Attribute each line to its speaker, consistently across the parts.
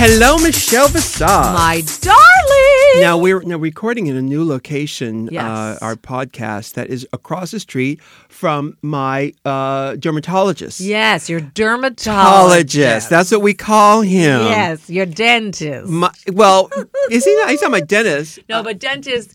Speaker 1: Hello, Michelle Visage.
Speaker 2: My darling.
Speaker 1: Now we're recording in a new location,
Speaker 2: Yes.
Speaker 1: our podcast that is across the street from my dermatologist.
Speaker 2: Yes, your dermatologist.
Speaker 1: That's what we call him.
Speaker 2: Yes, your dentist.
Speaker 1: He's not my dentist.
Speaker 2: No, but dentists,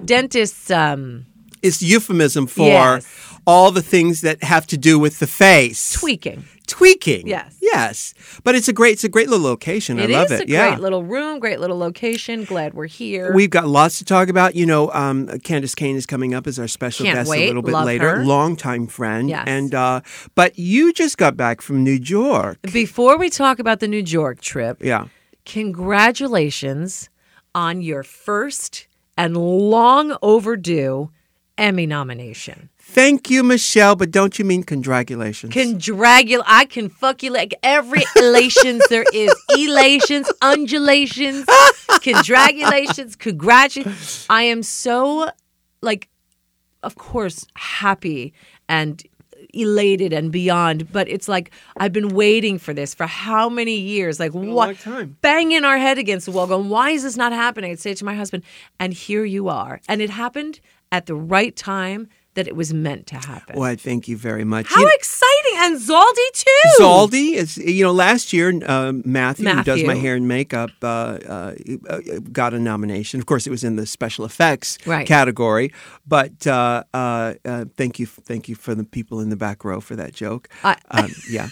Speaker 1: It's euphemism for
Speaker 2: Yes.
Speaker 1: all the things that have to do with the face. Tweaking.
Speaker 2: Yes.
Speaker 1: Yes. But it's a great little location. I love it.
Speaker 2: It is a great little room, great little location. Glad we're here.
Speaker 1: We've got lots to talk about. You know, Candace Kane is coming up as our special
Speaker 2: Can't
Speaker 1: guest
Speaker 2: wait.
Speaker 1: a little bit
Speaker 2: Love
Speaker 1: later.
Speaker 2: her.
Speaker 1: Longtime friend.
Speaker 2: Yes.
Speaker 1: And but you just got back from New York.
Speaker 2: Before we talk about the New York trip,
Speaker 1: Yeah.
Speaker 2: congratulations on your first and long overdue Emmy nomination.
Speaker 1: Thank you, Michelle, but don't you mean congratulations?
Speaker 2: I can fuck you like every elations there is. Elations, undulations, congratulations, congratulations. I am so, of course, happy and elated and beyond, but it's like I've been waiting for this for how many years? Like what?
Speaker 1: long time.
Speaker 2: Banging our head against the wall, going, why is this not happening? I'd say it to my husband, and here you are. And it happened at the right time that it was meant to happen.
Speaker 1: Well, thank you very much.
Speaker 2: How exciting! And Zaldi too.
Speaker 1: Zaldi is, last year, Matthew, who does my hair and makeup, got a nomination. Of course, it was in the special effects category. But thank you for the people in the back row for that joke. Yeah.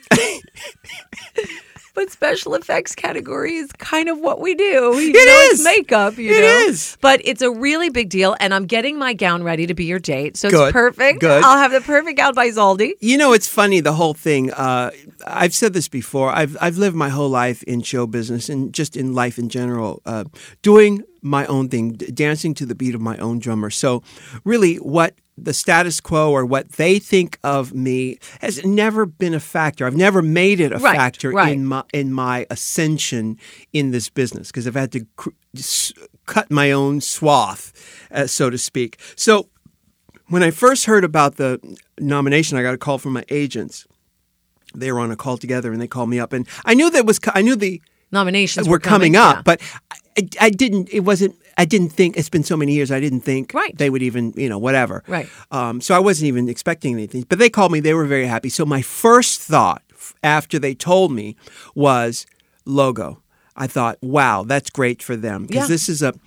Speaker 2: But special effects category is kind of what we do.
Speaker 1: It's
Speaker 2: makeup, It
Speaker 1: is.
Speaker 2: But it's a really big deal, and I'm getting my gown ready to be your date. So
Speaker 1: Good.
Speaker 2: It's perfect.
Speaker 1: Good.
Speaker 2: I'll have the perfect gown by Zaldi.
Speaker 1: You know, it's funny, the whole thing. I've said this before. I've lived my whole life in show business and just in life in general, doing my own thing, dancing to the beat of my own drummer. So really what the status quo or what they think of me has never been a factor. I've never made it a factor in my ascension in this business because I've had to cut my own swath, so to speak. So when I first heard about the nomination, I got a call from my agents. They were on a call together and they called me up, and I knew the
Speaker 2: nominations
Speaker 1: were coming up,
Speaker 2: yeah.
Speaker 1: but I didn't think, it's been so many years, I didn't think they would even, whatever.
Speaker 2: Right.
Speaker 1: So I wasn't even expecting anything. But they called me, they were very happy. So my first thought after they told me was logo. I thought, wow, that's great for them. Because this is a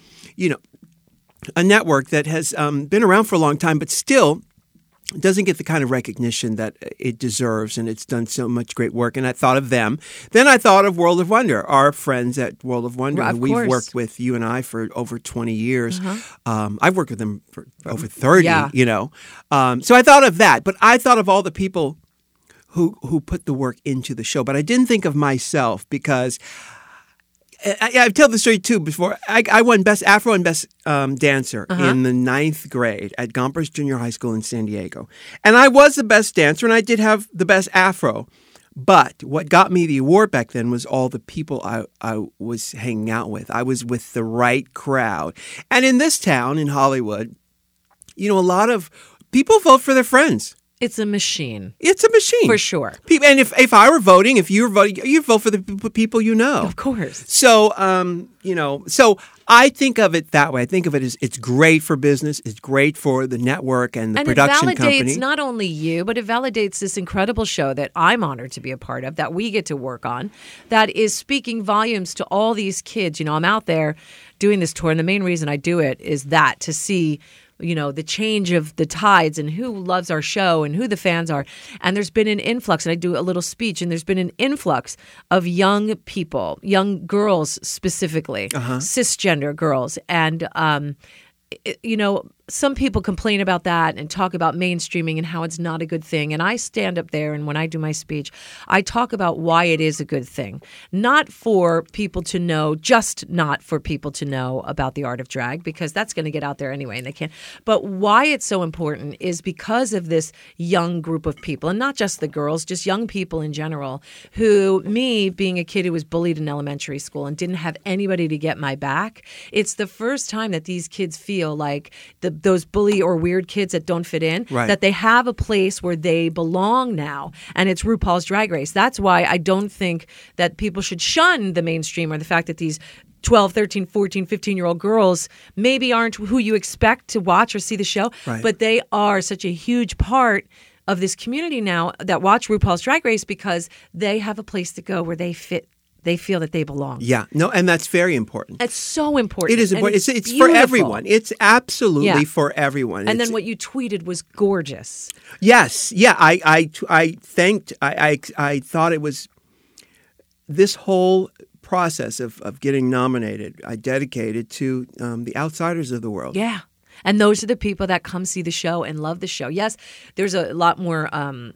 Speaker 1: network that has been around for a long time, but still doesn't get the kind of recognition that it deserves, and it's done so much great work. And I thought of them. Then I thought of World of Wonder, our friends at World of Wonder, who we've worked with, you and I, for over 20 years. I've worked with them for over 30, So I thought of that. But I thought of all the people who put the work into the show. But I didn't think of myself because I've told the story too before. I won Best Afro and Best Dancer in the 9th grade at Gompers Junior High School in San Diego. And I was the best dancer, and I did have the best Afro. But what got me the award back then was all the people I was hanging out with. I was with the right crowd. And in this town, in Hollywood, a lot of people vote for their friends.
Speaker 2: It's a machine.
Speaker 1: It's a machine.
Speaker 2: For sure.
Speaker 1: And if I were voting, if you were voting, you vote for the people you know.
Speaker 2: Of course.
Speaker 1: So, so I think of it that way. I think of it as it's great for business. It's great for the network and the production company.
Speaker 2: And it validates not only you, but it validates this incredible show that I'm honored to be a part of, that we get to work on, that is speaking volumes to all these kids. I'm out there doing this tour, and the main reason I do it is that to see the change of the tides and who loves our show and who the fans are. And there's been an influx, and I do a little speech, and there's been an influx of young people, young girls specifically, cisgender girls. And, some people complain about that and talk about mainstreaming and how it's not a good thing. And I stand up there, and when I do my speech, I talk about why it is a good thing. Not for people to know, just not for people to know about the art of drag, because that's going to get out there anyway, and they can't. But why it's so important is because of this young group of people, and not just the girls, just young people in general, who, me being a kid who was bullied in elementary school and didn't have anybody to get my back, it's the first time that these kids feel like the those bully or weird kids that don't fit in,
Speaker 1: Right.
Speaker 2: that they have a place where they belong now, and it's RuPaul's Drag Race. That's why I don't think that people should shun the mainstream or the fact that these 12, 13, 14, 15-year-old girls maybe aren't who you expect to watch or see the show,
Speaker 1: Right.
Speaker 2: but they are such a huge part of this community now that watch RuPaul's Drag Race because they have a place to go where they fit. They feel that they belong.
Speaker 1: Yeah. No, and that's very important.
Speaker 2: It's so important.
Speaker 1: It is
Speaker 2: And
Speaker 1: important. It's for
Speaker 2: beautiful.
Speaker 1: everyone. It's absolutely
Speaker 2: Yeah.
Speaker 1: for everyone.
Speaker 2: And
Speaker 1: It's-
Speaker 2: then what you tweeted was gorgeous.
Speaker 1: Yes, yeah. I thanked. I thought it was this whole process of getting nominated. I dedicated to the outsiders of the world.
Speaker 2: Yeah. And those are the people that come see the show and love the show. Yes, there's a lot more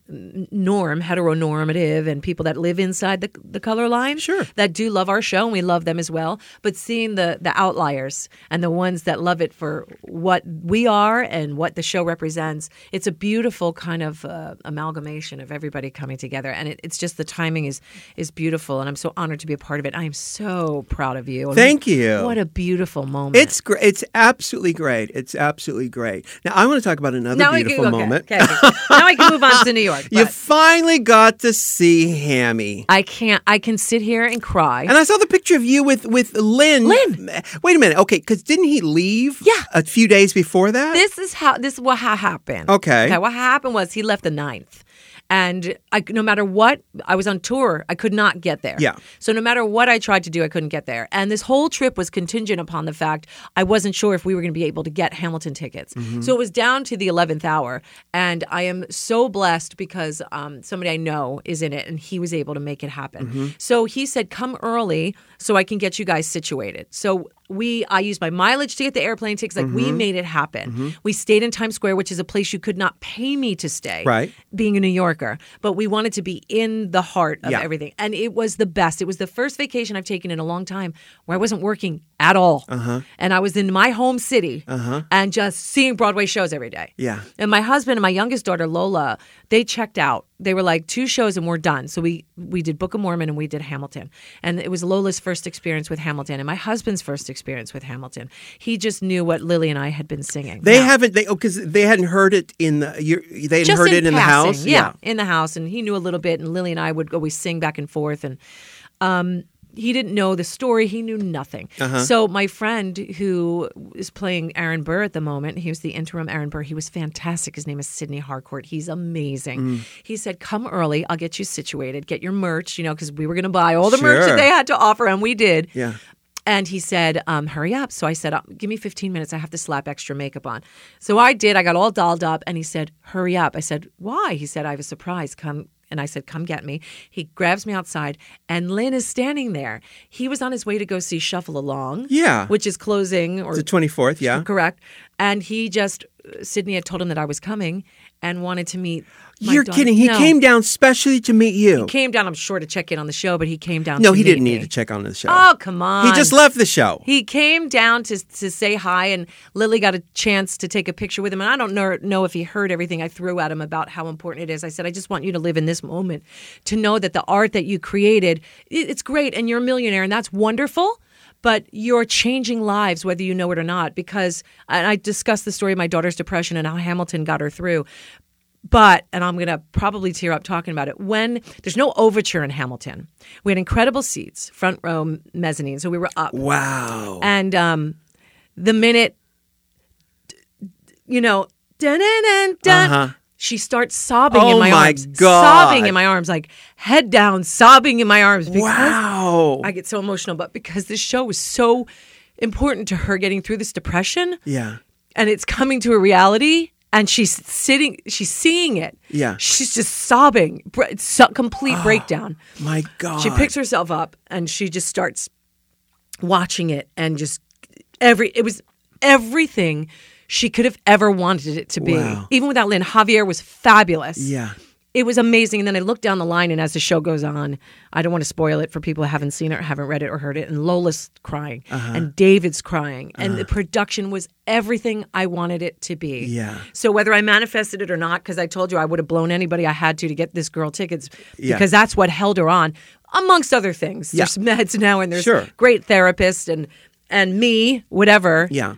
Speaker 2: heteronormative, and people that live inside the color line
Speaker 1: Sure.
Speaker 2: that do love our show, and we love them as well. But seeing the outliers and the ones that love it for what we are and what the show represents, it's a beautiful kind of amalgamation of everybody coming together. And it's just the timing is beautiful, and I'm so honored to be a part of it. I am so proud of you.
Speaker 1: Thank you.
Speaker 2: What a beautiful moment.
Speaker 1: It's great. It's absolutely great. It's absolutely great. Now I want to talk about another beautiful moment.
Speaker 2: Okay. Now I can move on to New York.
Speaker 1: You
Speaker 2: but
Speaker 1: finally got to see Hammy.
Speaker 2: I can't. I can sit here and cry.
Speaker 1: And I saw the picture of you with Lynn.
Speaker 2: Lynn.
Speaker 1: Wait a minute. Okay, because didn't he leave?
Speaker 2: Yeah.
Speaker 1: A few days before that.
Speaker 2: This is what happened.
Speaker 1: Okay.
Speaker 2: What happened was he left the 9th. And no matter what, I was on tour. I could not get there.
Speaker 1: Yeah.
Speaker 2: So no matter what I tried to do, I couldn't get there. And this whole trip was contingent upon the fact I wasn't sure if we were going to be able to get Hamilton tickets.
Speaker 1: Mm-hmm.
Speaker 2: So it was down to the 11th hour. And I am so blessed because somebody I know is in it, and he was able to make it happen.
Speaker 1: Mm-hmm.
Speaker 2: So he said, come early so I can get you guys situated. So I used my mileage to get the airplane tickets. Like, we made it happen. We stayed in Times Square, which is a place you could not pay me to stay.
Speaker 1: Right.
Speaker 2: Being a New Yorker. But we wanted to be in the heart of
Speaker 1: Yeah.
Speaker 2: everything. And it was the best. It was the first vacation I've taken in a long time where I wasn't working at all. And I was in my home city and just seeing Broadway shows every day.
Speaker 1: Yeah.
Speaker 2: And my husband and my youngest daughter, Lola, they checked out. They were like, 2 shows and we're done. So we did Book of Mormon and we did Hamilton. And it was Lola's first experience with Hamilton and my husband's first experience with Hamilton. He just knew what Lily and I had been singing.
Speaker 1: They
Speaker 2: Now,
Speaker 1: haven't. Because they hadn't heard it in the. They hadn't
Speaker 2: just
Speaker 1: heard it in the
Speaker 2: passing.
Speaker 1: house.
Speaker 2: Yeah, in the house. And he knew a little bit. And Lily and I would always sing back and forth. And he didn't know the story. He knew nothing. So my friend who is playing Aaron Burr at the moment, he was the interim Aaron Burr. He was fantastic. His name is Sidney Harcourt. He's amazing. He said, come early. I'll get you situated. Get your merch, because we were going to buy all the merch
Speaker 1: Sure.
Speaker 2: that they had to offer. And we did.
Speaker 1: Yeah.
Speaker 2: And he said, hurry up. So I said, give me 15 minutes. I have to slap extra makeup on. So I did. I got all dolled up. And he said, hurry up. I said, why? He said, I have a surprise. Come. And I said, come get me. He grabs me outside, and Lynn is standing there. He was on his way to go see Shuffle Along.
Speaker 1: Yeah.
Speaker 2: Which is closing. Or
Speaker 1: The 24th. Yeah.
Speaker 2: correct. And he just, Sydney had told him that I was coming and wanted to meet my
Speaker 1: You're
Speaker 2: daughter.
Speaker 1: kidding. He
Speaker 2: No.
Speaker 1: came down specially to meet you.
Speaker 2: He came down, I'm sure, to check in on the show, but he came down
Speaker 1: No,
Speaker 2: to
Speaker 1: he
Speaker 2: meet
Speaker 1: didn't
Speaker 2: me.
Speaker 1: need to check on the show.
Speaker 2: Oh, come on.
Speaker 1: He just left the show.
Speaker 2: He came down to say hi, and Lily got a chance to take a picture with him. And I don't know if he heard everything I threw at him about how important it is. I said, I just want you to live in this moment, to know that the art that you created, it's great, and you're a millionaire, and that's wonderful. But you're changing lives, whether you know it or not, because and I discussed the story of my daughter's depression and how Hamilton got her through. But, and I'm going to probably tear up talking about it, when there's no overture in Hamilton, we had incredible seats, front row mezzanine, so we were up.
Speaker 1: Wow.
Speaker 2: And the minute, dun, dun, dun, she starts sobbing in my arms.
Speaker 1: God.
Speaker 2: Sobbing in my arms, like head down, sobbing in my arms. Because
Speaker 1: Wow.
Speaker 2: I get so emotional, but because this show was so important to her getting through this depression,
Speaker 1: Yeah.
Speaker 2: and it's coming to a reality, and she's seeing it.
Speaker 1: Yeah.
Speaker 2: She's just sobbing. It's a complete breakdown.
Speaker 1: My God.
Speaker 2: She picks herself up and she just starts watching it, and just it was everything she could have ever wanted it to be.
Speaker 1: Wow.
Speaker 2: Even without Lynn, Javier was fabulous.
Speaker 1: Yeah.
Speaker 2: It was amazing. And then I looked down the line, and as the show goes on, I don't want to spoil it for people who haven't seen it or haven't read it or heard it, and Lola's crying and David's crying, and the production was everything I wanted it to be.
Speaker 1: Yeah.
Speaker 2: So whether I manifested it or not, because I told you I would have blown anybody I had to get this girl tickets,
Speaker 1: Yeah.
Speaker 2: because that's what held her on, amongst other things.
Speaker 1: Yeah.
Speaker 2: There's meds now, and there's
Speaker 1: Sure.
Speaker 2: great therapists and me, whatever.
Speaker 1: Yeah.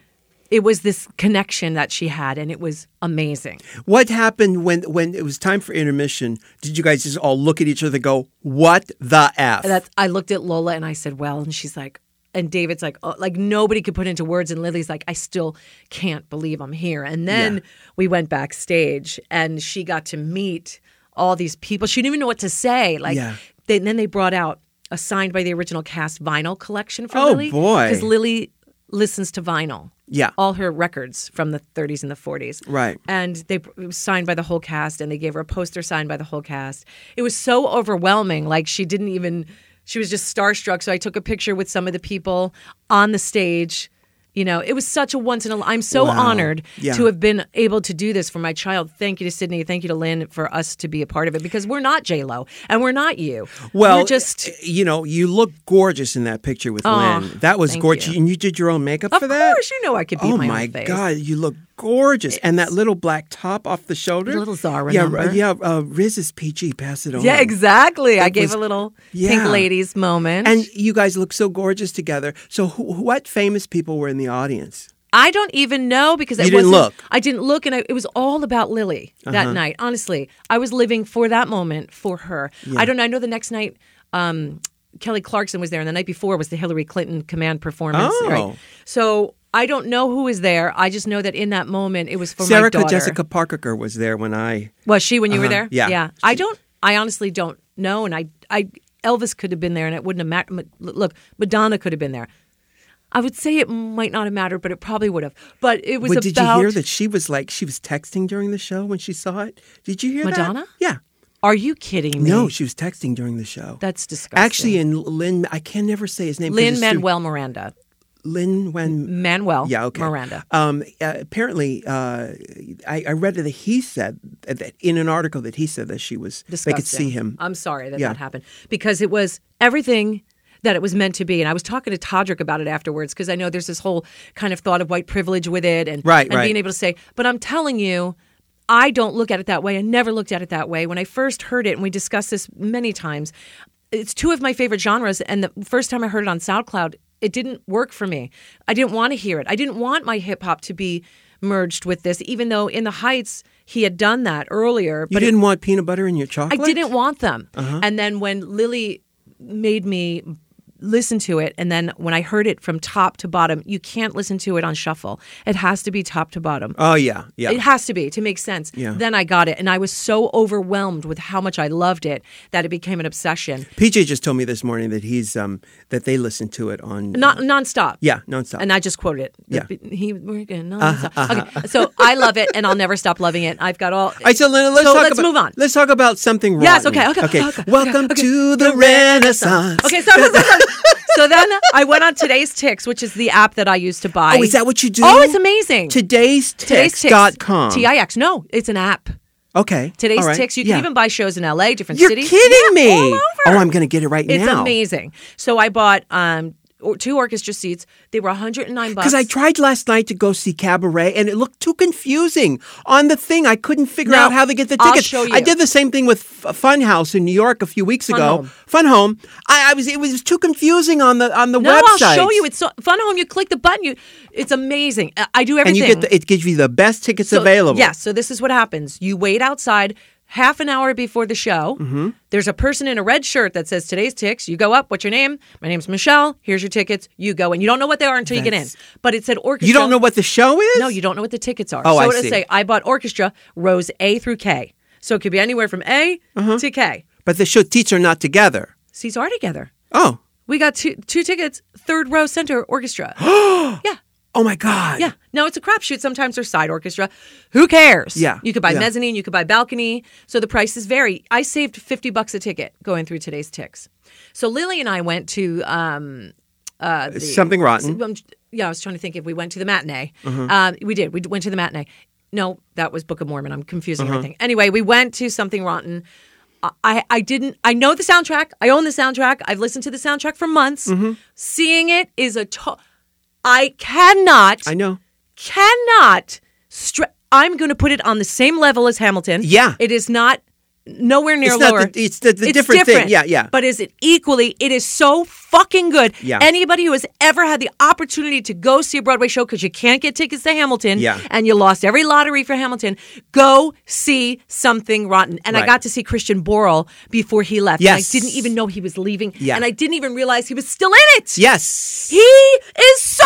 Speaker 2: it was this connection that she had, and it was amazing.
Speaker 1: What happened when it was time for intermission? Did you guys just all look at each other and go, what the F?
Speaker 2: I looked at Lola and I said, well, and she's like, and David's like, oh, like nobody could put into words. And Lily's like, I still can't believe I'm here. And then we went backstage and she got to meet all these people. She didn't even know what to say. Then they brought out a signed by the original cast vinyl collection for Lily.
Speaker 1: Oh, boy.
Speaker 2: Because Lily listens to vinyl.
Speaker 1: Yeah.
Speaker 2: All her records from the 30s and the 40s.
Speaker 1: Right.
Speaker 2: And it was signed by the whole cast, and they gave her a poster signed by the whole cast. It was so overwhelming. Like, she was just starstruck. So I took a picture with some of the people on the stage. You know, it was such a I'm so honored to have been able to do this for my child. Thank you to Sydney. Thank you to Lynn for us to be a part of it, because we're not J-Lo and we're not you.
Speaker 1: Well,
Speaker 2: we're just,
Speaker 1: you know, you look gorgeous in that picture with Lynn. That was gorgeous.
Speaker 2: You.
Speaker 1: And you did your own makeup for that?
Speaker 2: Of course, you know I could beat my own face.
Speaker 1: Oh, my God. You look gorgeous. And that little black top off the shoulder.
Speaker 2: The little Zara number.
Speaker 1: Yeah, Riz is PG. Pass it on.
Speaker 2: Yeah, exactly. I gave a little Pink Ladies moment.
Speaker 1: And you guys look so gorgeous together. So what famous people were in the audience?
Speaker 2: I don't even know, because
Speaker 1: you didn't look.
Speaker 2: I didn't look, and it was all about Lily that night. Honestly, I was living for that moment for her. Yeah. I don't know. I know the next night, Kelly Clarkson was there, and the night before was the Hillary Clinton command performance.
Speaker 1: Oh.
Speaker 2: Right? So I don't know who was there. I just know that in that moment, it was for
Speaker 1: Sarah
Speaker 2: my daughter.
Speaker 1: Jessica Parker was there when I...
Speaker 2: Was she when you were there?
Speaker 1: Yeah.
Speaker 2: I honestly don't know, and Elvis could have been there, and it wouldn't have mattered. Look, Madonna could have been there. I would say it might not have mattered, but it probably would have. But it was
Speaker 1: Did you hear that she was texting during the show when she saw it? Did you hear
Speaker 2: Madonna?
Speaker 1: that? Yeah.
Speaker 2: Are you kidding me?
Speaker 1: No, she was texting during the show.
Speaker 2: That's disgusting.
Speaker 1: Actually, and Lin, I can never say his name.
Speaker 2: Lin-Manuel Miranda.
Speaker 1: Manuel
Speaker 2: okay. Miranda.
Speaker 1: Apparently, I read that he said that in an article that he said that she was.
Speaker 2: Disgusting.
Speaker 1: They could see him.
Speaker 2: I'm sorry that happened, because it was everything that it was meant to be. And I was talking to Todrick about it afterwards, because I know there's this whole kind of thought of white privilege with it and being able to say, but I'm telling you, I don't look at it that way. I never looked at it that way. When I first heard it, and we discussed this many times, it's two of my favorite genres. And the first time I heard it on SoundCloud, it didn't work for me. I didn't want to hear it. I didn't want my hip hop to be merged with this, even though in the Heights he had done that earlier.
Speaker 1: You didn't want peanut butter in your chocolate?
Speaker 2: I didn't want them. And then when Lily made me listen to it, and then when I heard it from top to bottom, you can't listen to it on shuffle. It has to be top to bottom.
Speaker 1: Oh, yeah.
Speaker 2: It has to be to make sense.
Speaker 1: Yeah.
Speaker 2: Then I got it, and I was so overwhelmed with how much I loved it that it became an obsession.
Speaker 1: PJ just told me this morning that he's that they listen to it on
Speaker 2: nonstop.
Speaker 1: Yeah, nonstop.
Speaker 2: And I just quoted it.
Speaker 1: Yeah.
Speaker 2: We're going nonstop. Okay, so I love it, and I'll never stop loving it. I've got all.
Speaker 1: All right, so let's
Speaker 2: move on.
Speaker 1: Let's talk about something rotten.
Speaker 2: Yes. Okay.
Speaker 1: Welcome to the Renaissance.
Speaker 2: Okay. So then I went on Today's Ticks, which is the app that I used to buy.
Speaker 1: Oh, is that what you do?
Speaker 2: Oh, it's amazing.
Speaker 1: Today'sTicks.com.
Speaker 2: TIX. No, it's an app.
Speaker 1: Okay.
Speaker 2: Today's Ticks. You can even buy shows in LA, different
Speaker 1: You're
Speaker 2: cities.
Speaker 1: You're kidding me.
Speaker 2: All over.
Speaker 1: Oh, I'm going to get it right now.
Speaker 2: It's amazing. So I bought 2 orchestra seats. They were $109.
Speaker 1: Because I tried last night to go see Cabaret, and it looked too confusing on the thing. I couldn't figure out how to get the tickets.
Speaker 2: I'll show you.
Speaker 1: I did the same thing with Funhouse in New York a few weeks ago. Fun Home. It was too confusing on the website.
Speaker 2: No, I'll show you. It's Fun Home. You click the button. It's amazing. I do everything.
Speaker 1: And it gives you the best tickets available.
Speaker 2: Yes. So this is what happens. You wait outside half an hour before the show.
Speaker 1: Mm-hmm.
Speaker 2: There's a person in a red shirt that says Today's Ticks. You go up. What's your name? My name's Michelle. Here's your tickets. You go. And you don't know what they are until you get in. But it said orchestra.
Speaker 1: You don't know what the show is?
Speaker 2: No, you don't know what the tickets are.
Speaker 1: Oh,
Speaker 2: so
Speaker 1: I
Speaker 2: it'll
Speaker 1: see.
Speaker 2: say, I bought orchestra, rows A through K. So it could be anywhere from A to K.
Speaker 1: But the show seats are not together.
Speaker 2: Seats are together.
Speaker 1: Oh.
Speaker 2: We got two tickets, third row center orchestra. Yeah.
Speaker 1: Oh, my God.
Speaker 2: Yeah. No, it's a crapshoot. Sometimes there's side orchestra. Who cares?
Speaker 1: Yeah.
Speaker 2: You could buy mezzanine. You could buy balcony. So the prices vary. I saved $50 a ticket going through Today's Ticks. So Lily and I went to
Speaker 1: Something Rotten.
Speaker 2: Yeah, I was trying to think if we went to the matinee. We did. We went to the matinee. No, that was Book of Mormon. I'm confusing everything. Anyway, we went to Something Rotten. I know the soundtrack. I own the soundtrack. I've listened to the soundtrack for months. Seeing it is I cannot.
Speaker 1: I know.
Speaker 2: Cannot. I'm going to put it on the same level as Hamilton.
Speaker 1: Yeah.
Speaker 2: It is not nowhere near
Speaker 1: It's not
Speaker 2: lower.
Speaker 1: it's the different thing. Yeah.
Speaker 2: But is it equally? It is so fucking good.
Speaker 1: Yeah.
Speaker 2: Anybody who has ever had the opportunity to go see a Broadway show because you can't get tickets to Hamilton,
Speaker 1: Yeah.
Speaker 2: and you lost every lottery for Hamilton, go see Something Rotten. And I
Speaker 1: Right.
Speaker 2: got to see Christian Borle before he left.
Speaker 1: Yes.
Speaker 2: And I didn't even know he was leaving.
Speaker 1: Yeah.
Speaker 2: And I didn't even realize he was still in it.
Speaker 1: Yes.
Speaker 2: He is so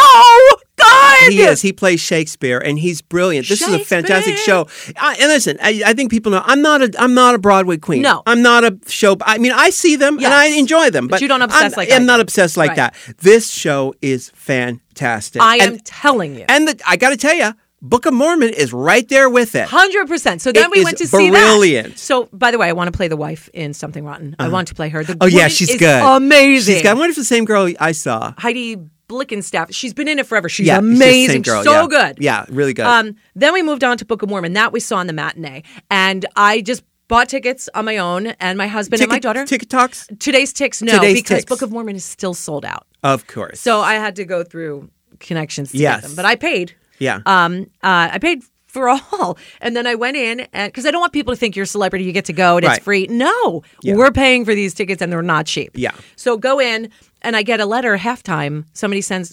Speaker 2: good.
Speaker 1: He is. He plays Shakespeare, and he's brilliant. This is a fantastic show. And listen, I think people know I'm not a Broadway queen.
Speaker 2: No.
Speaker 1: I'm not a show. I mean, I see them and I
Speaker 2: Yes.
Speaker 1: enjoy them,
Speaker 2: But you don't obsess like I
Speaker 1: I'm not
Speaker 2: do.
Speaker 1: obsessed like
Speaker 2: Right.
Speaker 1: that. This show is fantastic.
Speaker 2: I am telling you.
Speaker 1: And I got to tell you, Book of Mormon is right there with it.
Speaker 2: 100%. So then
Speaker 1: It
Speaker 2: we
Speaker 1: is
Speaker 2: went to see
Speaker 1: brilliant.
Speaker 2: that. So, by the way, I want to play the wife in Something Rotten. I want to play her. The
Speaker 1: Oh yeah,
Speaker 2: woman
Speaker 1: she's
Speaker 2: is
Speaker 1: good.
Speaker 2: Amazing.
Speaker 1: She's good. I wonder if it's the same girl I saw.
Speaker 2: Heidi Blickenstaff. She's been in it forever. She's
Speaker 1: Yeah, it's the
Speaker 2: amazing.
Speaker 1: same girl,
Speaker 2: So
Speaker 1: yeah.
Speaker 2: good.
Speaker 1: Yeah, really good.
Speaker 2: Then we moved on to Book of Mormon. That we saw in the matinee. And I just bought tickets on my own, and my husband and my daughter.
Speaker 1: Ticket Talks?
Speaker 2: Today's Ticks, no,
Speaker 1: Today's
Speaker 2: because
Speaker 1: Ticks.
Speaker 2: Book of Mormon is still sold out.
Speaker 1: Of course.
Speaker 2: So I had to go through connections to
Speaker 1: Yes.
Speaker 2: get them. But I paid.
Speaker 1: Yeah.
Speaker 2: I paid for all. And then I went in, and because I don't want people to think you're a celebrity, you get to go and
Speaker 1: Right.
Speaker 2: it's free. No,
Speaker 1: Yeah.
Speaker 2: we're paying for these tickets and they're not cheap.
Speaker 1: Yeah.
Speaker 2: So go in, and I get a letter halftime. Somebody sends,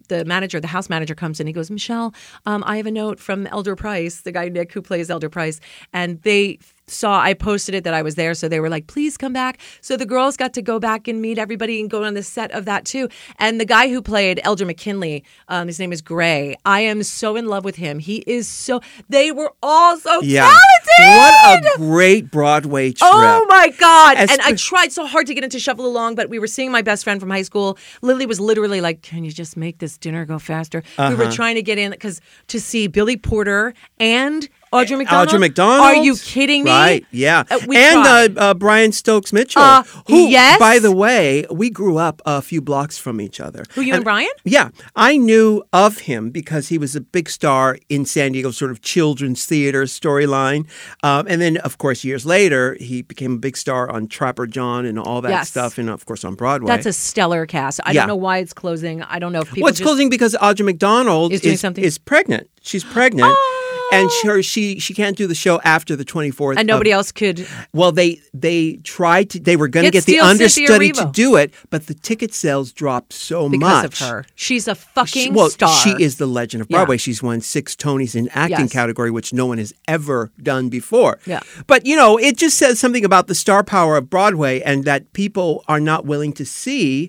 Speaker 2: the house manager comes in. He goes, Michelle, I have a note from Elder Price, the guy Nick who plays Elder Price. And they saw I posted it that I was there. So they were like, please come back. So the girls got to go back and meet everybody and go on the set of that too. And the guy who played Elder McKinley, his name is Gray. I am so in love with him. He is they were all so
Speaker 1: Yeah.
Speaker 2: talented.
Speaker 1: What a great Broadway trip.
Speaker 2: Oh my God.
Speaker 1: As
Speaker 2: And I
Speaker 1: per-
Speaker 2: tried so hard to get into Shuffle Along, but we were seeing my best friend from high school. Lily was literally like, can you just make this dinner go faster? We were trying to get in to see Billy Porter and Audra McDonald.
Speaker 1: Audra McDonald.
Speaker 2: Are you kidding me?
Speaker 1: Right, yeah.
Speaker 2: We tried.
Speaker 1: And Brian Stokes Mitchell. Who,
Speaker 2: yes.
Speaker 1: by the way, we grew up a few blocks from each other.
Speaker 2: Who, you and Brian?
Speaker 1: Yeah. I knew of him because he was a big star in San Diego, sort of children's theater storyline. And then, of course, years later, he became a big star on Trapper John and all that
Speaker 2: Yes.
Speaker 1: stuff, and of course on Broadway.
Speaker 2: That's a stellar cast. I
Speaker 1: Yeah.
Speaker 2: don't know why it's closing. I don't know if people
Speaker 1: Well, it's closing because Audra McDonald
Speaker 2: Is doing something?
Speaker 1: is pregnant. She's pregnant. And she can't do the show after the 24th.
Speaker 2: And nobody else could.
Speaker 1: Well, they tried to. They were going to get the
Speaker 2: Steele Cynthia
Speaker 1: understudy to
Speaker 2: Erivo.
Speaker 1: do it, but the ticket sales dropped so
Speaker 2: Because
Speaker 1: much
Speaker 2: of her. She's a fucking
Speaker 1: Well,
Speaker 2: star.
Speaker 1: she is the legend of
Speaker 2: Yeah.
Speaker 1: Broadway. She's won 6 Tonys in acting
Speaker 2: Yes.
Speaker 1: category, which no one has ever done before.
Speaker 2: Yeah.
Speaker 1: But it just says something about the star power of Broadway, and that people are not willing to see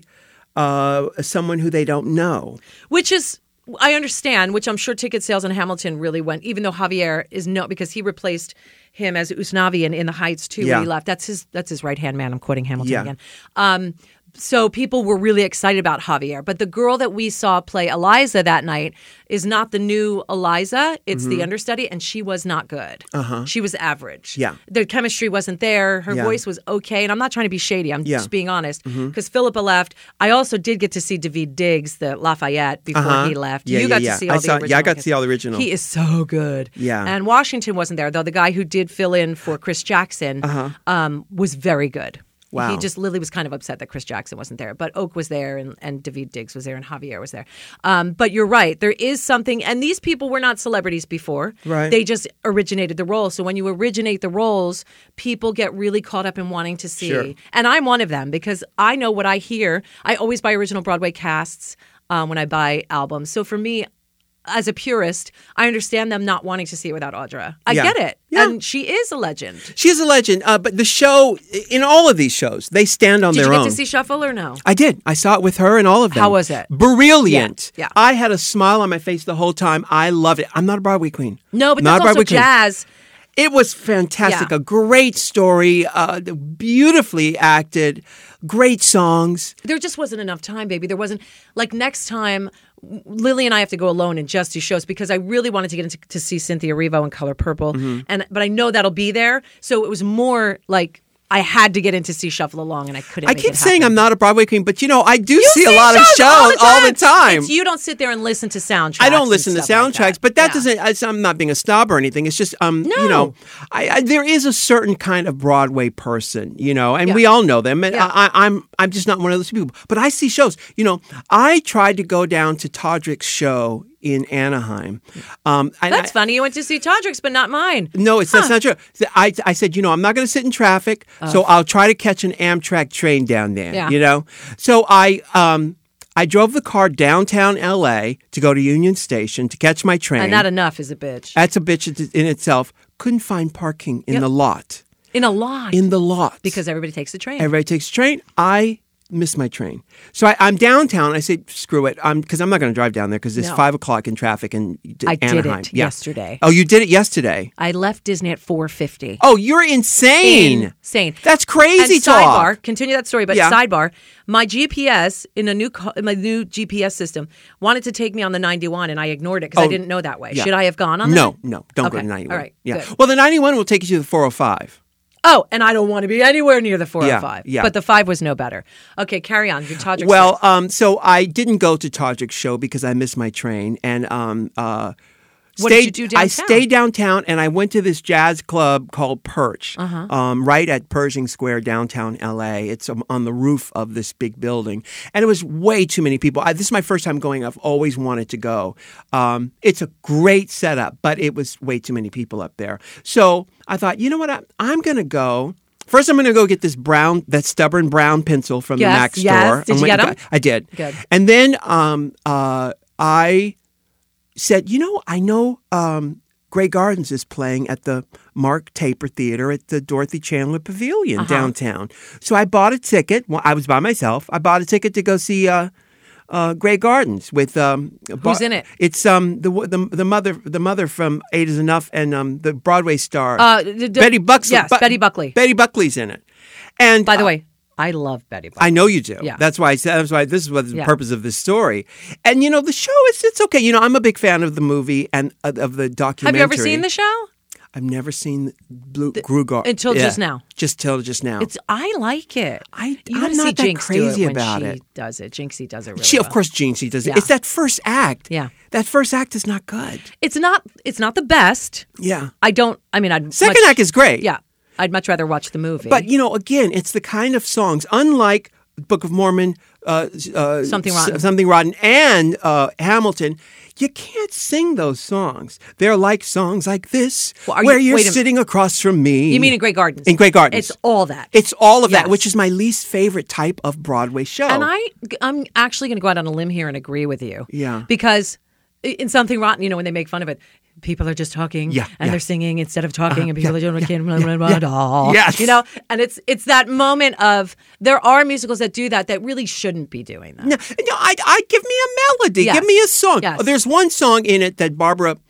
Speaker 1: someone who they don't know.
Speaker 2: Which is, I understand, which I'm sure ticket sales in Hamilton really went, even though Javier is because he replaced him as Usnavi in the Heights too
Speaker 1: Yeah.
Speaker 2: when he left. That's his right-hand man. I'm quoting Hamilton
Speaker 1: Yeah.
Speaker 2: again. So people were really excited about Javier. But the girl that we saw play Eliza that night is not the new Eliza. It's the understudy, and she was not good. She was average.
Speaker 1: Yeah.
Speaker 2: The chemistry wasn't there. Her
Speaker 1: Yeah.
Speaker 2: voice was okay. And I'm not trying to be shady. I'm
Speaker 1: Yeah.
Speaker 2: just being honest. Because Philippa left. I also did get to see David Diggs, the Lafayette, before he left.
Speaker 1: Yeah,
Speaker 2: you
Speaker 1: yeah,
Speaker 2: got
Speaker 1: yeah.
Speaker 2: to see all the original.
Speaker 1: Yeah, I got to see all the original.
Speaker 2: He is so good.
Speaker 1: Yeah.
Speaker 2: And Washington wasn't there, though. The guy who did fill in for Chris Jackson was very good.
Speaker 1: Wow.
Speaker 2: Lily was kind of upset that Chris Jackson wasn't there, but Oak was there and David Diggs was there and Javier was there. But you're right. There is something, and these people were not celebrities before.
Speaker 1: Right.
Speaker 2: They just originated the role. So when you originate the roles, people get really caught up in wanting to see.
Speaker 1: Sure.
Speaker 2: And I'm one of them because I know what I hear. I always buy original Broadway casts when I buy albums. So for me, as a purist, I understand them not wanting to see it without Audra. I
Speaker 1: Yeah.
Speaker 2: get it.
Speaker 1: Yeah.
Speaker 2: And she is a legend.
Speaker 1: She is a legend, but the show, in all of these shows, they stand on
Speaker 2: Did
Speaker 1: their
Speaker 2: you
Speaker 1: own.
Speaker 2: get to see Shuffle or no?
Speaker 1: I did. I saw it with her and all of them.
Speaker 2: How was it?
Speaker 1: Brilliant.
Speaker 2: Yeah, yeah.
Speaker 1: I had a smile on my face the whole time. I loved it. I'm not a Broadway queen.
Speaker 2: No, but
Speaker 1: Not
Speaker 2: that's
Speaker 1: a
Speaker 2: also
Speaker 1: Broadway queen.
Speaker 2: jazz.
Speaker 1: It was fantastic.
Speaker 2: Yeah.
Speaker 1: A great story, beautifully acted, great songs.
Speaker 2: There just wasn't enough time, baby. There wasn't, like, next time, Lily and I have to go alone and just do shows because I really wanted to get to see Cynthia Erivo in Color Purple. But I know that'll be there. So it was more like I had to get in to see Shuffle Along, and I couldn't.
Speaker 1: I
Speaker 2: make
Speaker 1: keep
Speaker 2: it
Speaker 1: saying
Speaker 2: happen.
Speaker 1: I'm not a Broadway queen, but I do
Speaker 2: You
Speaker 1: see a lot of shows all the time.
Speaker 2: You don't sit there and listen to soundtracks.
Speaker 1: I don't listen to
Speaker 2: and stuff like
Speaker 1: soundtracks,
Speaker 2: that.
Speaker 1: but that
Speaker 2: Yeah.
Speaker 1: doesn't. I'm not being a snob or anything. It's just,
Speaker 2: No.
Speaker 1: there is a certain kind of Broadway person, and
Speaker 2: Yeah.
Speaker 1: we all know them. And
Speaker 2: Yeah.
Speaker 1: I'm just not one of those people. But I see shows. I tried to go down to Todrick's show in Anaheim.
Speaker 2: That's funny. You went to see Todrick's, but not mine.
Speaker 1: No, that's not true. I said, I'm not going to sit in traffic, so I'll try to catch an Amtrak train down there.
Speaker 2: Yeah.
Speaker 1: So I drove the car downtown L.A. to go to Union Station to catch my train.
Speaker 2: And not enough is a bitch.
Speaker 1: That's a bitch in itself. Couldn't find parking in the lot.
Speaker 2: In a lot.
Speaker 1: In the lot.
Speaker 2: Because everybody takes the train.
Speaker 1: Everybody takes the train. I missed my train. So I'm downtown. I say, screw it. Because I'm not going to drive down there because it's 5 o'clock in traffic in Anaheim.
Speaker 2: I did it yesterday.
Speaker 1: Oh, you did it yesterday?
Speaker 2: I left Disney at 4:50.
Speaker 1: Oh, you're insane.
Speaker 2: Insane.
Speaker 1: That's crazy
Speaker 2: and
Speaker 1: talk.
Speaker 2: Sidebar, continue that story, but sidebar, my GPS in my new GPS system wanted to take me on the 91 and I ignored it because I didn't know that way. Should I have gone on that?
Speaker 1: No, don't go to 91.
Speaker 2: All right, good.
Speaker 1: Well, the 91 will take you to the 405.
Speaker 2: Oh, and I don't want to be anywhere near the 405.
Speaker 1: Yeah.
Speaker 2: But the 5 was no better. Okay, carry on. Your Todrick's.
Speaker 1: Well, so I didn't go to Todrick's show because I missed my train. And
Speaker 2: what did you do downtown?
Speaker 1: I stayed downtown and I went to this jazz club called Perch, right at Pershing Square, downtown LA. It's on the roof of this big building. And it was way too many people. This is my first time going. I've always wanted to go. It's a great setup, but it was way too many people up there. So I thought, you know what? I'm going to go. First, I'm going to go get that stubborn brown pencil from the Mac store.
Speaker 2: Yes. Did you get them?
Speaker 1: I did.
Speaker 2: Good.
Speaker 1: And then I said, I know Grey Gardens is playing at the Mark Taper Theater at the Dorothy Chandler Pavilion downtown. So I bought a ticket. Well, I was by myself. I bought a ticket to go see Grey Gardens with
Speaker 2: who's in it?
Speaker 1: It's the mother from Eight Is Enough and the Broadway star Betty Buckley.
Speaker 2: Yes, Betty Buckley.
Speaker 1: Betty Buckley's in it. And
Speaker 2: by the way, I love Betty Buckley.
Speaker 1: I know you do.
Speaker 2: Yeah.
Speaker 1: That's why this is what the purpose of this story. And the show it's okay. I'm a big fan of the movie and of the documentary.
Speaker 2: Have you ever seen the show?
Speaker 1: I've never seen Grey Gardens
Speaker 2: until just now.
Speaker 1: Just now.
Speaker 2: I like it.
Speaker 1: I'm not that crazy about it.
Speaker 2: She does it. Jinxie does it really
Speaker 1: well.
Speaker 2: Of
Speaker 1: course, Jinxie does it.
Speaker 2: Yeah.
Speaker 1: It's that first act.
Speaker 2: Yeah.
Speaker 1: That first act is not good.
Speaker 2: It's not the best.
Speaker 1: Yeah.
Speaker 2: Second
Speaker 1: act is great.
Speaker 2: Yeah. I'd much rather watch the movie.
Speaker 1: But, again, it's the kind of songs, unlike Book of Mormon,
Speaker 2: Something
Speaker 1: Rotten, and Hamilton, you can't sing those songs. They're like songs like this, where you're sitting across from me.
Speaker 2: You mean in Grey Gardens?
Speaker 1: In Grey Gardens.
Speaker 2: It's all that.
Speaker 1: It's all of that, which is my least favorite type of Broadway show.
Speaker 2: And I'm actually going to go out on a limb here and agree with you.
Speaker 1: Yeah.
Speaker 2: Because in Something Rotten, when they make fun of it, people are just talking and they're singing instead of talking, and people are doing
Speaker 1: Yes.
Speaker 2: and it's that moment of there are musicals that do that really shouldn't be doing that.
Speaker 1: No, I give me a melody,
Speaker 2: Yes.
Speaker 1: give me a song.
Speaker 2: Yes.
Speaker 1: There's one song in it that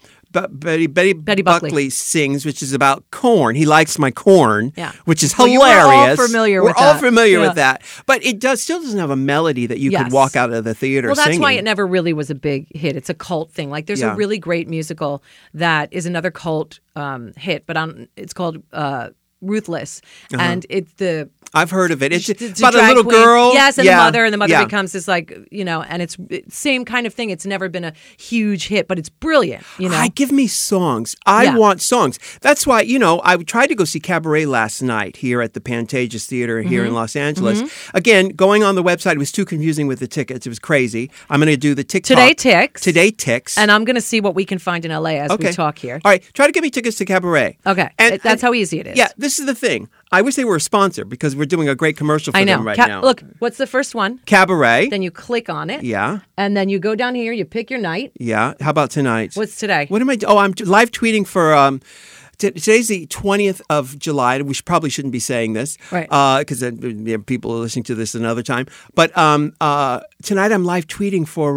Speaker 1: Betty Buckley sings, which is about corn. He likes my corn, which is hilarious.
Speaker 2: We're all familiar with that.
Speaker 1: We're all familiar with that. But it still doesn't have a melody that you could walk out of the theater singing.
Speaker 2: Well, that's why it never really was a big hit. It's a cult thing. Like there's a really great musical that is another cult hit, but it's called Ruthless. And it's
Speaker 1: I've heard of it. It's
Speaker 2: a
Speaker 1: about a little
Speaker 2: queen.
Speaker 1: girl.
Speaker 2: Yes, and the mother becomes this and it's same kind of thing. It's never been a huge hit, but it's brilliant,
Speaker 1: Give me songs. I want songs. That's why, I tried to go see Cabaret last night here at the Pantages Theater here in Los Angeles. Again, going on the website, it was too confusing with the tickets. It was crazy. I'm going to do the TikTok. Today ticks.
Speaker 2: And I'm going to see what we can find in LA as we talk here.
Speaker 1: All right. Try to get me tickets to Cabaret.
Speaker 2: Okay. That's how easy it is.
Speaker 1: Yeah. This is the thing. I wish they were a sponsor because we're doing a great commercial for them right now.
Speaker 2: Look, what's the first one?
Speaker 1: Cabaret.
Speaker 2: Then you click on it.
Speaker 1: Yeah.
Speaker 2: And then you go down here, you pick your night.
Speaker 1: Yeah. How about tonight?
Speaker 2: What's today?
Speaker 1: What am I? I'm live tweeting for. Today's the 20th of July. We probably shouldn't be saying this,
Speaker 2: right?
Speaker 1: Because people are listening to this another time. But tonight I'm live tweeting for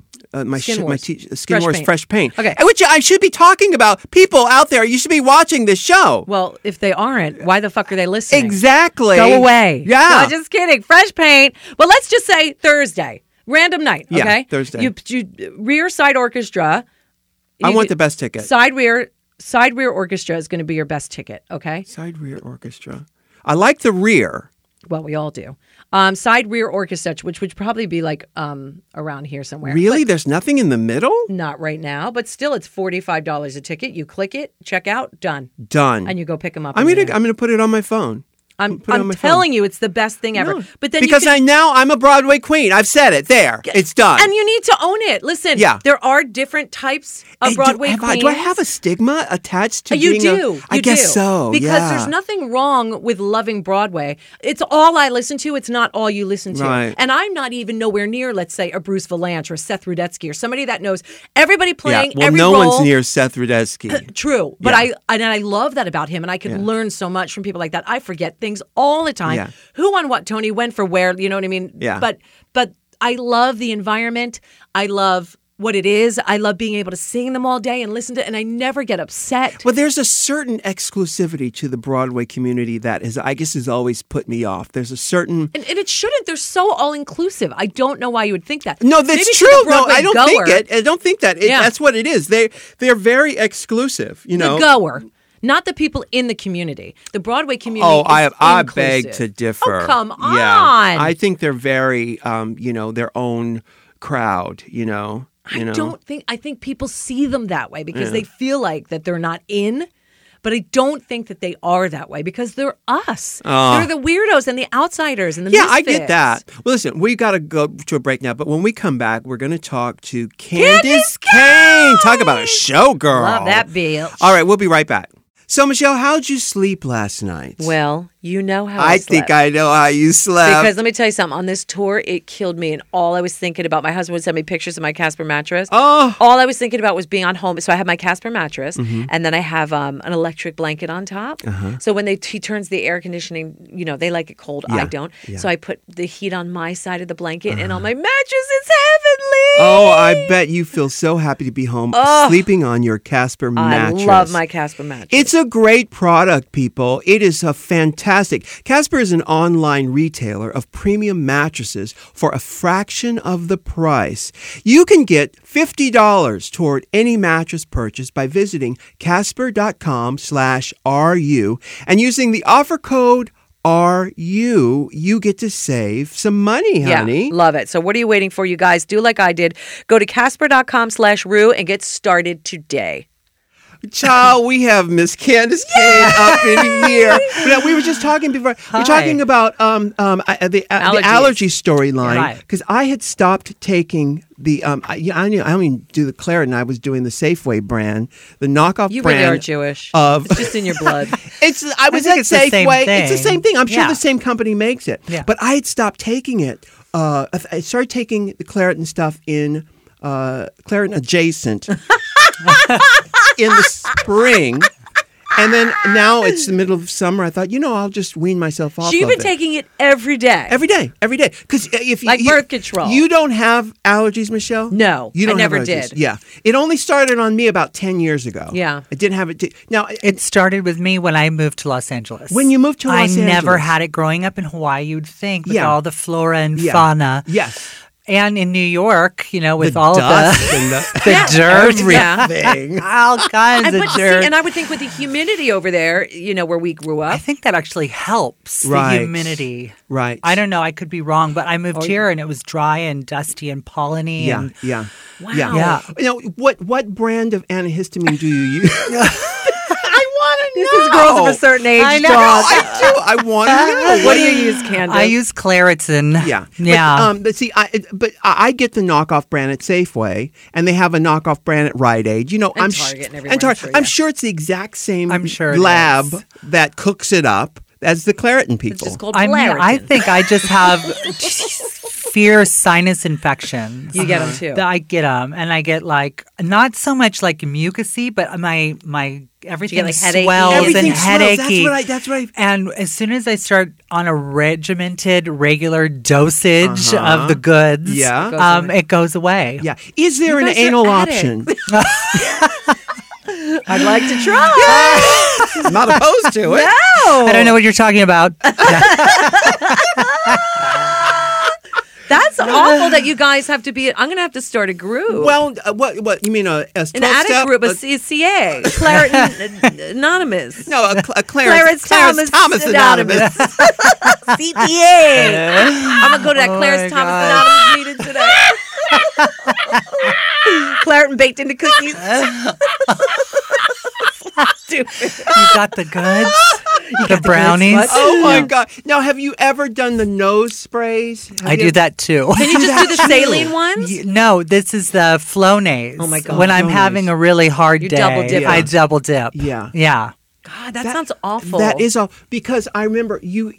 Speaker 1: my Skin Wars Fresh Paint.
Speaker 2: Okay,
Speaker 1: which I should be talking about. People out there, you should be watching this show.
Speaker 2: Well, if they aren't, why the fuck are they listening?
Speaker 1: Exactly.
Speaker 2: Go away.
Speaker 1: Yeah.
Speaker 2: No, just kidding. Fresh Paint. Well, let's just say Thursday. Random night. Okay.
Speaker 1: Yeah, Thursday.
Speaker 2: You rear side orchestra.
Speaker 1: I want the best ticket.
Speaker 2: Side rear orchestra is going to be your best ticket. Okay.
Speaker 1: Side rear orchestra. I like the rear.
Speaker 2: Well, we all do. Side rear orchestra, which would probably be like around here somewhere.
Speaker 1: Really? There's nothing in the middle?
Speaker 2: Not right now, but still, it's $45 a ticket. You click it, check out, done.
Speaker 1: Done.
Speaker 2: And you go pick them up.
Speaker 1: I'm gonna put it on my phone.
Speaker 2: I'm
Speaker 1: Put it on my
Speaker 2: telling you, it's the best thing ever.
Speaker 1: No.
Speaker 2: But then
Speaker 1: because I'm a Broadway queen. I've said it. There, it's done.
Speaker 2: And you need to own it. Listen, there are different types of Broadway queens.
Speaker 1: Do I have a stigma attached to
Speaker 2: you
Speaker 1: being I guess so.
Speaker 2: Because there's nothing wrong with loving Broadway. It's all I listen to. It's not all you listen to.
Speaker 1: Right.
Speaker 2: And I'm not even nowhere near, let's say, a Bruce Vilanch or Seth Rudetsky or somebody that knows everybody playing every
Speaker 1: no
Speaker 2: role.
Speaker 1: one's near Seth Rudetsky.
Speaker 2: True. But I love that about him, and I can learn so much from people like that. I forget things all the time.
Speaker 1: Yeah.
Speaker 2: Who won what, Tony? When for where? You know what I mean?
Speaker 1: Yeah.
Speaker 2: But I love the environment. I love what it is. I love being able to sing them all day and listen to it, and I never get upset.
Speaker 1: Well, there's a certain exclusivity to the Broadway community that has always put me off. There's a certain...
Speaker 2: And it shouldn't. They're so all-inclusive. I don't know why you would think that.
Speaker 1: No, that's
Speaker 2: Maybe
Speaker 1: true. No, I don't think it. I don't think that.
Speaker 2: Yeah.
Speaker 1: That's what it is. They're very exclusive, you know.
Speaker 2: The goer. Not the people in the community. The Broadway community is
Speaker 1: I beg
Speaker 2: inclusive.
Speaker 1: to differ.
Speaker 2: Oh, come on.
Speaker 1: Yeah. I think they're very, their own crowd,
Speaker 2: I think people see them that way because they feel like that they're not in, but I don't think that they are that way because they're us. They're the weirdos and the outsiders and the misfits.
Speaker 1: I get that. Well, listen, we got to go to a break now, but when we come back, we're going to talk to Candace Kane. Talk about a showgirl.
Speaker 2: Love that bitch.
Speaker 1: All right, we'll be right back. So, Michelle, how'd you sleep last night?
Speaker 2: Well, you know how I slept.
Speaker 1: think I know how you slept.
Speaker 2: Because let me tell you something. On this tour, it killed me. And all I was thinking about, my husband would send me pictures of my Casper mattress.
Speaker 1: Oh.
Speaker 2: All I was thinking about was being on home. So I have my Casper mattress, and then I have an electric blanket on top. So when he turns the air conditioning, they like it cold. I don't.
Speaker 1: Yeah.
Speaker 2: So I put the heat on my side of the blanket, and on my mattress, it's heavenly.
Speaker 1: Oh, I bet you feel so happy to be home sleeping on your Casper mattress.
Speaker 2: I love my Casper mattress.
Speaker 1: It's a great product, people. It is a fantastic. Casper is an online retailer of premium mattresses for a fraction of the price. You can get $50 toward any mattress purchase by visiting casper.com/RU and using the offer code RU. You get to save some money, honey.
Speaker 2: Yeah, love it. So what are you waiting for, you guys? Do like I did. Go to casper.com/RU and get started today.
Speaker 1: Child, we have Miss Candace Kane up in here. We were just talking before.
Speaker 2: Hi.
Speaker 1: We're talking about the allergy storyline because I had stopped taking the I only do the Claritin. I was doing the Safeway brand, the knockoff
Speaker 2: you
Speaker 1: brand.
Speaker 2: You really are Jewish.
Speaker 1: It's
Speaker 2: just in your blood.
Speaker 1: I was at Safeway. It's the same thing. I'm sure the same company makes it.
Speaker 3: Yeah.
Speaker 1: But I had stopped taking it. I started taking the Claritin stuff in Claritin adjacent. In the spring, and then now it's the middle of summer. I thought, I'll just wean myself off.
Speaker 2: So you've
Speaker 1: of
Speaker 2: been
Speaker 1: it.
Speaker 2: taking it every day,
Speaker 1: because if
Speaker 2: like birth control.
Speaker 1: You don't have allergies, Michelle.
Speaker 2: No,
Speaker 1: you don't.
Speaker 2: I never
Speaker 1: have allergies.
Speaker 2: did.
Speaker 1: Yeah, it only started on me about 10 years ago.
Speaker 2: Yeah,
Speaker 1: I didn't have it. Now
Speaker 3: it started with me when I moved to Los Angeles.
Speaker 1: When you moved to Los Angeles,
Speaker 3: I never had it growing up in Hawaii. You'd think with all the flora and fauna.
Speaker 1: Yes.
Speaker 3: And in New York, with all
Speaker 1: dust
Speaker 3: of the,
Speaker 1: and
Speaker 3: the dirt,
Speaker 1: everything.
Speaker 3: all kinds of dirt.
Speaker 2: And I would think with the humidity over there, where we grew up.
Speaker 3: I think that actually helps, the humidity.
Speaker 1: Right.
Speaker 3: I don't know. I could be wrong, but I moved here and it was dry and dusty and polleny.
Speaker 1: Yeah,
Speaker 3: and,
Speaker 1: yeah.
Speaker 2: Wow.
Speaker 1: Yeah. What brand of antihistamine do you use?
Speaker 2: This is girls of a certain age.
Speaker 3: I know.
Speaker 1: I do. I want to know.
Speaker 2: What do you use, Candace?
Speaker 3: I use Claritin.
Speaker 1: Yeah.
Speaker 3: Yeah.
Speaker 1: But see, I get the knockoff brand at Safeway, and they have a knockoff brand at Rite Aid.
Speaker 2: And Target and everywhere.
Speaker 1: I'm sure it's the exact same
Speaker 3: it
Speaker 1: lab
Speaker 3: is.
Speaker 1: that cooks it up as the Claritin people.
Speaker 2: It's just called
Speaker 3: I
Speaker 2: Claritin.
Speaker 3: mean, I think I just have fierce sinus infections.
Speaker 2: You get them too.
Speaker 3: I get them, and I get not so much mucusy, but my everything swells
Speaker 1: Everything
Speaker 3: and headachy.
Speaker 1: That's right.
Speaker 3: And as soon as I start on a regimented, regular dosage of the goods, it goes away.
Speaker 1: Yeah. Is there an anal option?
Speaker 2: I'd like to try.
Speaker 1: I'm not opposed to it.
Speaker 2: No.
Speaker 3: I don't know what you're talking about.
Speaker 2: That's awful that you guys have to be. I'm going to have to start a group.
Speaker 1: Well, what you mean an
Speaker 2: addict group, a CA, Claritin Anonymous.
Speaker 1: No, a Clarence Thomas Anonymous.
Speaker 2: CTA. I'm going to go to that Clarence Thomas Anonymous meeting today. Claritin baked into cookies.
Speaker 3: You got the goods? The brownies.
Speaker 1: Oh my God! Now, have you ever done the nose sprays?
Speaker 3: I do that too.
Speaker 2: Can you just do the saline ones?
Speaker 3: No, this is the Flonase.
Speaker 2: Oh my God.
Speaker 3: When I'm
Speaker 1: Flonase.
Speaker 3: having a really hard day,
Speaker 2: double dip.
Speaker 3: I double dip.
Speaker 1: Yeah.
Speaker 2: God, that sounds awful.
Speaker 1: That is all because I remember you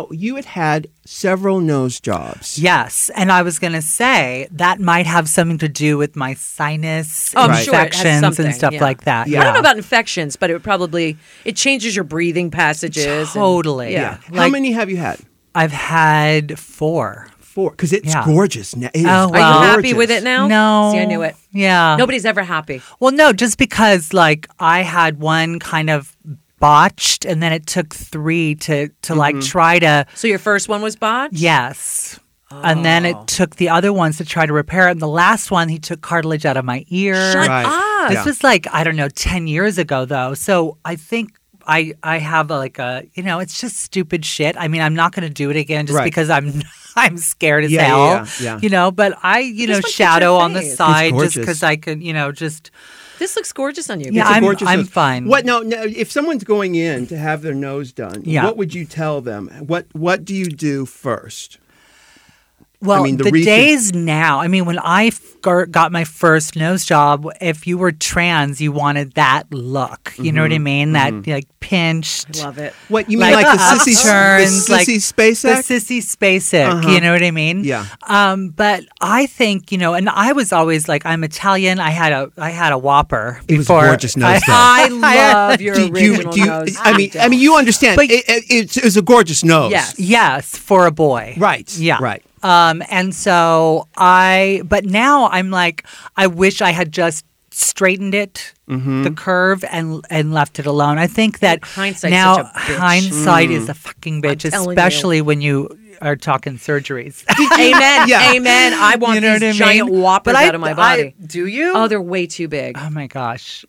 Speaker 1: had several nose jobs.
Speaker 3: Yes, and I was going to say that might have something to do with my sinus
Speaker 2: I'm sure it has
Speaker 3: infections
Speaker 2: something,
Speaker 3: and stuff
Speaker 2: yeah.
Speaker 3: like that.
Speaker 1: Yeah.
Speaker 2: I don't know about infections, but it changes your breathing passages.
Speaker 3: Totally.
Speaker 2: Yeah.
Speaker 1: How many have you had?
Speaker 3: I've had 4.
Speaker 1: 4, because it's
Speaker 3: Yeah.
Speaker 1: gorgeous. It is
Speaker 3: Oh,
Speaker 2: Are
Speaker 3: well.
Speaker 2: you happy with it now?
Speaker 3: No.
Speaker 2: See, I knew it.
Speaker 3: Yeah.
Speaker 2: Nobody's ever happy.
Speaker 3: Well, no, just because like I had one kind of botched and then it took 3 to like try to
Speaker 2: So your first one was botched?
Speaker 3: yes. And then it took the other ones to try to repair it. And the last one, he took cartilage out of my ear.
Speaker 2: Shut
Speaker 1: Right.
Speaker 2: up.
Speaker 3: This was like, I don't know, 10 years ago, though. So I think I have it's just stupid shit. I mean, I'm not going to do it again just
Speaker 1: Right.
Speaker 3: because I'm scared as
Speaker 1: Yeah,
Speaker 3: hell.
Speaker 1: yeah.
Speaker 3: But I,
Speaker 2: Just want to
Speaker 3: shadow
Speaker 2: fix your
Speaker 3: on the
Speaker 2: face.
Speaker 3: side
Speaker 1: It's
Speaker 3: just
Speaker 1: gorgeous.
Speaker 3: because I could, just.
Speaker 2: This looks gorgeous on you.
Speaker 3: Yeah,
Speaker 1: It's a
Speaker 3: I'm-
Speaker 1: gorgeous
Speaker 3: I'm
Speaker 1: nose.
Speaker 3: fine.
Speaker 1: What? No, if someone's going in to have their nose done,
Speaker 3: Yeah.
Speaker 1: what would you tell them? What do you do first?
Speaker 3: Well,
Speaker 1: mean, the
Speaker 3: the
Speaker 1: recent-
Speaker 3: days now, I mean, when I got my first nose job, if you were trans, you wanted that look. You know what I mean? That like pinched.
Speaker 2: Love it.
Speaker 1: What you mean, like the sissy
Speaker 3: upturns,
Speaker 1: the sissy space
Speaker 3: the
Speaker 1: act?
Speaker 3: sissy spacek. You know what I mean?
Speaker 1: Yeah.
Speaker 3: But I think and I was always like, I'm Italian. I had a Whopper
Speaker 1: It was a
Speaker 3: before.
Speaker 1: gorgeous nose job.
Speaker 2: I love your original nose.
Speaker 1: I mean, you understand.
Speaker 3: But-
Speaker 1: It was a gorgeous nose.
Speaker 2: Yes.
Speaker 3: Yes, for a boy.
Speaker 1: Right.
Speaker 3: Yeah.
Speaker 1: Right.
Speaker 3: And so but now I'm like, I wish I had just straightened it, the curve, and left it alone. I think that
Speaker 2: Hindsight's
Speaker 3: now
Speaker 2: such a bitch.
Speaker 3: hindsight is a fucking bitch,
Speaker 2: telling you.
Speaker 3: especially when you are talking surgeries.
Speaker 2: Amen.
Speaker 1: Yeah.
Speaker 2: Amen. I want
Speaker 3: You know
Speaker 2: these
Speaker 3: what I
Speaker 2: giant
Speaker 3: mean?
Speaker 2: whoppers
Speaker 3: But
Speaker 2: out of my body.
Speaker 3: do you?
Speaker 2: Oh, they're way too big.
Speaker 3: Oh my gosh.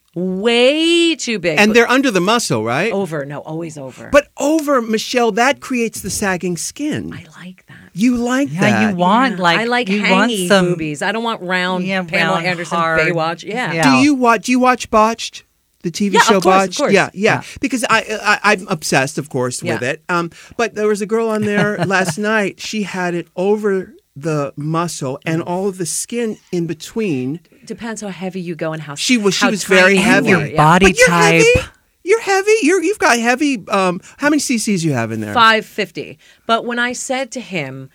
Speaker 2: Way too big.
Speaker 1: And they're under the muscle, right?
Speaker 2: over. No, always over.
Speaker 1: But over, Michelle, that creates the sagging skin.
Speaker 2: I like that.
Speaker 1: You like
Speaker 3: Yeah,
Speaker 1: that.
Speaker 3: you want
Speaker 2: I like
Speaker 3: you want
Speaker 2: hangy
Speaker 3: some
Speaker 2: boobies. I don't want round Pamela
Speaker 3: round,
Speaker 2: Anderson
Speaker 3: hard.
Speaker 2: Baywatch. Yeah.
Speaker 3: Yeah.
Speaker 1: Do you watch Botched? The TV
Speaker 2: Yeah,
Speaker 1: show
Speaker 2: of course, of
Speaker 1: Botched?
Speaker 2: course.
Speaker 1: Yeah. Because I'm obsessed, of course, with
Speaker 2: Yeah.
Speaker 1: it. But there was a girl on there last night. She had it over the muscle and all of the skin in between.
Speaker 2: Depends how heavy you go and how
Speaker 1: She was
Speaker 2: how
Speaker 1: very
Speaker 2: tiny you
Speaker 1: heavy.
Speaker 2: are,
Speaker 3: Your
Speaker 2: yeah.
Speaker 3: body
Speaker 1: But you're
Speaker 3: type.
Speaker 1: heavy. You're heavy. You've got heavy. How many cc's you have in there?
Speaker 2: 550. But when I said to him,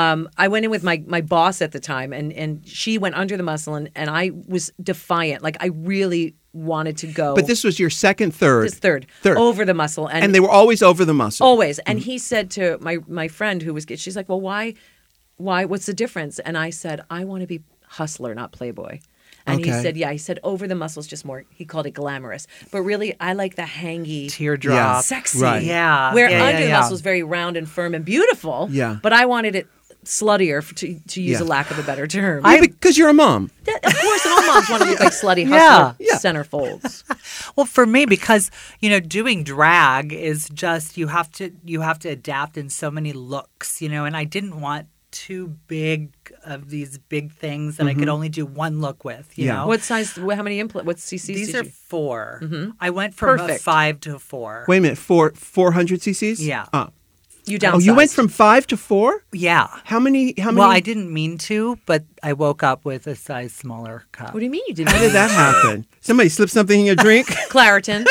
Speaker 2: I went in with my boss at the time, and she went under the muscle, and I was defiant. Like I really wanted to go.
Speaker 1: But this was your second, third.
Speaker 2: This third over the muscle,
Speaker 1: And they were always over the muscle.
Speaker 2: always. And he said to my friend who was, she's like, well, why? What's the difference? And I said, I want to be hustler, not playboy. And he
Speaker 1: Okay.
Speaker 2: said, yeah. He said, over the muscles, just more. He called it glamorous. But really, I like the hangy,
Speaker 3: Teardrop.
Speaker 2: sexy.
Speaker 1: Right.
Speaker 3: Yeah.
Speaker 2: Where
Speaker 3: yeah,
Speaker 2: under the
Speaker 3: yeah.
Speaker 2: muscle is very round and firm and beautiful.
Speaker 1: Yeah.
Speaker 2: But I wanted it sluttier, to use
Speaker 1: Yeah.
Speaker 2: a lack of a better term.
Speaker 1: Yeah, because you're a mom.
Speaker 2: Of course, and all moms want to look like slutty
Speaker 3: Yeah.
Speaker 2: hustler
Speaker 1: Yeah.
Speaker 2: centerfolds.
Speaker 3: Well, for me, because doing drag is just you have to adapt in so many looks, and I didn't want too big of these big things that I could only do one look with. You
Speaker 1: Yeah.
Speaker 3: know,
Speaker 2: What size? How many implant? What cc's
Speaker 3: these
Speaker 2: did
Speaker 3: are
Speaker 2: you?
Speaker 3: 4. I went from a
Speaker 2: Perfect.
Speaker 3: 5 to a 4.
Speaker 1: Wait a minute, 400 cc's?
Speaker 3: Yeah.
Speaker 2: You downsized.
Speaker 1: Oh, you went from 5 to 4?
Speaker 3: Yeah.
Speaker 1: How many?
Speaker 3: Well, I didn't mean to, but I woke up with a size smaller cup.
Speaker 2: What do you mean you didn't?
Speaker 1: How did that happen? Somebody slipped something in your drink?
Speaker 2: Claritin.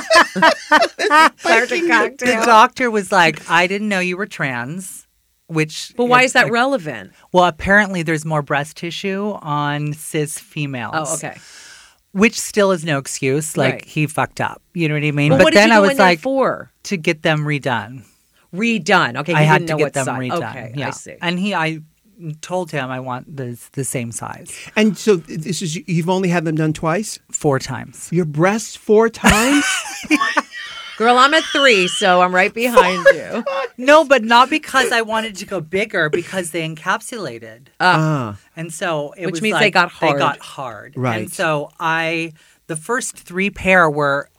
Speaker 2: Claritin cocktail.
Speaker 3: The doctor was like, "I didn't know you were trans." Which,
Speaker 2: But why is that relevant?
Speaker 3: Well, apparently there's more breast tissue on cis females.
Speaker 2: Oh, okay.
Speaker 3: Which still is no excuse. Like
Speaker 2: Right.
Speaker 3: he fucked up. You know what I mean?
Speaker 2: Well,
Speaker 3: but
Speaker 2: what did
Speaker 3: then
Speaker 2: you
Speaker 3: I
Speaker 2: go
Speaker 3: was
Speaker 2: in there
Speaker 3: like,
Speaker 2: for?
Speaker 3: to get them redone.
Speaker 2: Redone. Okay, you
Speaker 3: I had
Speaker 2: didn't
Speaker 3: to
Speaker 2: know
Speaker 3: get
Speaker 2: what
Speaker 3: them
Speaker 2: size.
Speaker 3: redone.
Speaker 2: Okay,
Speaker 3: yeah.
Speaker 2: I see.
Speaker 3: And I told him I want the same size
Speaker 1: And so you've only had them done twice?
Speaker 3: 4 times.
Speaker 1: Your breasts 4 times?
Speaker 2: Girl, I'm at 3, so I'm right behind you.
Speaker 3: No, but not because I wanted to go bigger, because they encapsulated. And so it
Speaker 2: Which
Speaker 3: was
Speaker 2: means
Speaker 3: like
Speaker 2: they got hard.
Speaker 3: They got hard.
Speaker 1: Right.
Speaker 3: And so the first 3 pair were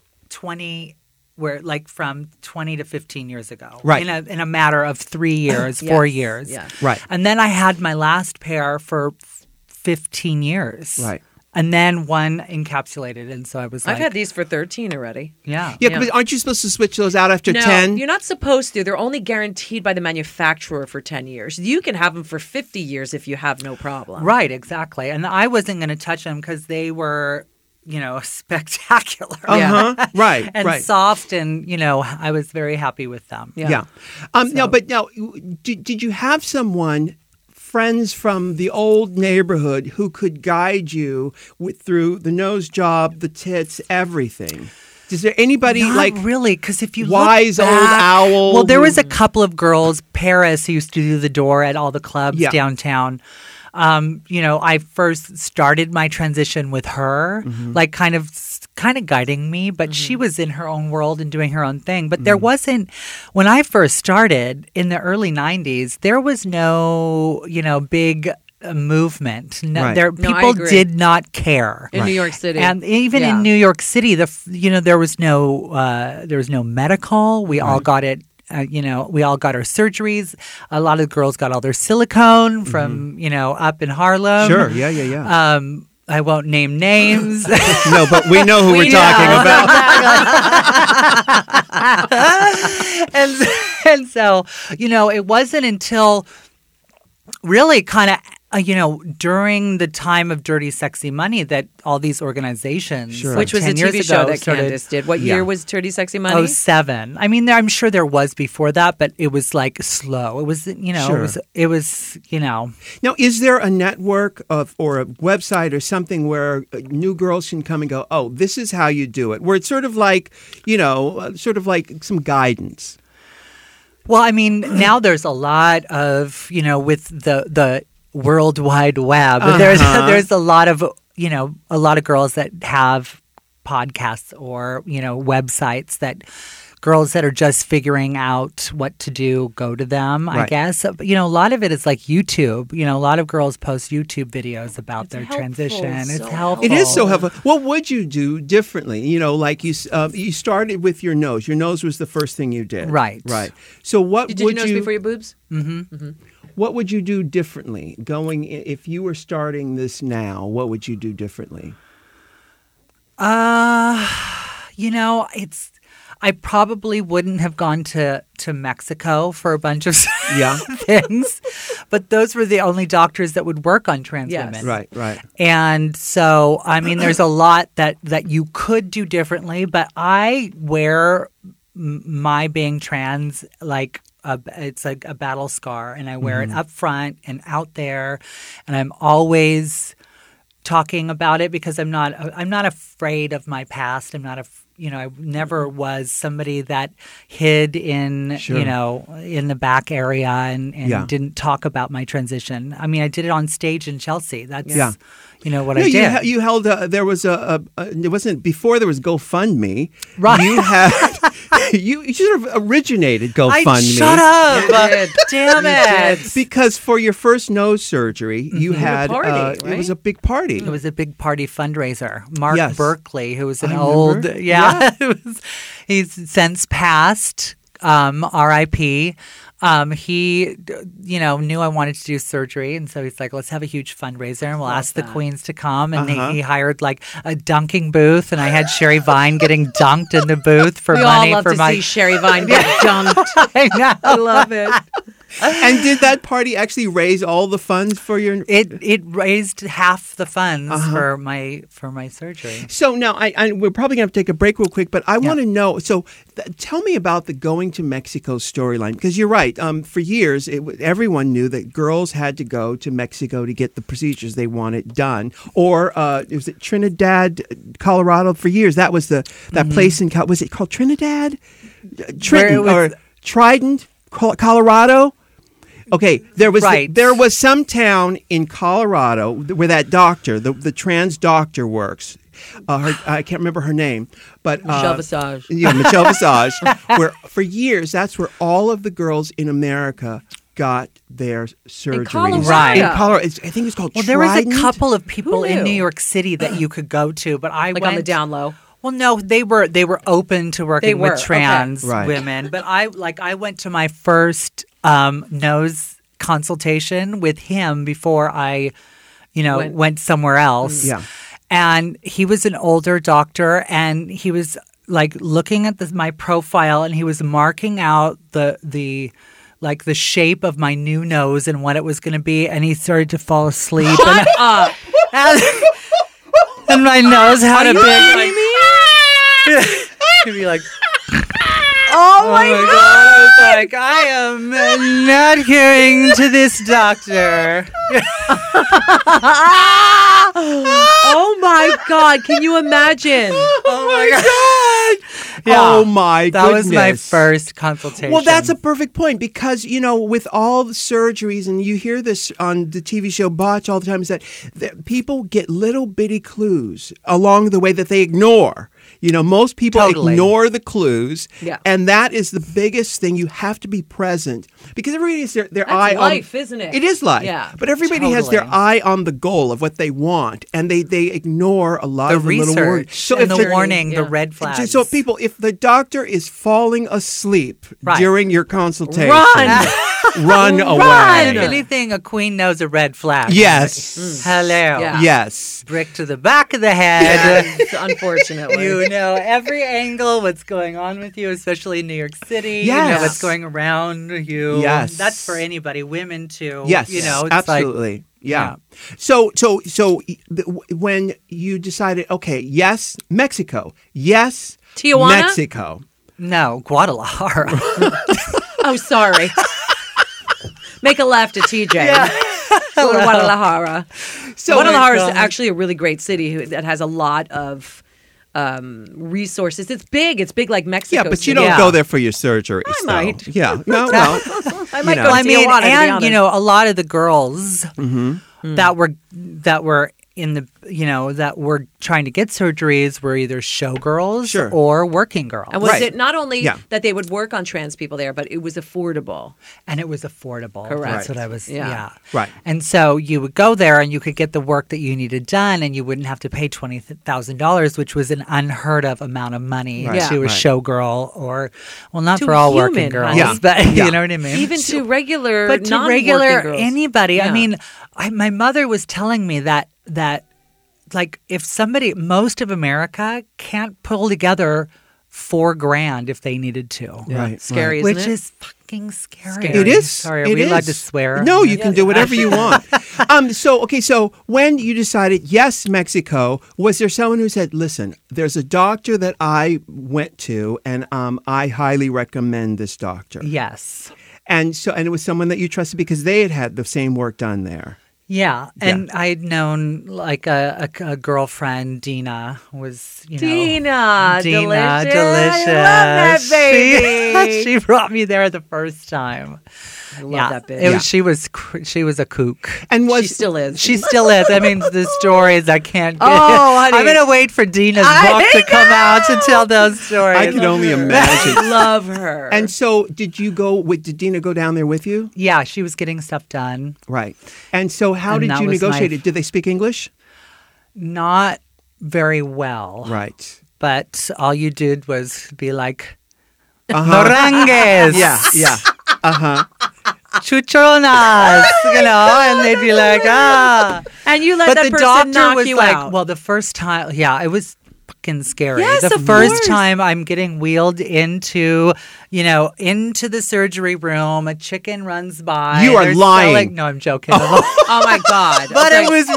Speaker 3: from 20 to 15 years ago.
Speaker 1: Right.
Speaker 3: In a matter of 3 years, 4 years.
Speaker 2: Yeah.
Speaker 1: Right.
Speaker 3: And then I had my last pair for 15 years.
Speaker 1: Right.
Speaker 3: And then one encapsulated, and so I was like,
Speaker 2: I've had these for 13 already.
Speaker 3: yeah.
Speaker 1: Yeah, but aren't you supposed to switch those out after
Speaker 2: No,
Speaker 1: 10?
Speaker 2: you're not supposed to. They're only guaranteed by the manufacturer for 10 years. You can have them for 50 years if you have no problem.
Speaker 3: Right, exactly. And I wasn't going to touch them because they were, spectacular.
Speaker 1: Right,
Speaker 3: and
Speaker 1: right.
Speaker 3: soft, and I was very happy with them.
Speaker 1: Yeah. Now, did you have friends from the old neighborhood who could guide you through the nose job, the tits, everything? Is there anybody
Speaker 3: Not really, because if you
Speaker 1: wise
Speaker 3: look
Speaker 1: old
Speaker 3: back,
Speaker 1: owl?
Speaker 3: well, there was a couple of girls, Paris, who used to do the door at all the clubs downtown. I first started my transition with her, like kind of guiding me, but she was in her own world and doing her own thing. But there wasn't, when I first started in the early 90s, there was no, big movement.
Speaker 1: Right.
Speaker 3: People did not care.
Speaker 2: In New York City.
Speaker 3: And even in New York City, there was no medical. We all got it. We all got our surgeries. A lot of girls got all their silicone from, up in Harlem.
Speaker 1: Sure, yeah.
Speaker 3: I won't name names.
Speaker 1: No, but we know who we're talking about.
Speaker 3: and so, it wasn't until really kind of during the time of Dirty Sexy Money that all these organizations,
Speaker 1: Sure.
Speaker 2: Which was a
Speaker 3: 10 years
Speaker 2: TV show
Speaker 3: ago,
Speaker 2: that Candace did. What year was Dirty Sexy Money?
Speaker 3: 07. I mean, I'm sure there was before that, but it was like slow. It was,
Speaker 1: Sure.
Speaker 3: it was.
Speaker 1: Now, is there a network or a website or something where new girls can come and go, oh, this is how you do it, where it's sort of like some guidance?
Speaker 3: Well, I mean, now there's a lot of, with the World Wide Web. There's a lot of girls that have podcasts or websites that girls that are just figuring out what to do go to them.
Speaker 1: Right.
Speaker 3: I guess a lot of it is like YouTube. A lot of girls post YouTube videos about their transition. It's helpful.
Speaker 1: It is so helpful. What would you do differently? Like you started with your nose. Your nose was the first thing you did.
Speaker 3: Right.
Speaker 1: So what
Speaker 2: Did you do your nose before your boobs?
Speaker 1: What would you do differently if you were starting this now? What would you do differently?
Speaker 3: I probably wouldn't have gone to Mexico for a bunch of things, but those were the only doctors that would work on trans women.
Speaker 1: Right.
Speaker 3: And so, I mean, there's a lot that you could do differently, but I wear my being trans like it's like a battle scar, and I wear it up front and out there, and I'm always talking about it because I'm not afraid of my past. I'm not I never was somebody that hid in in the back area and didn't talk about my transition. I mean, I did it on stage in Chelsea. That's what I did.
Speaker 1: You held there was it wasn't before there was GoFundMe.
Speaker 3: Right.
Speaker 1: You had you sort of originated GoFundMe.
Speaker 3: Shut up. Damn it.
Speaker 1: Because for your first nose surgery, you had
Speaker 2: party, right?
Speaker 1: It was a big party.
Speaker 3: It was a big party fundraiser. Mark Berkeley, who was an he's since passed, R.I.P. He, knew I wanted to do surgery, and so he's like, "Let's have a huge fundraiser, and we'll ask the queens to come." And he hired like a dunking booth, and I had Sherry Vine getting dunked in the booth for money
Speaker 2: all love
Speaker 3: for
Speaker 2: to
Speaker 3: my.
Speaker 2: see Sherry Vine get dunked.
Speaker 3: I know.
Speaker 2: I love it.
Speaker 1: And did that party actually raise all the funds for your?
Speaker 3: It raised half the funds for my surgery.
Speaker 1: So now we're probably going to have to take a break real quick, but I want to know. So tell me about the going to Mexico storyline, because you're right. For years, everyone knew that girls had to go to Mexico to get the procedures they wanted done. Or was it Trinidad, Colorado? For years, that was that place in was it called Trinidad, Trenton or Trident, Colorado? Okay, there was some town in Colorado where that doctor, the trans doctor, works. I can't remember her name, but
Speaker 2: Michelle Visage.
Speaker 1: Yeah, Michelle Visage. Where for years, that's where all of the girls in America got their surgery.
Speaker 2: Colorado.
Speaker 1: In Colorado, I think it's called.
Speaker 3: Well, there was
Speaker 1: Trident.
Speaker 3: a couple of people
Speaker 2: Who
Speaker 3: in
Speaker 2: knew?
Speaker 3: New York City that you could go to, but I
Speaker 2: Like
Speaker 3: went
Speaker 2: on the down low.
Speaker 3: Well, no, they were open to working with trans
Speaker 1: okay. Right.
Speaker 3: women, but I went to my first nose consultation with him before I, went somewhere else.
Speaker 1: Yeah.
Speaker 3: And he was an older doctor, and he was like looking at my profile, and he was marking out the shape of my new nose and what it was going to be. And he started to fall asleep.
Speaker 2: Shut up.
Speaker 3: And my nose had a
Speaker 2: Are you
Speaker 3: big.
Speaker 2: kidding me?
Speaker 3: He'd be like,
Speaker 2: Oh my
Speaker 3: God. I was like, I am not hearing to this doctor.
Speaker 2: Oh my God! Can you imagine?
Speaker 3: Oh my God. Yeah.
Speaker 1: Oh my
Speaker 3: That
Speaker 1: goodness.
Speaker 3: was my first consultation.
Speaker 1: Well, that's a perfect point because, with all the surgeries, and you hear this on the TV show Botch all the time, is that people get little bitty clues along the way that they ignore. Most people
Speaker 3: Totally.
Speaker 1: ignore the clues,
Speaker 2: Yeah.
Speaker 1: and that is the biggest thing. You have to be present because everybody has their eye
Speaker 2: life,
Speaker 1: on.
Speaker 2: isn't it?
Speaker 1: It is life.
Speaker 2: Yeah.
Speaker 1: But everybody has their
Speaker 3: Totally.
Speaker 1: eye on the goal of what they want, and they ignore a lot
Speaker 3: the
Speaker 1: of the little words.
Speaker 3: research and the
Speaker 1: the
Speaker 3: warning,
Speaker 2: Yeah.
Speaker 3: the red flags.
Speaker 1: So people, if the doctor is falling asleep
Speaker 3: Right.
Speaker 1: during your consultation,
Speaker 2: Run.
Speaker 1: run away.
Speaker 2: Run.
Speaker 3: If anything, a queen knows a red flag.
Speaker 1: Yes.
Speaker 3: Hello.
Speaker 2: Yeah.
Speaker 1: Yes.
Speaker 3: Brick to the back of the head.
Speaker 2: Unfortunately.
Speaker 3: You know every angle, what's going on with you, especially in New York City. You
Speaker 1: Yes.
Speaker 3: know what's going around you.
Speaker 1: Yes.
Speaker 3: That's for anybody, women too.
Speaker 1: Yes.
Speaker 3: You know, it's
Speaker 1: absolutely. Yeah. So when you decided, okay, yes, Mexico. Yes,
Speaker 2: Tijuana?
Speaker 1: Mexico.
Speaker 3: no, Guadalajara.
Speaker 2: Oh, sorry. Make a left at TJ. Go to Guadalajara.
Speaker 1: So
Speaker 2: Guadalajara is
Speaker 3: God.
Speaker 2: actually a really great city that has a lot of resources. It's big. It's big like Mexico.
Speaker 1: Yeah, but you
Speaker 2: City.
Speaker 1: don't go there for your surgery.
Speaker 2: I
Speaker 1: so.
Speaker 2: might.
Speaker 1: Yeah. No.
Speaker 2: I might
Speaker 1: know.
Speaker 2: go to
Speaker 3: I mean,
Speaker 2: Tijuana, to be
Speaker 3: and
Speaker 2: honest.
Speaker 3: a lot of the girls that were in the that were trying to get surgeries were either showgirls
Speaker 1: Sure.
Speaker 3: or working girls,
Speaker 2: And was
Speaker 1: Right.
Speaker 2: it not only
Speaker 1: Yeah.
Speaker 2: that they would work on trans people there, but it was affordable?
Speaker 3: and it was affordable.
Speaker 2: Correct.
Speaker 3: That's what I was.
Speaker 2: Yeah.
Speaker 3: Yeah.
Speaker 1: Right.
Speaker 3: And so you would go there and you could get the work that you needed done, and you wouldn't have to pay $20,000, which was an unheard of amount of money
Speaker 1: Right.
Speaker 3: to a
Speaker 1: Right.
Speaker 3: showgirl or, well, not
Speaker 2: To
Speaker 3: for all
Speaker 2: human,
Speaker 3: working girls,
Speaker 2: honey.
Speaker 1: Yeah.
Speaker 3: but
Speaker 1: Yeah.
Speaker 3: you know what I mean.
Speaker 2: Even to regular,
Speaker 3: but to
Speaker 2: non-working
Speaker 3: regular
Speaker 2: girls.
Speaker 3: anybody.
Speaker 2: Yeah.
Speaker 3: I mean, my mother was telling me that like if most of America can't pull together $4,000 if they needed to.
Speaker 1: Right.
Speaker 2: Scary,
Speaker 3: Which
Speaker 2: isn't it?
Speaker 3: is fucking scary.
Speaker 2: Scary.
Speaker 1: It is.
Speaker 3: Sorry, are
Speaker 1: It
Speaker 3: we allowed
Speaker 1: is.
Speaker 3: to swear?
Speaker 1: No, you can do whatever you want. So when you decided, yes, Mexico, was there someone who said, listen, there's a doctor that I went to, and I highly recommend this doctor?
Speaker 3: Yes.
Speaker 1: And it was someone that you trusted because they had the same work done there.
Speaker 3: Yeah, and I had known like a girlfriend, Dina, was
Speaker 2: Dina, delicious.
Speaker 3: delicious.
Speaker 2: I love that baby.
Speaker 3: She brought me there the first time.
Speaker 2: I love that bitch.
Speaker 3: She was a kook.
Speaker 1: And
Speaker 2: She still is.
Speaker 3: She still is. I mean, the stories I can't. Get.
Speaker 2: Oh, honey.
Speaker 3: I'm gonna wait for Dina's
Speaker 2: I
Speaker 3: book to come out to tell those stories.
Speaker 1: I can only imagine.
Speaker 2: love her.
Speaker 1: And so did Dina go down there with you?
Speaker 3: Yeah, she was getting stuff done.
Speaker 1: Right. And so how
Speaker 3: And
Speaker 1: did
Speaker 3: that
Speaker 1: you
Speaker 3: was
Speaker 1: negotiate
Speaker 3: my-
Speaker 1: it? Did they speak English?
Speaker 3: Not very well.
Speaker 1: Right.
Speaker 3: But all you did was be like,
Speaker 1: Uh-huh.
Speaker 3: Morangues.
Speaker 1: Yeah. Uh-huh.
Speaker 3: Chuchonas, and they'd be like,
Speaker 2: and you let
Speaker 3: But
Speaker 2: that
Speaker 3: the
Speaker 2: person
Speaker 3: doctor
Speaker 2: knock
Speaker 3: was
Speaker 2: you
Speaker 3: like,
Speaker 2: out.
Speaker 3: well, the first time, it was fucking scary.
Speaker 2: Yes,
Speaker 3: the
Speaker 2: of
Speaker 3: first
Speaker 2: course.
Speaker 3: time I'm getting wheeled into the surgery room, a chicken runs by.
Speaker 1: You are
Speaker 3: They're
Speaker 1: lying.
Speaker 3: selling- No, I'm joking.
Speaker 2: Oh my God!
Speaker 3: But
Speaker 2: Okay.
Speaker 3: it was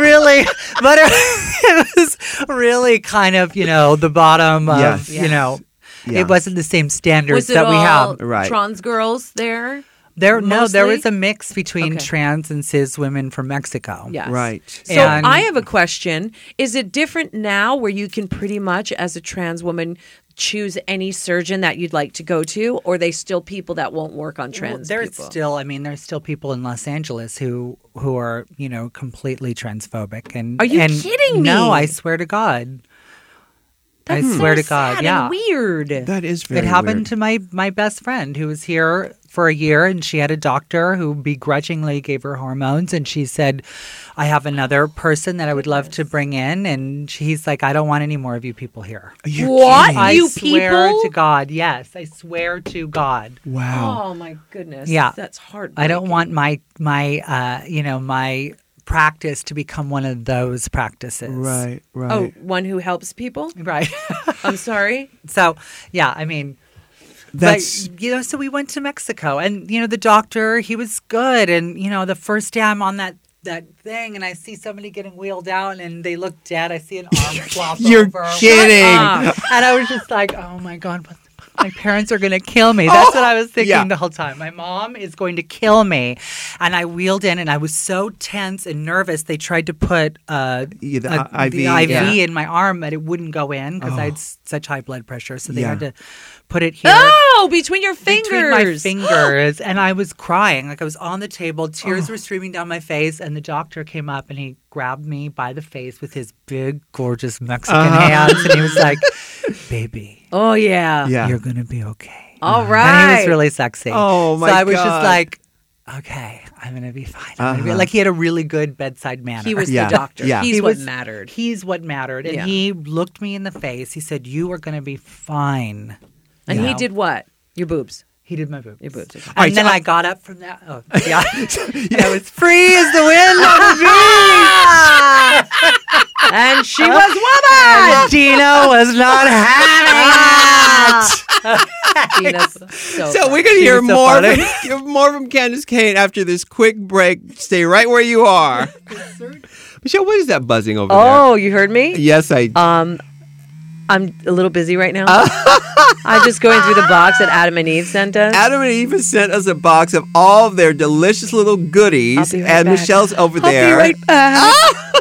Speaker 3: really kind of, the bottom of,
Speaker 1: Yes.
Speaker 3: Yeah.
Speaker 1: Yeah.
Speaker 3: It wasn't the same standards
Speaker 2: was it
Speaker 3: that we
Speaker 2: all
Speaker 3: have.
Speaker 1: Right.
Speaker 2: trans girls there?
Speaker 3: There
Speaker 2: mostly?
Speaker 3: was a mix between
Speaker 2: Okay.
Speaker 3: trans and cis women from Mexico.
Speaker 2: Yes.
Speaker 1: Right.
Speaker 2: So
Speaker 3: And-
Speaker 2: I have a question. Is it different now where you can pretty much, as a trans woman, choose any surgeon that you'd like to go to, or are they still people that won't work on trans
Speaker 3: There's
Speaker 2: people?
Speaker 3: there's still people in Los Angeles who are, completely transphobic. And
Speaker 2: Are you
Speaker 3: and
Speaker 2: kidding
Speaker 3: No,
Speaker 2: me?
Speaker 3: I swear to God.
Speaker 2: That's
Speaker 3: I swear
Speaker 2: so
Speaker 3: to God,
Speaker 2: sad
Speaker 3: yeah.
Speaker 2: and weird.
Speaker 1: That is very
Speaker 3: It happened
Speaker 1: weird.
Speaker 3: to my best friend who was here for a year, and she had a doctor who begrudgingly gave her hormones, and she said, I have another person that I would love to bring in, and he's like, I don't want any more of you people here.
Speaker 1: You're
Speaker 2: What?
Speaker 1: kidding.
Speaker 3: I
Speaker 2: You
Speaker 3: swear
Speaker 2: people?
Speaker 3: to God, yes, I swear to God.
Speaker 1: Wow.
Speaker 2: Oh my goodness.
Speaker 3: Yeah.
Speaker 2: That's hard.
Speaker 3: I don't want my practice to become one of those practices.
Speaker 1: Right.
Speaker 2: Oh, one who helps people?
Speaker 3: Right.
Speaker 2: I'm sorry?
Speaker 3: So, yeah, I mean,
Speaker 1: That's
Speaker 3: so we went to Mexico, and the doctor, he was good, and the first day I'm on that thing, and I see somebody getting wheeled out, and they look dead. I see an arm flop
Speaker 1: You're
Speaker 3: over.
Speaker 1: kidding.
Speaker 3: And I was just like, oh my God, my parents are going to kill me. That's what I was thinking the whole time. My mom is going to kill me. And I wheeled in, and I was so tense and nervous. They tried to put the IV in my arm, but it wouldn't go in because I had such high blood pressure. So they had to put it here.
Speaker 2: Oh, between your fingers.
Speaker 3: Between my fingers. And I was crying. Like I was on the table. Tears were streaming down my face. And the doctor came up and he grabbed me by the face with his big, gorgeous Mexican hands. And he was like, baby.
Speaker 2: Oh, yeah.
Speaker 3: You're going to be okay.
Speaker 2: All right.
Speaker 3: And he was really sexy.
Speaker 1: Oh, my
Speaker 3: God. So I was just
Speaker 1: God.
Speaker 3: like, okay, I'm going to be fine. Like he had a really good bedside manner.
Speaker 2: He was the doctor.
Speaker 1: Yeah.
Speaker 2: He's what mattered.
Speaker 3: He's what mattered. And he looked me in the face. He said, you are going to be fine.
Speaker 2: And he did what? Your boobs.
Speaker 3: He did my boobs.
Speaker 2: Your boobs. Okay.
Speaker 3: And then I got up from that. Oh, yeah. I was free as the wind on the beach.
Speaker 2: And she was woman.
Speaker 3: And Dina was not having it.
Speaker 2: Dina's
Speaker 1: So we're going to hear more from Candace Kane after this quick break. Stay right where you are. Michelle, what is that buzzing over there?
Speaker 2: Oh, you heard me?
Speaker 1: Yes, I.
Speaker 2: I'm a little busy right now. I'm just going through the box that Adam and Eve sent us.
Speaker 1: Adam and Eve has sent us a box of all of their delicious little goodies,
Speaker 2: I'll be right
Speaker 1: and
Speaker 2: back.
Speaker 1: Michelle's over
Speaker 2: I'll
Speaker 1: there.
Speaker 2: be right back.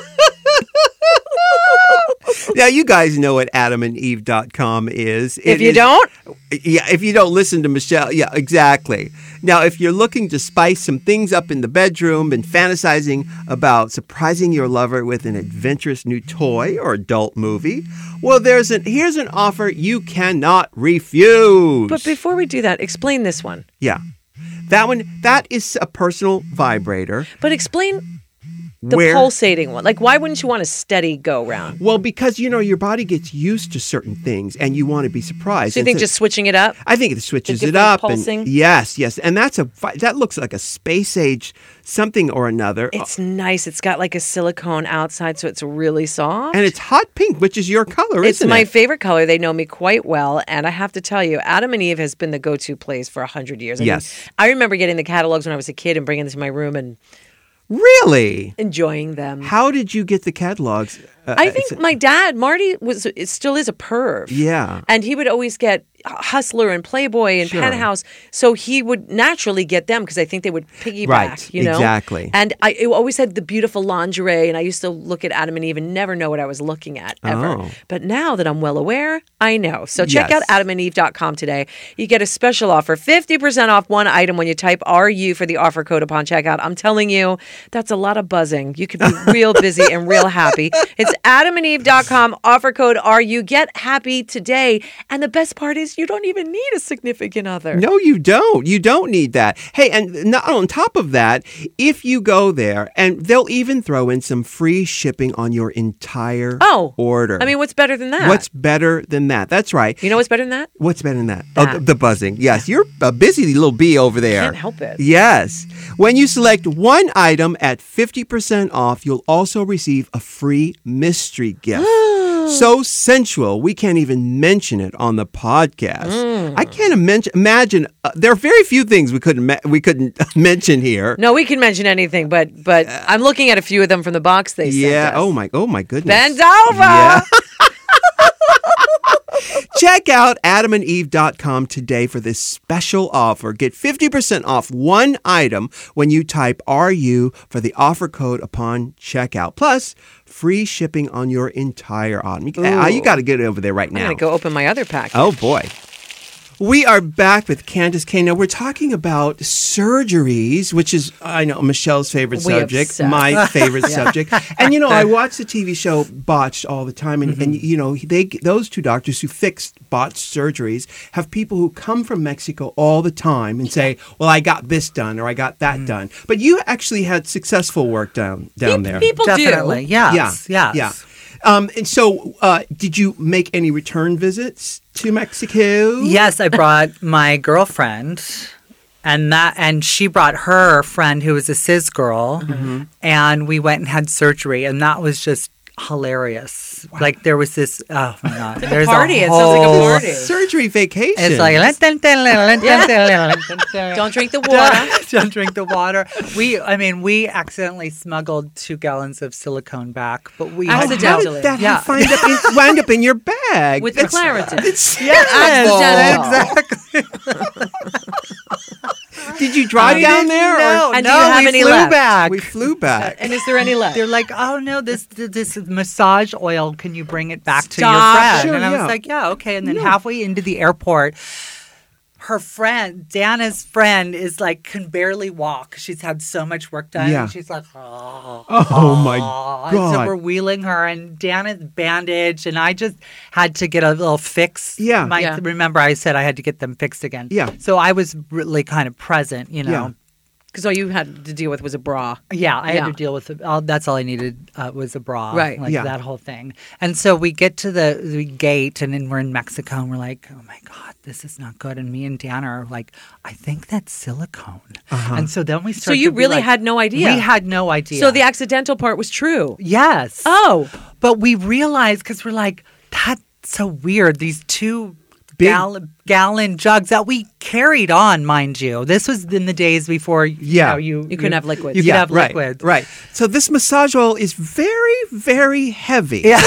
Speaker 1: Now, you guys know what adamandeve.com is.
Speaker 2: If you don't,
Speaker 1: Yeah, if you don't listen to Michelle. Yeah, exactly. Now, if you're looking to spice some things up in the bedroom and fantasizing about surprising your lover with an adventurous new toy or adult movie, well, here's an offer you cannot refuse.
Speaker 2: but before we do that, explain this one.
Speaker 1: Yeah. That is a personal vibrator.
Speaker 2: But explain the
Speaker 1: where,
Speaker 2: pulsating one. Like, why wouldn't you want a steady go round?
Speaker 1: Well, because, your body gets used to certain things and you want to be surprised.
Speaker 2: So you think just switching it up?
Speaker 1: I think it switches it
Speaker 2: different
Speaker 1: up.
Speaker 2: pulsing?
Speaker 1: And yes. And that looks like a space age something or another.
Speaker 2: It's nice. It's got like a silicone outside, so it's really soft.
Speaker 1: And it's hot pink, which is your color,
Speaker 2: It's
Speaker 1: isn't
Speaker 2: my
Speaker 1: it?
Speaker 2: favorite color. They know me quite well. And I have to tell you, Adam and Eve has been the go-to place for 100 years.
Speaker 1: Yes.
Speaker 2: I remember getting the catalogs when I was a kid and bringing them to my room and
Speaker 1: Really?
Speaker 2: enjoying them.
Speaker 1: How did you get the catalogs?
Speaker 2: I think my dad, Marty, still is a perv.
Speaker 1: Yeah.
Speaker 2: And he would always get Hustler and Playboy and
Speaker 1: Sure.
Speaker 2: Penthouse. So he would naturally get them because I think they would piggyback,
Speaker 1: Right,
Speaker 2: you know?
Speaker 1: exactly.
Speaker 2: And it always had the beautiful lingerie. And I used to look at Adam and Eve and never know what I was looking at ever.
Speaker 1: Oh.
Speaker 2: But now that I'm well aware, I know. So check
Speaker 1: Yes.
Speaker 2: out adamandeve.com today. You get a special offer, 50% off one item when you type RU for the offer code upon checkout. I'm telling you, that's a lot of buzzing. You could be real busy and real happy. It's adamandeve.com, offer code RU. Get happy today. And the best part is you don't even need a significant other.
Speaker 1: No, you don't. You don't need that. Hey, and not on top of that, if you go there, and they'll even throw in some free shipping on your entire order.
Speaker 2: I mean, what's better than that?
Speaker 1: What's better than that? That's right.
Speaker 2: You know what's better than that?
Speaker 1: What's better than that?
Speaker 2: That.
Speaker 1: Oh, the buzzing. Yes, you're a busy little bee over there.
Speaker 2: Can't help it.
Speaker 1: Yes. When you select one item at 50% off, you'll also receive a free mystery gift. So sensual, we can't even mention it on the podcast. I can't imagine. There are very few things we couldn't mention here.
Speaker 2: No, we can mention anything, but I'm looking at a few of them from the box they sent us.
Speaker 1: Oh my goodness.
Speaker 2: Bend over.
Speaker 1: Yeah. Check out adamandeve.com today for this special offer. Get 50% off one item when you type RU for the offer code upon checkout. Plus, free shipping on your entire item. You got to get it over there right now.
Speaker 2: I'm going to go open my other package.
Speaker 1: Oh, boy. We are back with Candace Kane. Now, we're talking about surgeries, which is, I know, Michelle's favorite
Speaker 2: We
Speaker 1: subject,
Speaker 2: obsess.
Speaker 1: my favorite subject. And, I watch the TV show Botched all the time. And, those two doctors who fixed botched surgeries have people who come from Mexico all the time and say, well, I got this done or I got that done. But you actually had successful work down there.
Speaker 2: People
Speaker 3: Definitely.
Speaker 2: do.
Speaker 3: Yes.
Speaker 1: Yeah. And so, did you make any return visits to Mexico?
Speaker 3: Yes, I brought my girlfriend And she brought her friend who was a cis girl, and we went and had surgery, and that was just hilarious. Wow. Like there was this, oh my God.
Speaker 2: There's a party. It sounds like a party.
Speaker 1: Surgery vacation.
Speaker 3: It's like,
Speaker 2: don't drink the water.
Speaker 3: Don't drink the water. We accidentally smuggled 2 gallons of silicone back, but we
Speaker 2: accidentally.
Speaker 1: How did that wind up in your bag?
Speaker 2: With the Claritin.
Speaker 3: Exactly.
Speaker 1: Did you drive down there?
Speaker 3: No,
Speaker 2: and do you have any left?
Speaker 3: Back.
Speaker 1: We flew back.
Speaker 2: And is there any left?
Speaker 3: They're like, oh no, this massage oil, can you bring it back to your
Speaker 2: Stop.
Speaker 3: friend?
Speaker 1: Sure,
Speaker 3: and I was like, yeah, okay. And then halfway into the airport, her friend, Dana's friend, is like, can barely walk. She's had so much work done.
Speaker 1: Yeah.
Speaker 3: And she's like,
Speaker 1: oh my God.
Speaker 3: And so we're wheeling her, and Dana's bandaged, and I just had to get a little fix.
Speaker 1: Yeah.
Speaker 3: Remember, I said I had to get them fixed again.
Speaker 1: Yeah.
Speaker 3: So I was really kind of present,
Speaker 1: Yeah.
Speaker 2: Because all you had to deal with was a bra.
Speaker 3: Yeah, I had to deal with it. That's all I needed was a bra.
Speaker 2: Right.
Speaker 3: Like that whole thing. And so we get to the gate, and then we're in Mexico, and we're like, oh my God, this is not good. And me and Dan are like, I think that's silicone. And so then we start.
Speaker 2: So you
Speaker 3: to be
Speaker 2: really
Speaker 3: like,
Speaker 2: had no idea?
Speaker 3: We had no idea.
Speaker 2: So the accidental part was true?
Speaker 3: Yes.
Speaker 2: Oh.
Speaker 3: But we realized, because we're like, that's so weird. These 2 gallon jugs that we carried on, mind you. This was in the days before you
Speaker 2: couldn't have liquids.
Speaker 3: You could have liquids.
Speaker 1: Right. So this massage oil is very, very heavy.
Speaker 3: Yeah.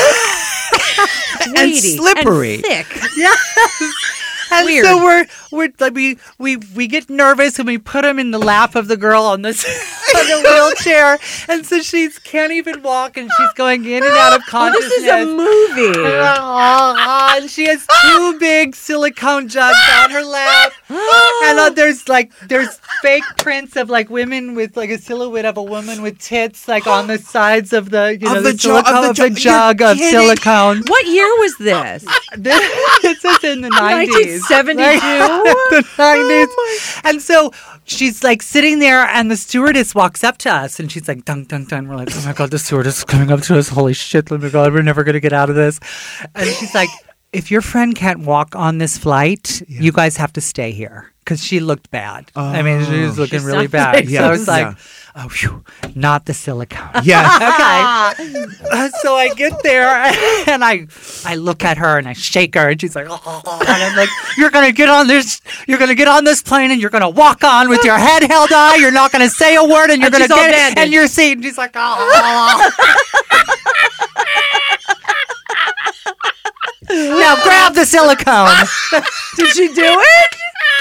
Speaker 1: And slippery.
Speaker 2: And thick.
Speaker 3: Yes. And
Speaker 2: Weird.
Speaker 3: so we're like we get nervous, and we put him in the lap of the girl on this on the wheelchair, and so she can't even walk, and she's going in and out of consciousness.
Speaker 2: This is a movie.
Speaker 3: And she has 2 big silicone jugs on her lap, and there's fake prints of like women with like a silhouette of a woman with tits like on the sides of the the jug of silicone.
Speaker 2: What year was this?
Speaker 3: This is in the 90s.
Speaker 2: 1972?
Speaker 3: The 90s. And so she's like sitting there, and the stewardess walks up to us, and she's like, dun, dun, dun. We're like, oh my God, the stewardess is coming up to us. Holy shit, oh my God, we're never going to get out of this. And she's like, if your friend can't walk on this flight, you guys have to stay here. Because she looked bad. I mean, she was looking really bad. So it's like, oh, phew, not the silicone.
Speaker 1: Yeah.
Speaker 3: Okay. So I get there, and I look at her, and I shake her, and she's like, oh. And I'm like, you're gonna get on this plane, and you're gonna walk on with your head held high. You're not gonna say a word, and you're gonna get in your seat. And she's like, oh. Now grab the silicone.
Speaker 2: Did she do it?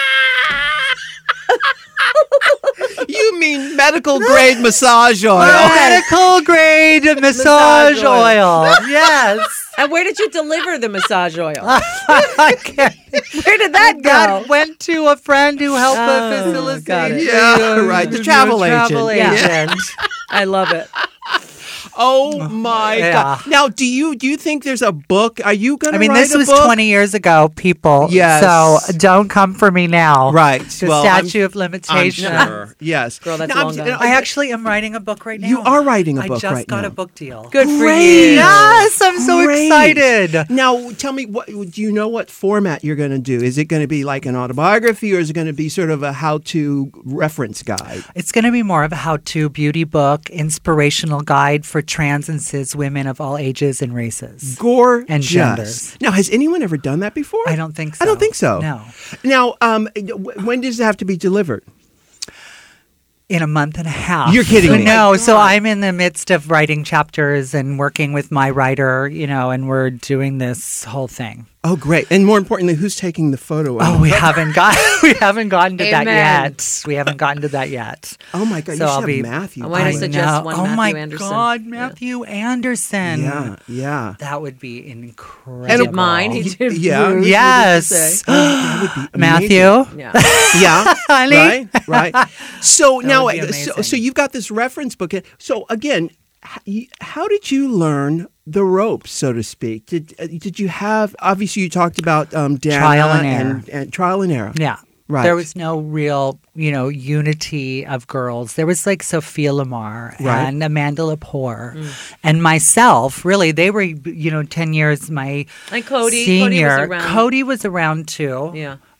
Speaker 1: You mean medical grade massage oil?
Speaker 3: Medical grade massage oil. Yes.
Speaker 2: And where did you deliver the massage oil?
Speaker 3: I can't.
Speaker 2: Where did that go?
Speaker 3: That went to a friend who helped facilitate.
Speaker 1: Yeah, right. The travel agent.
Speaker 2: Yeah. I love it.
Speaker 1: Oh my God! Now, do you think there's a book? Are you going to?
Speaker 3: This was 20 years ago, people.
Speaker 1: Yes.
Speaker 3: So don't come for me now.
Speaker 1: Right.
Speaker 3: The statute of limitations.
Speaker 1: I'm sure. Yes.
Speaker 2: Girl, that's long gone.
Speaker 3: I actually am writing a book right now.
Speaker 1: You are writing a book right now.
Speaker 3: I just got a book deal.
Speaker 2: Good for
Speaker 1: Great.
Speaker 2: you.
Speaker 3: Yes, I'm so excited.
Speaker 1: Now, tell me, do you know what format you're going to do? Is it going to be like an autobiography, or is it going to be sort of a how-to reference guide?
Speaker 3: It's going to be more of a how-to beauty book, inspirational guide for trans and cis women of all ages and races.
Speaker 1: Gorgeous.
Speaker 3: And genders.
Speaker 1: Now, has anyone ever done that before?
Speaker 3: I don't think so.
Speaker 1: I don't think so.
Speaker 3: No.
Speaker 1: Now, when does it have to be delivered?
Speaker 3: In a month and a half.
Speaker 1: You're kidding me.
Speaker 3: No, so I'm in the midst of writing chapters and working with my writer, and we're doing this whole thing.
Speaker 1: Oh, great. And more importantly, who's taking the photo?
Speaker 3: We haven't gotten to that yet. We haven't gotten to that yet.
Speaker 1: Oh my God,
Speaker 3: so
Speaker 1: you should have Matthew.
Speaker 2: I want to suggest one, Matthew Anderson.
Speaker 3: Oh my God, Matthew Anderson.
Speaker 1: Yeah.
Speaker 3: That would be incredible.
Speaker 2: He did mine. He did
Speaker 1: Ruth,
Speaker 3: yes.
Speaker 1: That would be
Speaker 3: Matthew.
Speaker 2: Yeah.
Speaker 1: Yeah.
Speaker 3: Honey.
Speaker 1: Right. So now,
Speaker 3: would be amazing.
Speaker 1: so you've got this reference book. So again, how did you learn the ropes, so to speak? Did you have? Obviously, you talked about Dana
Speaker 3: trial and error.
Speaker 1: And trial and error.
Speaker 3: Yeah.
Speaker 1: Right.
Speaker 3: There was no real, unity of girls. There was like Sophia Lamar and Amanda Lepore and myself. Really, they were, 10 years my
Speaker 2: and Cody.
Speaker 3: senior.
Speaker 2: Cody was around.
Speaker 3: Cody was around too.
Speaker 2: Yeah.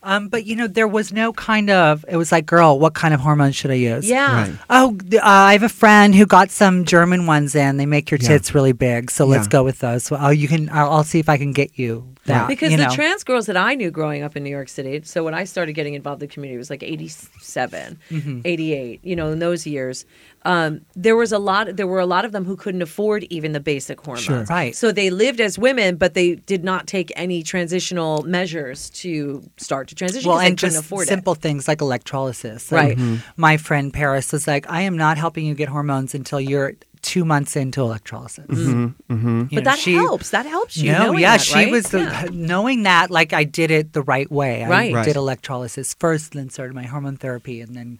Speaker 3: But, there was no it was like, girl, what kind of hormones should I use?
Speaker 2: Yeah.
Speaker 1: Right.
Speaker 3: Oh, I have a friend who got some German ones in. They make your tits really big. So let's go with those. So, I'll see if I can get you that.
Speaker 2: Because the trans girls that I knew growing up in New York City, so when I started getting involved in the community, it was like 87, 88, in those years. There were a lot of them who couldn't afford even the basic hormones.
Speaker 1: Sure.
Speaker 3: Right.
Speaker 2: So they lived as women, but they did not take any transitional measures to start to transition.
Speaker 3: Well,
Speaker 2: 'cause they
Speaker 3: and
Speaker 2: couldn't
Speaker 3: just
Speaker 2: afford
Speaker 3: simple things like electrolysis.
Speaker 2: Right.
Speaker 3: My friend Paris was like, I am not helping you get hormones until you're 2 months into electrolysis.
Speaker 2: But that helps. That helps you.
Speaker 3: No,
Speaker 2: knowing
Speaker 3: yeah,
Speaker 2: that,
Speaker 3: she
Speaker 2: right?
Speaker 3: was knowing that, like I did it the right way.
Speaker 2: Right.
Speaker 3: I did electrolysis first, then started my hormone therapy, and then,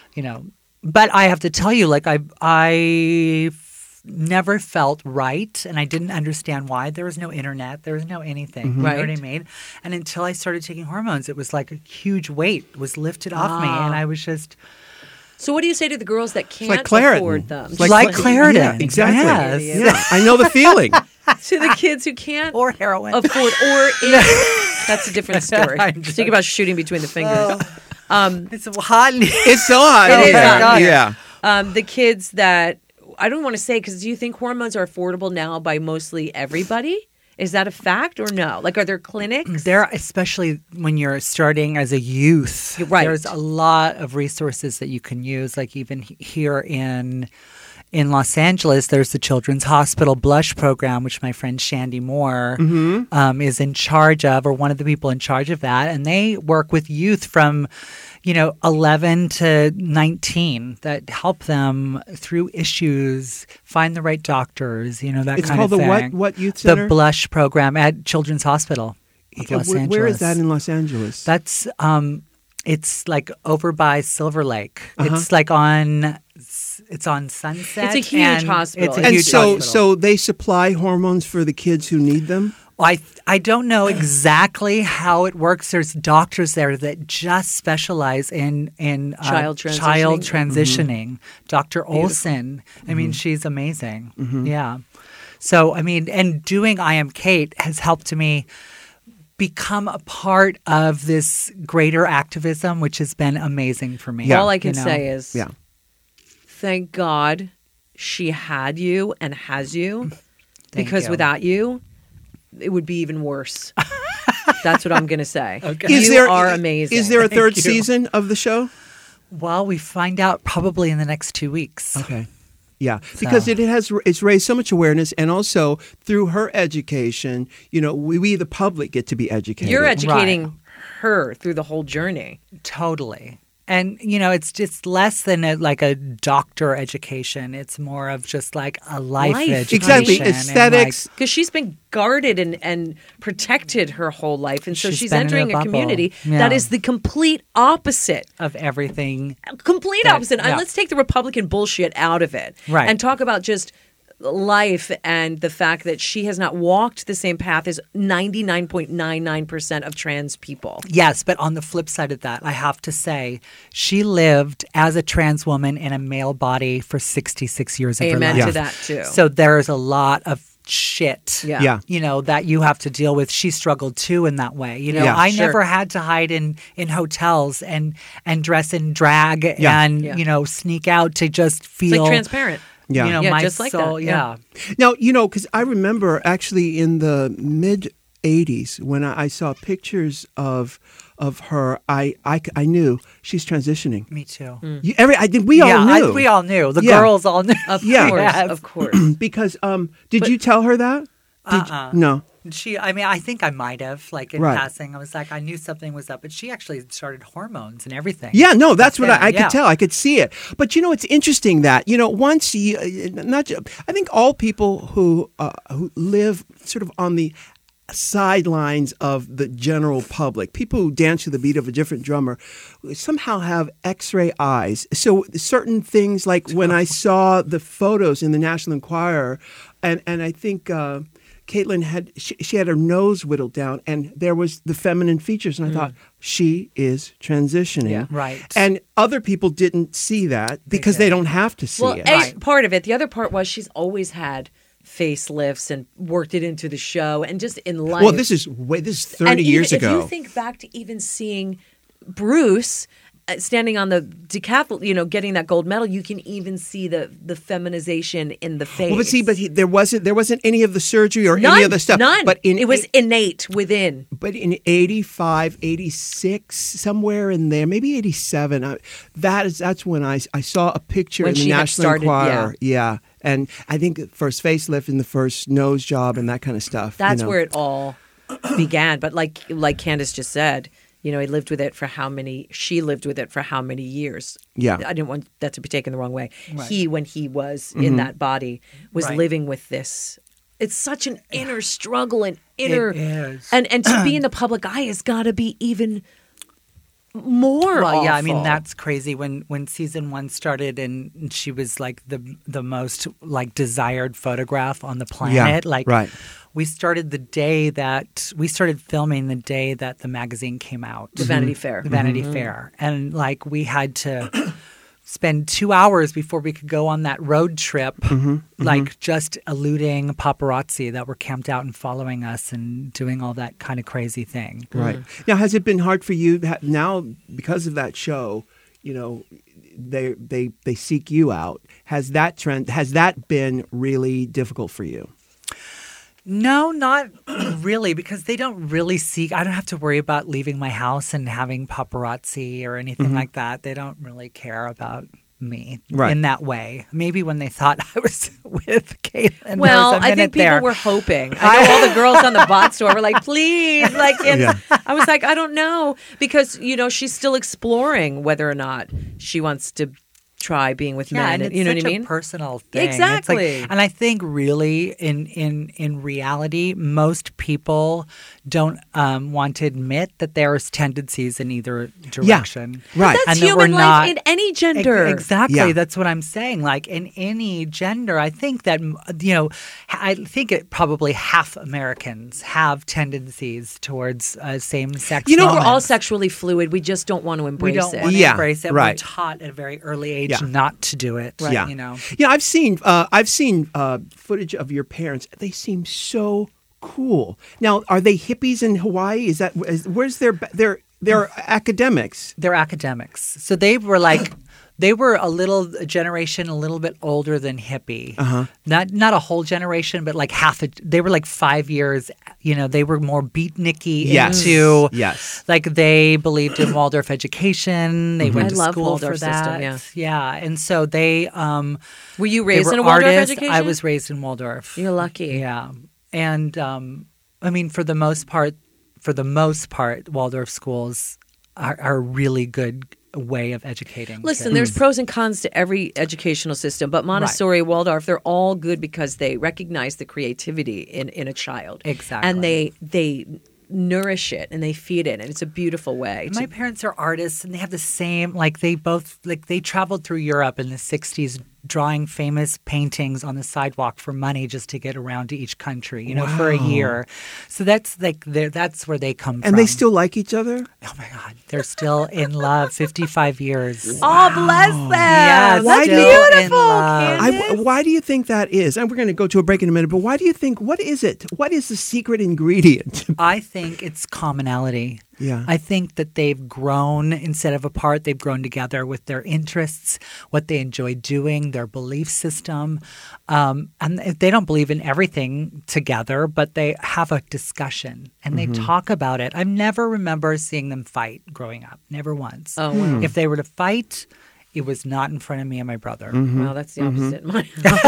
Speaker 3: But I have to tell you, like I never felt right, and I didn't understand why. There was no internet, there was no anything. You know what I mean? And until I started taking hormones, it was like a huge weight was lifted off me, and I was just.
Speaker 2: So what do you say to the girls that can't
Speaker 1: like Claritin.
Speaker 2: afford them?
Speaker 1: It's
Speaker 3: like Claritin.
Speaker 1: Yeah, exactly.
Speaker 3: Yes.
Speaker 1: Yeah, I know the feeling.
Speaker 2: To the kids who can't
Speaker 3: Or heroin.
Speaker 2: afford, that's a different story. Think about shooting between the fingers.
Speaker 3: It's hot.
Speaker 1: It's so hot.
Speaker 2: It is
Speaker 1: yeah.
Speaker 2: hot.
Speaker 1: Yeah.
Speaker 2: The kids that I don't want to say, because do you think hormones are affordable now by mostly everybody? Is that a fact or no? Like, are there clinics?
Speaker 3: There, especially when you're starting as a youth,
Speaker 2: Right.
Speaker 3: there's a lot of resources that you can use. Like even here in Los Angeles, there's the Children's Hospital Blush program, which my friend Shandy Moore is in charge of, or one of the people in charge of that. And they work with youth from, 11 to 19 that help them through issues, find the right doctors, that
Speaker 1: It's
Speaker 3: kind
Speaker 1: called
Speaker 3: of
Speaker 1: the
Speaker 3: thing.
Speaker 1: what youth center?
Speaker 3: The Blush program at Children's Hospital of Los Angeles.
Speaker 1: Where is that in Los Angeles?
Speaker 3: That's it's like over by Silver Lake. It's like it's on Sunset.
Speaker 2: It's a huge hospital.
Speaker 3: It's a
Speaker 1: and
Speaker 3: huge
Speaker 1: so
Speaker 3: hospital.
Speaker 1: they supply hormones for the kids who need them?
Speaker 3: I don't know exactly how it works. There's doctors there that just specialize in
Speaker 2: Child
Speaker 3: transitioning. Dr. Olson. I mean, she's amazing. Yeah. So, I mean, and doing I Am Kate has helped me become a part of this greater activism, which has been amazing for me.
Speaker 1: Yeah.
Speaker 2: All I can say is,
Speaker 1: Yeah.
Speaker 2: thank God she had you and has you,
Speaker 3: Thank
Speaker 2: because
Speaker 3: you.
Speaker 2: without you, it would be even worse. That's what I'm going to say.
Speaker 3: Okay.
Speaker 2: You are amazing.
Speaker 1: Is there a third
Speaker 3: you.
Speaker 1: season of the show?
Speaker 3: Well, we find out probably in the next 2 weeks.
Speaker 1: Okay. Yeah, because it's raised so much awareness, and also through her education, we the public get to be educated.
Speaker 2: You're educating her through the whole journey.
Speaker 3: Totally. And, it's just less than a doctor education. It's more of just like a life education.
Speaker 1: Exactly.
Speaker 3: and,
Speaker 1: Aesthetics.
Speaker 2: Because she's been guarded and protected her whole life. And so
Speaker 3: She's
Speaker 2: she's
Speaker 3: been in
Speaker 2: entering
Speaker 3: a
Speaker 2: a
Speaker 3: bubble.
Speaker 2: community
Speaker 3: Yeah.
Speaker 2: that is the complete opposite.
Speaker 3: of everything.
Speaker 2: Complete
Speaker 3: That-
Speaker 2: opposite.
Speaker 3: yeah.
Speaker 2: And let's take the Republican bullshit out of it.
Speaker 3: Right.
Speaker 2: And talk about just life and the fact that she has not walked the same path as 99.99% of trans people.
Speaker 3: Yes, but on the flip side of that, I have to say, she lived as a trans woman in a male body for 66 years of her
Speaker 2: Amen
Speaker 3: life.
Speaker 2: to that, too.
Speaker 3: So there's a lot of shit,
Speaker 2: Yeah.
Speaker 3: that you have to deal with. She struggled too in that way.
Speaker 1: Yeah.
Speaker 3: I
Speaker 2: Sure.
Speaker 3: never had to hide in hotels and dress in drag and,
Speaker 2: Yeah.
Speaker 3: sneak out to just
Speaker 2: It's
Speaker 3: feel,
Speaker 2: like transparent.
Speaker 1: Yeah.
Speaker 2: Yeah,
Speaker 3: my
Speaker 2: just like
Speaker 3: soul.
Speaker 2: that.
Speaker 3: Yeah.
Speaker 1: Now, because I remember actually in the mid-'80s when I saw pictures of her, I knew she's transitioning.
Speaker 3: Me too.
Speaker 1: We all knew.
Speaker 3: we all knew. The
Speaker 1: Yeah.
Speaker 3: girls all knew.
Speaker 2: Of
Speaker 1: Yeah.
Speaker 2: course,
Speaker 3: Yes.
Speaker 2: of course.
Speaker 1: Because did you tell her that? No.
Speaker 3: I think I might have, like in
Speaker 1: Right.
Speaker 3: passing. I was like, I knew something was up, but she actually started hormones and everything.
Speaker 1: Yeah, no, that's what I
Speaker 3: Yeah.
Speaker 1: could tell. I could see it. But it's interesting that once you, I think all people who live sort of on the sidelines of the general public, people who dance to the beat of a different drummer, somehow have X-ray eyes. So certain things, like when I saw the photos in the National Enquirer, and I think. Caitlin she had her nose whittled down, and there was the feminine features, and I thought she is transitioning.
Speaker 2: Yeah.
Speaker 3: Right.
Speaker 1: And other people didn't see that because they don't have to see
Speaker 2: Well,
Speaker 1: it.
Speaker 2: A, part of it. The other part was she's always had facelifts and worked it into the show, and just in life.
Speaker 1: Well, this is 30
Speaker 2: and
Speaker 1: years
Speaker 2: even,
Speaker 1: ago.
Speaker 2: If you think back to even seeing Bruce standing on the decathlon, getting that gold medal, you can even see the feminization in the face.
Speaker 1: Well, but there wasn't any of the surgery or any of the stuff.
Speaker 2: None.
Speaker 1: But
Speaker 2: it was innate within.
Speaker 1: But in 85, 86, somewhere in there, maybe 87, that's when I saw a picture in the National Enquirer. Yeah. And I think the first facelift and the first nose job and that kind of stuff.
Speaker 2: That's where it all began. But like Candace just said, she lived with it for how many years?
Speaker 1: Yeah.
Speaker 2: I didn't want that to be taken the wrong way.
Speaker 3: Right.
Speaker 2: When he was in that body, was living with this. It's such an inner struggle and inner.
Speaker 3: It is.
Speaker 2: And to be in the public eye has got to be even more awful.
Speaker 3: Yeah, I mean, that's crazy. When season 1 started and she was like the most like desired photograph on the planet.
Speaker 1: Right.
Speaker 3: We started filming the day that the magazine came out.
Speaker 2: The Vanity Fair.
Speaker 3: The Vanity Fair. And like we had to spend 2 hours before we could go on that road trip, like just eluding paparazzi that were camped out and following us and doing all that kind of crazy thing.
Speaker 1: Right. Now, has it been hard for you now because of that show, they seek you out? Has that been really difficult for you?
Speaker 3: No, not really, because they don't really I don't have to worry about leaving my house and having paparazzi or anything like that. They don't really care about me in that way. Maybe when they thought I was with Caitlin.
Speaker 2: Well, I think people were hoping. I know all the girls on the bot store were like, please. I was like, I don't know. Because, she's still exploring whether or not she wants to try being with men.
Speaker 3: And it's
Speaker 2: you know
Speaker 3: such
Speaker 2: what I mean?
Speaker 3: a personal thing.
Speaker 2: Exactly.
Speaker 3: And I think really in reality, most people don't want to admit that there's tendencies in either direction.
Speaker 1: Yeah, right.
Speaker 2: But that's
Speaker 3: and
Speaker 2: human life in any gender.
Speaker 3: Exactly.
Speaker 1: Yeah.
Speaker 3: That's what I'm saying. Like in any gender, I think that, I think it probably half Americans have tendencies towards same-sex
Speaker 2: We're
Speaker 3: moments.
Speaker 2: all sexually fluid. We just don't want to embrace
Speaker 3: We don't
Speaker 2: it.
Speaker 3: want to embrace it.
Speaker 1: Right.
Speaker 3: We're taught at a very early age
Speaker 1: Yeah.
Speaker 3: not to do it.
Speaker 1: Right. Yeah. Yeah, I've seen footage of your parents. They seem so cool. Now, are they hippies in Hawaii? Where's their academics?
Speaker 3: They're academics. So they were like they were a generation a little bit older than hippie. Not a whole generation, but like they were like 5 years, they were more beatniky into like they believed in Waldorf education. They went to school
Speaker 2: Waldorf
Speaker 3: for that.
Speaker 2: system,
Speaker 3: yeah. And so they
Speaker 2: were you raised in a
Speaker 3: artists.
Speaker 2: Waldorf education?
Speaker 3: I was raised in Waldorf.
Speaker 2: You're lucky.
Speaker 3: Yeah. And I mean for the most part, Waldorf schools are a really good way of educating.
Speaker 2: Listen,
Speaker 3: kids.
Speaker 2: there's pros and cons to every educational system, but Montessori, Waldorf, they're all good because they recognize the creativity in a child.
Speaker 3: Exactly.
Speaker 2: And they nourish it and they feed it, and it's a beautiful way.
Speaker 3: My parents are artists, and they have the same, they traveled through Europe in the 60s drawing famous paintings on the sidewalk for money just to get around to each country, for a year. So that's that's where they come from.
Speaker 1: And they still like each other?
Speaker 3: Oh my God, they're still in love 55 years.
Speaker 2: Oh, bless them.
Speaker 3: Yes,
Speaker 2: That's
Speaker 3: still in
Speaker 2: beautiful,
Speaker 3: love.
Speaker 2: Candace.
Speaker 1: Why do you think that is? And we're going to go to a break in a minute, but why do you think, what is it? What is the secret ingredient?
Speaker 3: I think it's commonality.
Speaker 1: Yeah.
Speaker 3: I think that they've grown instead of apart. They've grown together with their interests, what they enjoy doing, their belief system. And they don't believe in everything together, but they have a discussion and they talk about it. I never remember seeing them fight growing up. Never once.
Speaker 2: Oh, wow.
Speaker 3: If they were to fight, it was not in front of me and my brother.
Speaker 2: Well, that's the opposite.
Speaker 1: Oh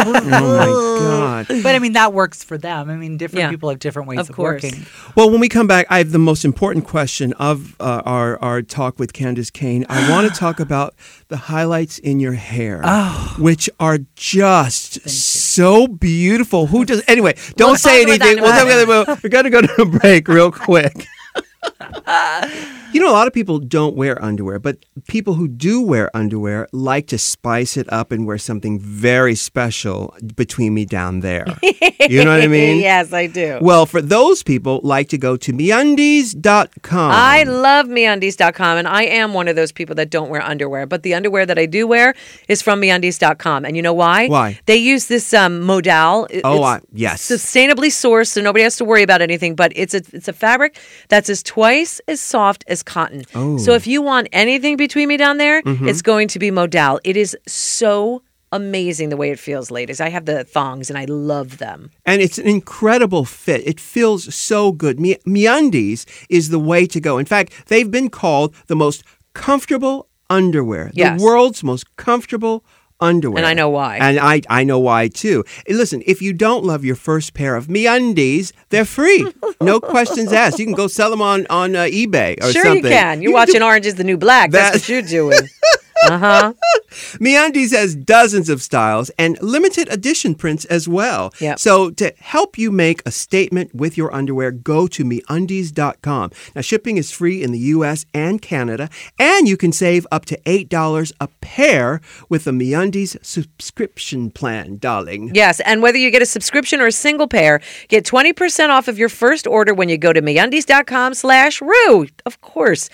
Speaker 1: my God.
Speaker 3: But I mean, that works for them. I mean, different people have different ways of
Speaker 2: course.
Speaker 3: working.
Speaker 1: Well, when we come back, I have the most important question of our talk with Candace Kane. I want to talk about the highlights in your hair, which are just so beautiful. Who does? Anyway, don't
Speaker 2: We'll
Speaker 1: say
Speaker 2: talk about
Speaker 1: anything.
Speaker 2: that in a
Speaker 1: We're going to go to a break real quick. You know, a lot of people don't wear underwear, but people who do wear underwear like to spice it up and wear something very special between me down there. You know what I mean?
Speaker 2: Yes, I do.
Speaker 1: Well, for those people, like to go to MeUndies.com.
Speaker 2: I love MeUndies.com, and I am one of those people that don't wear underwear. But the underwear that I do wear is from MeUndies.com. And you know why?
Speaker 1: Why?
Speaker 2: They use this modal.
Speaker 1: Yes.
Speaker 2: Sustainably sourced, so nobody has to worry about anything. But it's a fabric that's twice as soft as cotton.
Speaker 1: Oh.
Speaker 2: So if you want anything between me down there, it's going to be modal. It is so amazing the way it feels, ladies. I have the thongs, and I love them.
Speaker 1: And it's an incredible fit. It feels so good. MeUndies is the way to go. In fact, they've been called the most comfortable underwear.
Speaker 2: Yes.
Speaker 1: The world's most comfortable underwear.
Speaker 2: And I know why.
Speaker 1: And I know why, too. And listen, if you don't love your first pair of MeUndies, they're free. No questions asked. You can go sell them on eBay or
Speaker 2: sure
Speaker 1: something.
Speaker 2: You can. You're watching Orange is the New Black. That's what you're doing. Uh-huh.
Speaker 1: MeUndies has dozens of styles and limited edition prints as well.
Speaker 2: Yep.
Speaker 1: So to help you make a statement with your underwear, go to MeUndies.com. Now, shipping is free in the U.S. and Canada, and you can save up to $8 a pair with the MeUndies subscription plan, darling.
Speaker 2: Yes, and whether you get a subscription or a single pair, get 20% off of your first order when you go to MeUndies.com/Ru. Of course,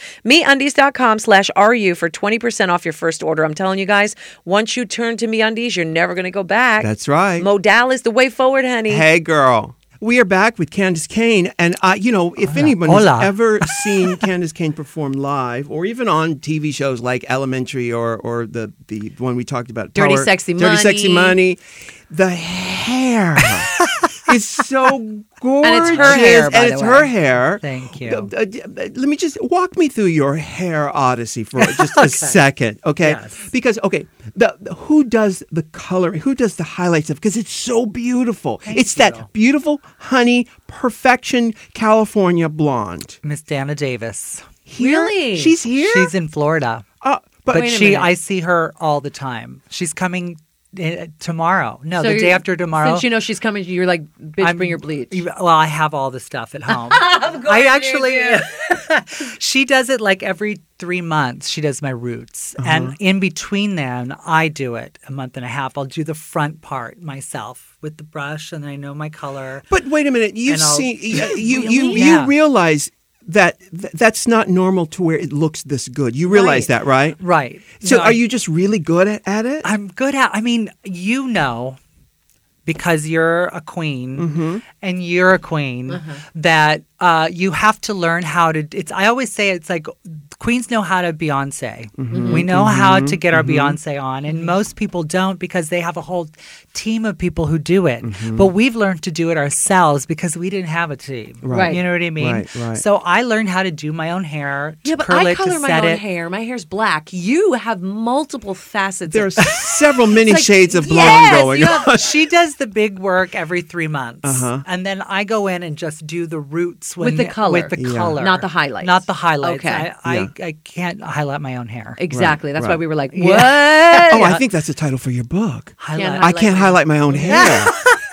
Speaker 2: MeUndies.com/RU for 20% off your first order. I'm telling you guys, once you turn to MeUndies, you're never going to go back.
Speaker 1: That's right.
Speaker 2: Modal is the way forward, honey.
Speaker 1: Hey, girl. We are back with Candace Cain. And, if anyone has ever seen Candace Cain perform live or even on TV shows like Elementary or the one we talked about,
Speaker 2: Dirty Sexy
Speaker 1: Money, the hair is so gorgeous.
Speaker 2: And it's her hair, by
Speaker 1: And
Speaker 2: the
Speaker 1: it's
Speaker 2: way.
Speaker 1: her hair.
Speaker 3: Thank you.
Speaker 1: Let me just walk me through your hair odyssey for just a second, okay?
Speaker 3: Yes.
Speaker 1: Because, who does the coloring? Who does the highlights of? Because it's so beautiful. It's that beautiful, honey, perfection California blonde.
Speaker 3: Miss Dana Davis.
Speaker 1: Here?
Speaker 2: Really?
Speaker 1: She's here?
Speaker 3: She's in Florida.
Speaker 1: but
Speaker 2: Wait a minute.
Speaker 3: I see her all the time. She's coming tomorrow. No,
Speaker 2: So
Speaker 3: the day after tomorrow.
Speaker 2: Since you know she's coming, you're like, bitch, bring your bleach.
Speaker 3: Well, I have all the stuff at home. I actually, she does it like every 3 months. She does my roots. And in between them, I do it a month and a half. I'll do the front part myself with the brush, and then I know my color.
Speaker 1: But wait a minute. You've
Speaker 3: And I'll-
Speaker 1: seen, you
Speaker 3: Yeah.
Speaker 1: realize that that's not normal to where it looks this good. You realize that, right?
Speaker 3: Right.
Speaker 1: So
Speaker 3: No,
Speaker 1: are you just really good at it?
Speaker 3: I'm good at, because you're a queen and you're a queen, that you have to learn how to, I always say it's like queens know how to Beyonce. We know how to get our Beyonce on, and most people don't because they have a whole team of people who do it. But we've learned to do it ourselves because we didn't have a team.
Speaker 2: Right.
Speaker 3: You know what I mean?
Speaker 1: Right.
Speaker 3: So I learned how to do my own hair, to
Speaker 2: Yeah, but
Speaker 3: curl
Speaker 2: I
Speaker 3: it,
Speaker 2: color
Speaker 3: to
Speaker 2: my
Speaker 3: set
Speaker 2: own
Speaker 3: it.
Speaker 2: hair. My hair's black. You have multiple facets.
Speaker 1: There's several many
Speaker 2: like,
Speaker 1: shades of blonde
Speaker 2: yes,
Speaker 1: going
Speaker 2: you
Speaker 1: on.
Speaker 3: She does the big work every 3 months, and then I go in and just do the roots
Speaker 2: With the color.
Speaker 3: With the
Speaker 1: Yeah.
Speaker 3: color,
Speaker 2: Not the highlights.
Speaker 3: Not the highlights.
Speaker 2: Okay.
Speaker 3: I can't highlight my own hair.
Speaker 2: Exactly. That's why
Speaker 1: right.
Speaker 2: we were like, what?
Speaker 3: Yeah.
Speaker 1: Oh, I think that's the title for your book.
Speaker 3: Highlight.
Speaker 1: I can't highlight my own hair.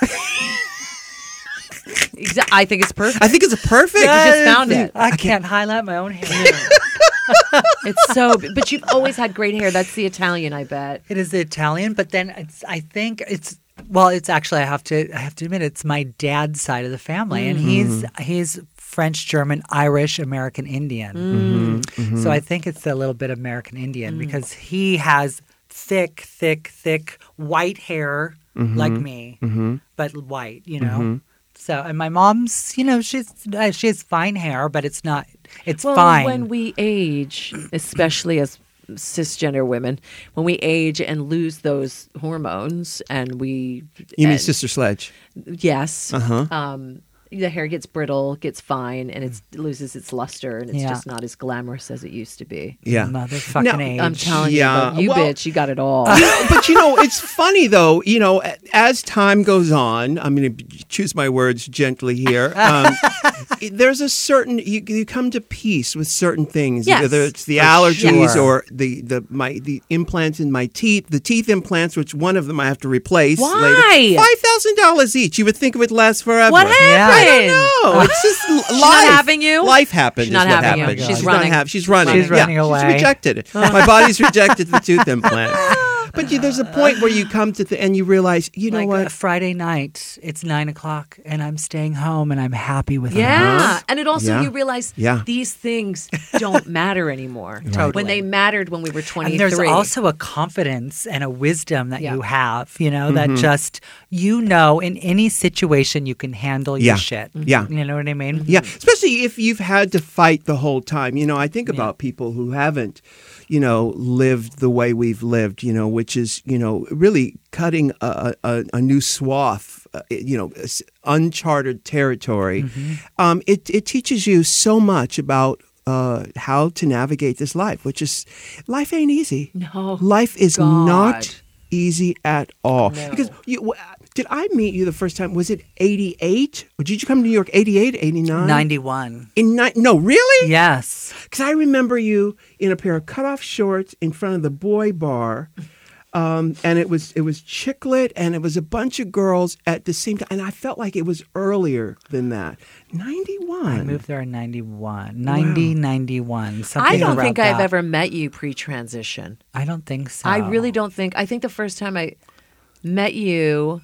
Speaker 2: I think it's perfect.
Speaker 1: I think it's a perfect.
Speaker 2: You just found it.
Speaker 3: I can't highlight my own hair.
Speaker 2: It's so, but you've always had great hair. That's the Italian, I bet.
Speaker 3: It is the Italian, but then I think it's actually I have to admit it's my dad's side of the family, and he's French, German, Irish, American Indian. So I think it's a little bit American Indian because he has thick white hair like me, but white, So, and my mom's, she has fine hair, but it's not. It's fine.
Speaker 2: When we age, especially as cisgender women, when we age and lose those hormones, and we
Speaker 1: You mean Sister Sledge?
Speaker 2: yes, the hair gets brittle, gets fine, and it loses its luster, and it's just not as glamorous as it used to be.
Speaker 1: Yeah.
Speaker 3: Motherfucking
Speaker 1: Now,
Speaker 3: age.
Speaker 2: I'm telling
Speaker 1: Yeah.
Speaker 2: you,
Speaker 1: Well-
Speaker 2: bitch, you got it all.
Speaker 1: But it's funny though. As time goes on, I'm going to choose my words gently here. There's a certain you come to peace with certain things.
Speaker 2: Yes.
Speaker 1: Whether it's the allergies
Speaker 3: sure.
Speaker 1: or the implants in my teeth, the teeth implants, which one of them I have to replace.
Speaker 2: Why?
Speaker 1: Later. $5,000 each. You would think it would last forever.
Speaker 2: What happened?
Speaker 3: Yeah.
Speaker 1: No, it's just life.
Speaker 2: She's not having you?
Speaker 1: Life happened.
Speaker 2: She's not
Speaker 1: is what
Speaker 2: having you.
Speaker 1: happened.
Speaker 2: She's
Speaker 1: not
Speaker 2: running.
Speaker 1: She's running.
Speaker 3: She's running away.
Speaker 1: She's rejected it. My body's rejected the tooth implant. But there's a point where you come to and you realize, you know
Speaker 3: Like
Speaker 1: what?
Speaker 3: a Friday night, it's 9:00, and I'm staying home, and I'm happy with it.
Speaker 2: Yeah. And it also,
Speaker 1: Yeah.
Speaker 2: you realize
Speaker 1: Yeah.
Speaker 2: these things don't matter anymore.
Speaker 3: Totally.
Speaker 2: When they mattered when we were 23.
Speaker 3: And there's also a confidence and a wisdom that
Speaker 2: Yeah.
Speaker 3: you have, that just, in any situation you can handle
Speaker 1: Yeah.
Speaker 3: your shit.
Speaker 1: Yeah.
Speaker 3: You know what I mean?
Speaker 1: Yeah, especially if you've had to fight the whole time. I think about people who haven't, lived the way we've lived, which is, really cutting a new swath, uncharted territory. It teaches you so much about how to navigate this life, which is, life ain't easy.
Speaker 2: No.
Speaker 1: Life is
Speaker 2: God.
Speaker 1: not easy at all.
Speaker 2: No.
Speaker 1: Because did I meet you the first time? Was it 88? Or did you come to New York 88, 89?
Speaker 3: 91.
Speaker 1: No, really?
Speaker 3: Yes.
Speaker 1: Because I remember you in a pair of cutoff shorts in front of the boy bar. And it was Chicklet, and it was a bunch of girls at the same time. And I felt like it was earlier than that. 91.
Speaker 3: I moved there in 91. 91.
Speaker 2: I
Speaker 3: Something
Speaker 2: don't
Speaker 3: around
Speaker 2: think I've
Speaker 3: that.
Speaker 2: ever met you pre-transition.
Speaker 3: I don't think so.
Speaker 2: I really don't think. I think the first time I met you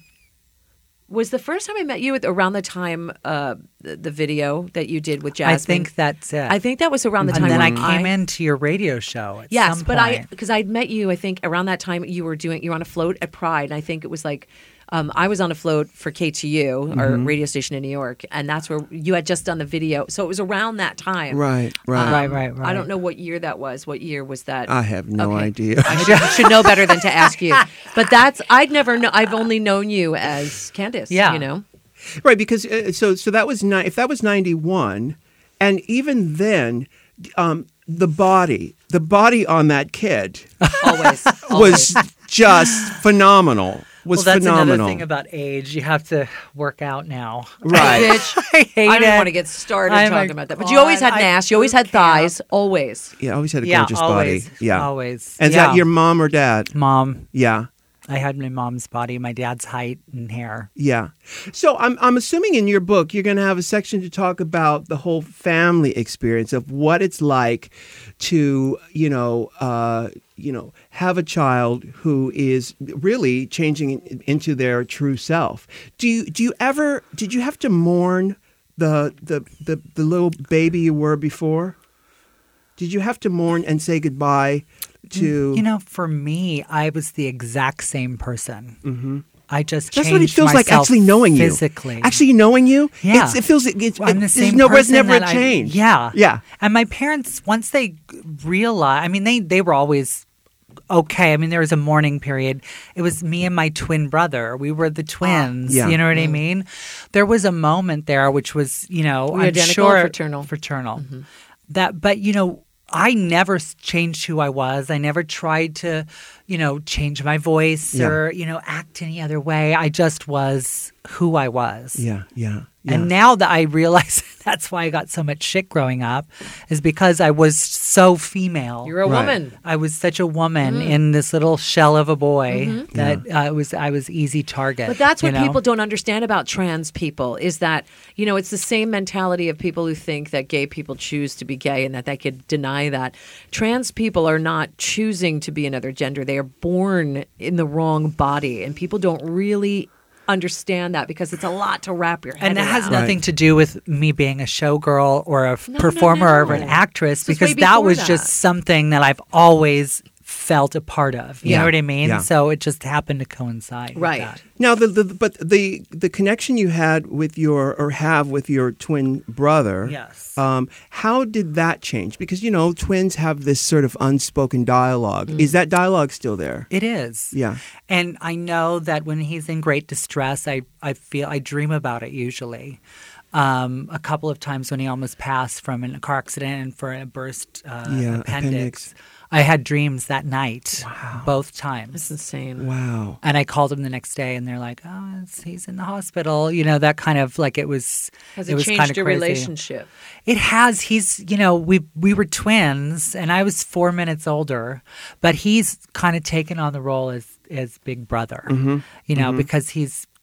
Speaker 2: was the first time I met you around the time the video that you did with Jasmine.
Speaker 3: I think that's it.
Speaker 2: I think that was around the time
Speaker 3: and then I
Speaker 2: when
Speaker 3: came into your radio show at
Speaker 2: Yes,
Speaker 3: some
Speaker 2: but
Speaker 3: point.
Speaker 2: because I'd met you, I think around that time you were on a float at Pride. And I think it was like I was on a float for KTU, our radio station in New York, and that's where you had just done the video. So it was around that time.
Speaker 1: Right.
Speaker 3: Right.
Speaker 2: I don't know what year that was. What year was that?
Speaker 1: I have no
Speaker 2: Okay.
Speaker 1: idea.
Speaker 2: I should know better than to ask you. But I'd never know. I've only known you as Candace.
Speaker 3: Yeah.
Speaker 1: Right, because so that was if that was 91, and even then, the body on that kid
Speaker 2: Always.
Speaker 1: was just phenomenal.
Speaker 3: Well, that's
Speaker 1: phenomenal.
Speaker 3: another thing about age. You have to work out now.
Speaker 1: Right.
Speaker 2: Bitch.
Speaker 3: I hate
Speaker 2: I don't
Speaker 3: it.
Speaker 2: want to get started
Speaker 3: I'm
Speaker 2: talking
Speaker 3: like,
Speaker 2: about that. But you always had
Speaker 3: God,
Speaker 2: an ass. You always had thighs. Always.
Speaker 1: Yeah, always had a
Speaker 3: Yeah,
Speaker 1: gorgeous
Speaker 3: always.
Speaker 1: body. Yeah,
Speaker 3: Always.
Speaker 1: And is
Speaker 3: Yeah.
Speaker 1: that your mom or dad?
Speaker 3: Mom.
Speaker 1: Yeah.
Speaker 3: I had my mom's body, my dad's height and hair.
Speaker 1: Yeah. So I'm assuming in your book you're going to have a section to talk about the whole family experience of what it's like to, have a child who is really changing into their true self. Did you have to mourn the little baby you were before? Did you have to mourn and say goodbye to
Speaker 3: for me, I was the exact same person. Mm-hmm. I just
Speaker 1: That's
Speaker 3: changed
Speaker 1: what it feels like
Speaker 3: myself
Speaker 1: actually knowing
Speaker 3: physically.
Speaker 1: you. Actually knowing you,
Speaker 3: Yeah.
Speaker 1: it feels
Speaker 3: I'm the same
Speaker 1: there's
Speaker 3: person
Speaker 1: never a
Speaker 3: that
Speaker 1: change.
Speaker 3: Yeah. And my parents, once they realized, they were always okay. I mean, there was a mourning period. It was me and my twin brother. We were the twins.
Speaker 1: Yeah.
Speaker 3: You know what I mean? There was a moment there, which was,
Speaker 2: Were you
Speaker 3: I'm
Speaker 2: identical
Speaker 3: sure
Speaker 2: or fraternal?
Speaker 3: Fraternal. But I never changed who I was. I never tried to, change my voice or, act any other way. I just was who I was.
Speaker 1: Yeah.
Speaker 3: And now that I realize that's why I got so much shit growing up is because I was so female.
Speaker 2: You're a
Speaker 1: Right.
Speaker 2: woman.
Speaker 3: I was such a woman in this little shell of a boy that I was easy target.
Speaker 2: But that's what
Speaker 3: you know?
Speaker 2: people don't understand about trans people is that, it's the same mentality of people who think that gay people choose to be gay and that they could deny that. Trans people are not choosing to be another gender. They are born in the wrong body. And people don't really understand that because it's a lot to wrap your head
Speaker 3: And that has
Speaker 2: around.
Speaker 3: nothing to do with me being a showgirl or a performer or an
Speaker 2: no.
Speaker 3: actress
Speaker 2: This was
Speaker 3: because
Speaker 2: way
Speaker 3: that
Speaker 2: before
Speaker 3: was
Speaker 2: that.
Speaker 3: just something that I've always felt a part of. You
Speaker 1: Yeah.
Speaker 3: know what I mean?
Speaker 1: Yeah.
Speaker 3: So it just happened to coincide. with
Speaker 2: Right.
Speaker 3: that.
Speaker 1: Now, the connection you had with your twin brother.
Speaker 3: Yes.
Speaker 1: How did that change? Because twins have this sort of unspoken dialogue. Is that dialogue still there?
Speaker 3: It is.
Speaker 1: Yeah.
Speaker 3: And I know that when he's in great distress, I dream about it usually. A couple of times when he almost passed from a car accident and for a burst appendix. I had dreams that night, both times.
Speaker 2: It's insane.
Speaker 1: Wow.
Speaker 3: And I called him the next day, and they're like, "Oh, he's in the hospital." That kind of like it was.
Speaker 2: Has
Speaker 3: it
Speaker 2: it
Speaker 3: was
Speaker 2: changed
Speaker 3: kind of
Speaker 2: your
Speaker 3: crazy.
Speaker 2: relationship?
Speaker 3: It has. He's, we were twins, and I was 4 minutes older, but he's kind of taken on the role as big brother. Because he's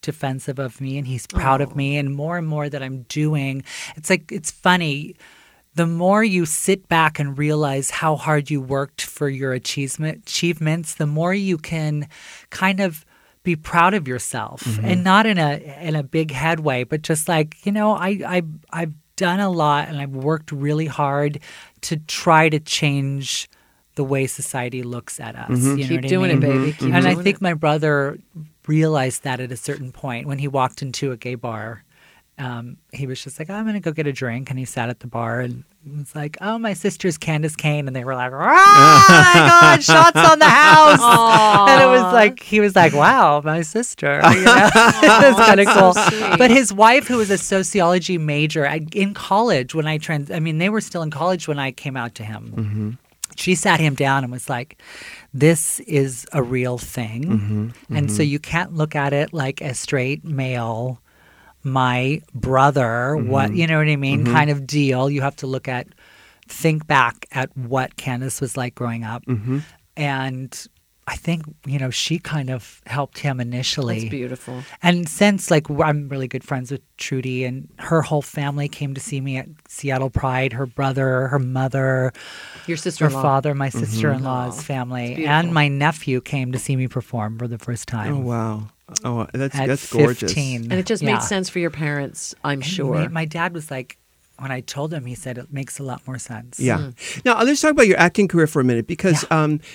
Speaker 3: defensive of me and he's proud of me, and more that I'm doing. It's like, it's funny. The more you sit back and realize how hard you worked for your achievements, the more you can kind of be proud of yourself, and not in a big head way, but just like, I've done a lot and I've worked really hard to try to change the way society looks at us. You know
Speaker 2: Keep
Speaker 3: what
Speaker 2: doing
Speaker 3: I mean?
Speaker 2: it, baby. Keep
Speaker 3: And I
Speaker 2: doing
Speaker 3: think
Speaker 2: it.
Speaker 3: my brother realized that at a certain point when he walked into a gay bar. He was just like, I'm going to go get a drink. And he sat at the bar and was like, oh, my sister's Candace Kane. And they were like, oh my God, shots on the house. And it was like, he was like, wow, my sister. You know? It was kind of cool.
Speaker 2: sweet.
Speaker 3: But his wife, who was a sociology major in college when they were still in college when I came out to him. She sat him down and was like, this is a real thing. And so you can't look at it like a straight male, my brother, what, you know what I mean, kind of deal. You have to think back at what Candace was like growing up. And I think, she kind of helped him initially.
Speaker 2: That's beautiful.
Speaker 3: And since, I'm really good friends with Trudy, and her whole family came to see me at Seattle Pride, her brother, her mother,
Speaker 2: Your
Speaker 3: her
Speaker 2: sister-in-law.
Speaker 3: father, my sister-in-law's
Speaker 2: It's
Speaker 3: family,
Speaker 2: beautiful.
Speaker 3: and my nephew came to see me perform for the first time.
Speaker 1: Oh, wow. Oh,
Speaker 3: At
Speaker 1: that's gorgeous.
Speaker 3: 15.
Speaker 2: And it just
Speaker 3: Yeah.
Speaker 2: made sense for your parents, I'm sure.
Speaker 3: My dad was like, when I told him, he said it makes a lot more sense.
Speaker 1: Yeah. Now let's talk about your acting career for a minute, because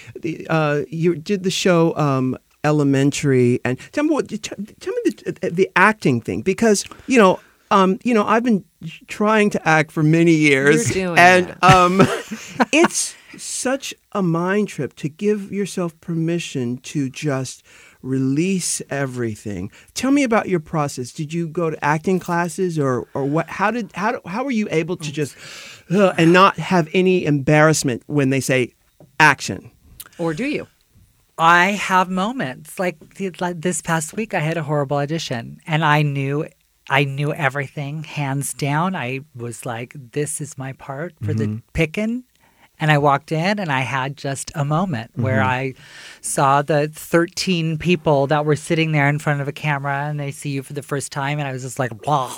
Speaker 1: you did the show Elementary, and tell me the acting thing, because I've been trying to act for many years,
Speaker 2: You're doing
Speaker 1: and it's such a mind trip to give yourself permission to just release everything. Tell me about your process. Did you go to acting classes, or what? How were you able to just and not have any embarrassment when they say action?
Speaker 2: Or do you?
Speaker 3: I have moments like this past week. I had a horrible audition, and I knew everything hands down. I was like, "This is my part for the picking." And I walked in and I had just a moment where I saw the 13 people that were sitting there in front of a camera, and they see you for the first time. And I was just like, blah,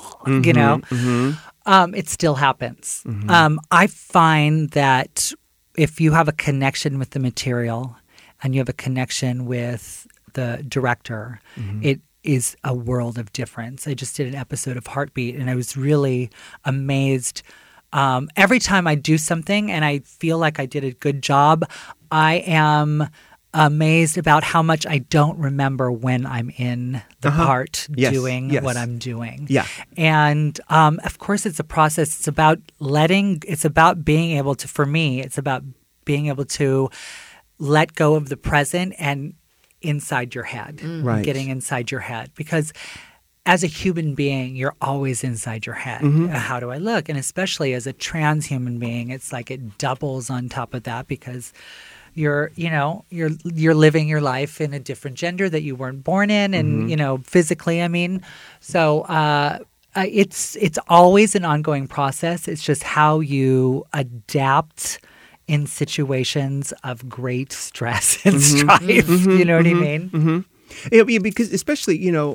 Speaker 3: it still happens. I find that if you have a connection with the material and you have a connection with the director, it is a world of difference. I just did an episode of Heartbeat, and I was really amazed. Every time I do something and I feel like I did a good job, I am amazed about how much I don't remember when I'm in the part doing what I'm doing.
Speaker 1: Yeah.
Speaker 3: And of course, it's a process. It's about being able to, for me, it's about being able to let go of the present and inside your head,
Speaker 1: Right.
Speaker 3: getting inside your head. Because as a human being, you're always inside your head. How do I look? And especially as a trans human being, it's like it doubles on top of that, because you're living your life in a different gender that you weren't born in, and physically, I mean. So it's always an ongoing process. It's just how you adapt in situations of great stress and strife. You know what I mean?
Speaker 1: Yeah, because especially,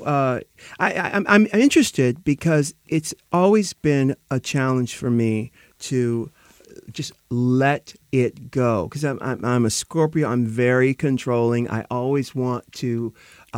Speaker 1: I'm interested because it's always been a challenge for me to just let it go, because I'm a Scorpio. I'm very controlling. I always want to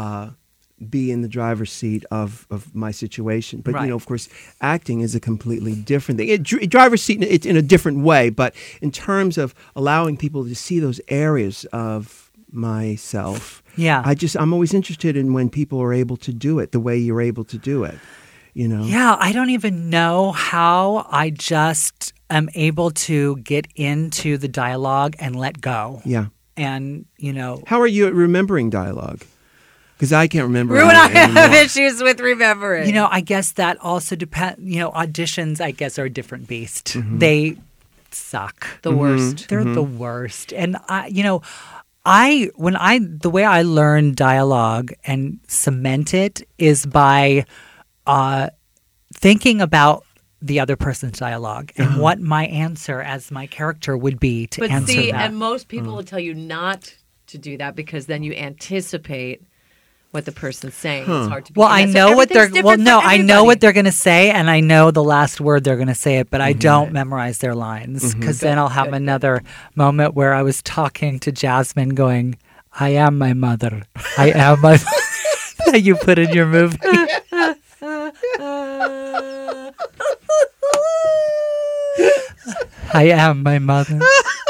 Speaker 1: be in the driver's seat of my situation. But,
Speaker 3: Right.
Speaker 1: of course, acting is a completely different thing. Driver's seat, it's in a different way. But in terms of allowing people to see those areas of myself,
Speaker 3: Yeah.
Speaker 1: I'm always interested in when people are able to do it the way you're able to do it,
Speaker 3: Yeah, I don't even know how. I just am able to get into the dialogue and let go.
Speaker 1: Yeah.
Speaker 3: And,
Speaker 1: How are you at remembering dialogue? Because I can't remember.
Speaker 2: Rue and I
Speaker 1: any anymore.
Speaker 2: have issues with remembering.
Speaker 3: I guess that also depends. Auditions, I guess, are a different beast. They suck.
Speaker 2: The worst.
Speaker 3: They're the worst. And the way I learn dialogue and cement it is by thinking about the other person's dialogue and what my answer as my character would be to
Speaker 2: But
Speaker 3: answer
Speaker 2: see,
Speaker 3: that.
Speaker 2: and most people will tell you not to do that, because then you anticipate what the person's saying. It's hard to be.
Speaker 3: Well, I know what they're. Well, no, I know
Speaker 2: everybody.
Speaker 3: what they're going to say, and I know the last word they're going to say it, but I don't memorize their lines because then I'll have another moment where I was talking to Jasmine, going, "I am my mother. I am my." That you put in your movie. I am my mother.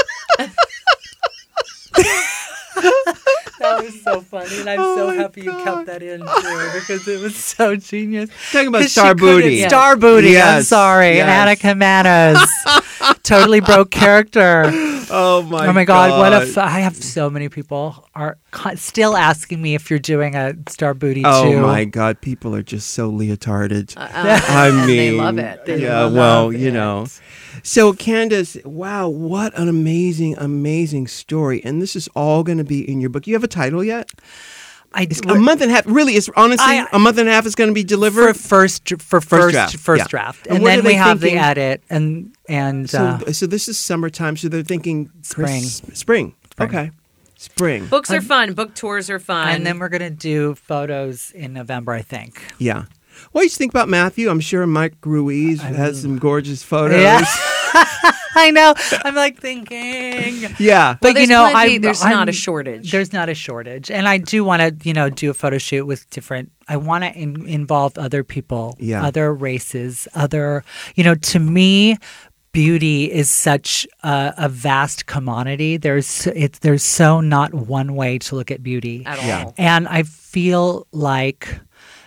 Speaker 3: That was so funny, and I'm so happy you kept that in too because it was so genius.
Speaker 1: Talking about
Speaker 3: 'Cause
Speaker 1: Star
Speaker 3: she couldn't-
Speaker 1: Booty.
Speaker 3: Star Booty. I'm
Speaker 1: Yes,
Speaker 3: sorry,
Speaker 1: yes.
Speaker 3: and Anna Manas totally broke character.
Speaker 1: Oh my!
Speaker 3: Oh my God! What a! I have so many people are still asking me if you're doing a Star Booty too.
Speaker 1: Oh my God! People are just so leotarded. I mean,
Speaker 2: they love it.
Speaker 1: Yeah. Well, you know. So, Candace, wow, what an amazing story. And this is all going to be in your book. You have a title yet? A month and a half. Really, it's honestly a month and a half is going to be delivered
Speaker 3: for first draft, and
Speaker 1: what
Speaker 3: then
Speaker 1: are they
Speaker 3: we have
Speaker 1: thinking?
Speaker 3: the edit and
Speaker 1: So this is summertime. So they're thinking
Speaker 3: Spring.
Speaker 1: Okay, spring.
Speaker 2: Books are fun. Book tours are fun.
Speaker 3: and then we're gonna do photos in November, I think.
Speaker 1: Yeah. What do you think about Matthew? I'm sure Mike Ruiz has some gorgeous photos.
Speaker 3: Yeah. I know. I'm like thinking.
Speaker 1: Yeah.
Speaker 3: But
Speaker 2: there's
Speaker 3: you know,
Speaker 2: plenty- there's not a shortage.
Speaker 3: There's not a shortage, and I do want to, do a photo shoot with different. I want to involve other people, other races, other. To me, beauty is such a vast commodity. There's so not one way to look at beauty
Speaker 2: at all.
Speaker 3: and I feel like,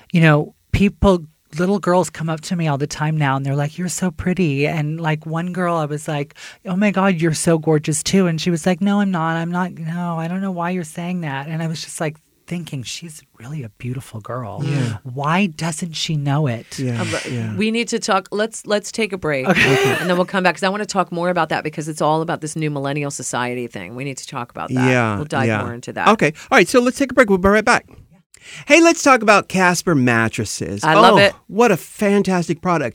Speaker 3: little girls come up to me all the time now and they're like, "You're so pretty." And like one girl, I was like, "Oh my God, you're so gorgeous too." And she was like, "No, I'm not. I'm not. No, I don't know why you're saying that." And I was just like thinking, she's really a beautiful girl.
Speaker 1: Yeah.
Speaker 3: Why doesn't she know it?
Speaker 1: Yeah.
Speaker 2: We need to talk. Let's take a break, and then we'll come back because I want to talk more about that because it's all about this new millennial society thing. We need to talk about that.
Speaker 1: Yeah.
Speaker 2: We'll dive more into that.
Speaker 1: Okay. All right. So let's take a break. We'll be right back. Hey, let's talk about Casper mattresses.
Speaker 2: I love it.
Speaker 1: What a fantastic product.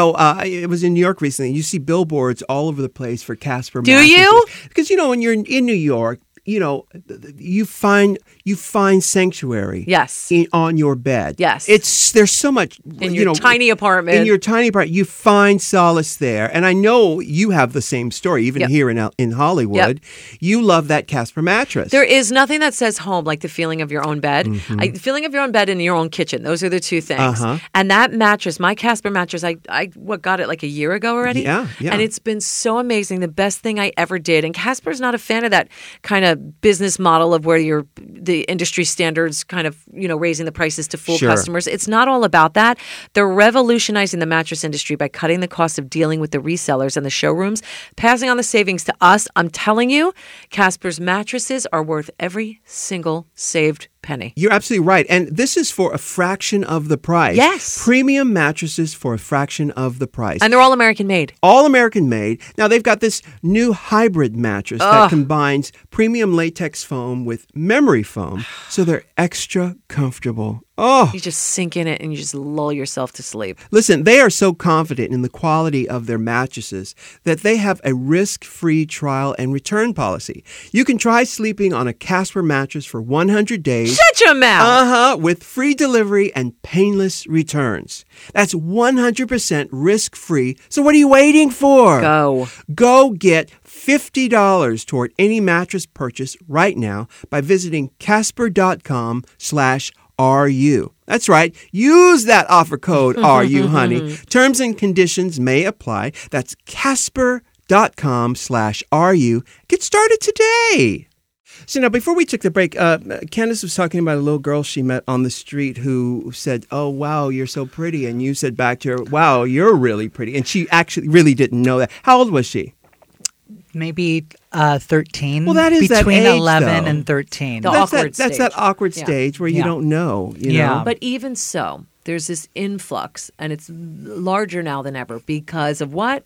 Speaker 1: It was in New York recently. You see billboards all over the place for Casper mattresses.
Speaker 2: Do you?
Speaker 1: Because, when you're in New York, you find sanctuary.
Speaker 2: Yes.
Speaker 1: On your bed.
Speaker 2: Yes.
Speaker 1: There's so much
Speaker 2: In your tiny apartment.
Speaker 1: In your tiny apartment, you find solace there. And I know you have the same story, even here in Hollywood. Yep. You love that Casper mattress.
Speaker 2: There is nothing that says home like the feeling of your own bed. The feeling of your own bed and your own kitchen. Those are the two things. And that mattress, my Casper mattress, I got it like a year ago already.
Speaker 1: Yeah.
Speaker 2: And it's been so amazing. The best thing I ever did. And Casper's not a fan of that kind of business model of where the industry standards kind of, raising the prices to fool customers. It's not all about that. They're revolutionizing the mattress industry by cutting the cost of dealing with the resellers and the showrooms, passing on the savings to us. I'm telling you, Casper's mattresses are worth every single saved penny.
Speaker 1: You're absolutely right. And this is for a fraction of the price.
Speaker 2: Yes.
Speaker 1: Premium mattresses for a fraction of the price.
Speaker 2: And they're all American made.
Speaker 1: All American made. Now, they've got this new hybrid mattress that combines premium latex foam with memory foam, so they're extra comfortable. Oh.
Speaker 2: You just sink in it and you just lull yourself to sleep.
Speaker 1: Listen, they are so confident in the quality of their mattresses that they have a risk-free trial and return policy. You can try sleeping on a Casper mattress for 100 days.
Speaker 2: Shut your mouth!
Speaker 1: With free delivery and painless returns. That's 100% risk-free. So what are you waiting for? Go get $50 toward any mattress purchase right now by visiting Casper.com/RU. That's right. Use that offer code RU, honey. Terms and conditions may apply. That's Casper.com/RU. Get started today. So now, before we took the break, Candace was talking about a little girl she met on the street who said, "Oh, wow, you're so pretty." And you said back to her, "Wow, you're really pretty." And she actually really didn't know that. How old was she?
Speaker 3: Maybe 13.
Speaker 1: Well, that is
Speaker 3: between
Speaker 1: that age,
Speaker 3: 11
Speaker 1: though.
Speaker 3: and 13.
Speaker 2: Awkward
Speaker 1: That's
Speaker 2: stage.
Speaker 1: that awkward stage where you don't know. You know?
Speaker 2: But even so, there's this influx, and it's larger now than ever because of what?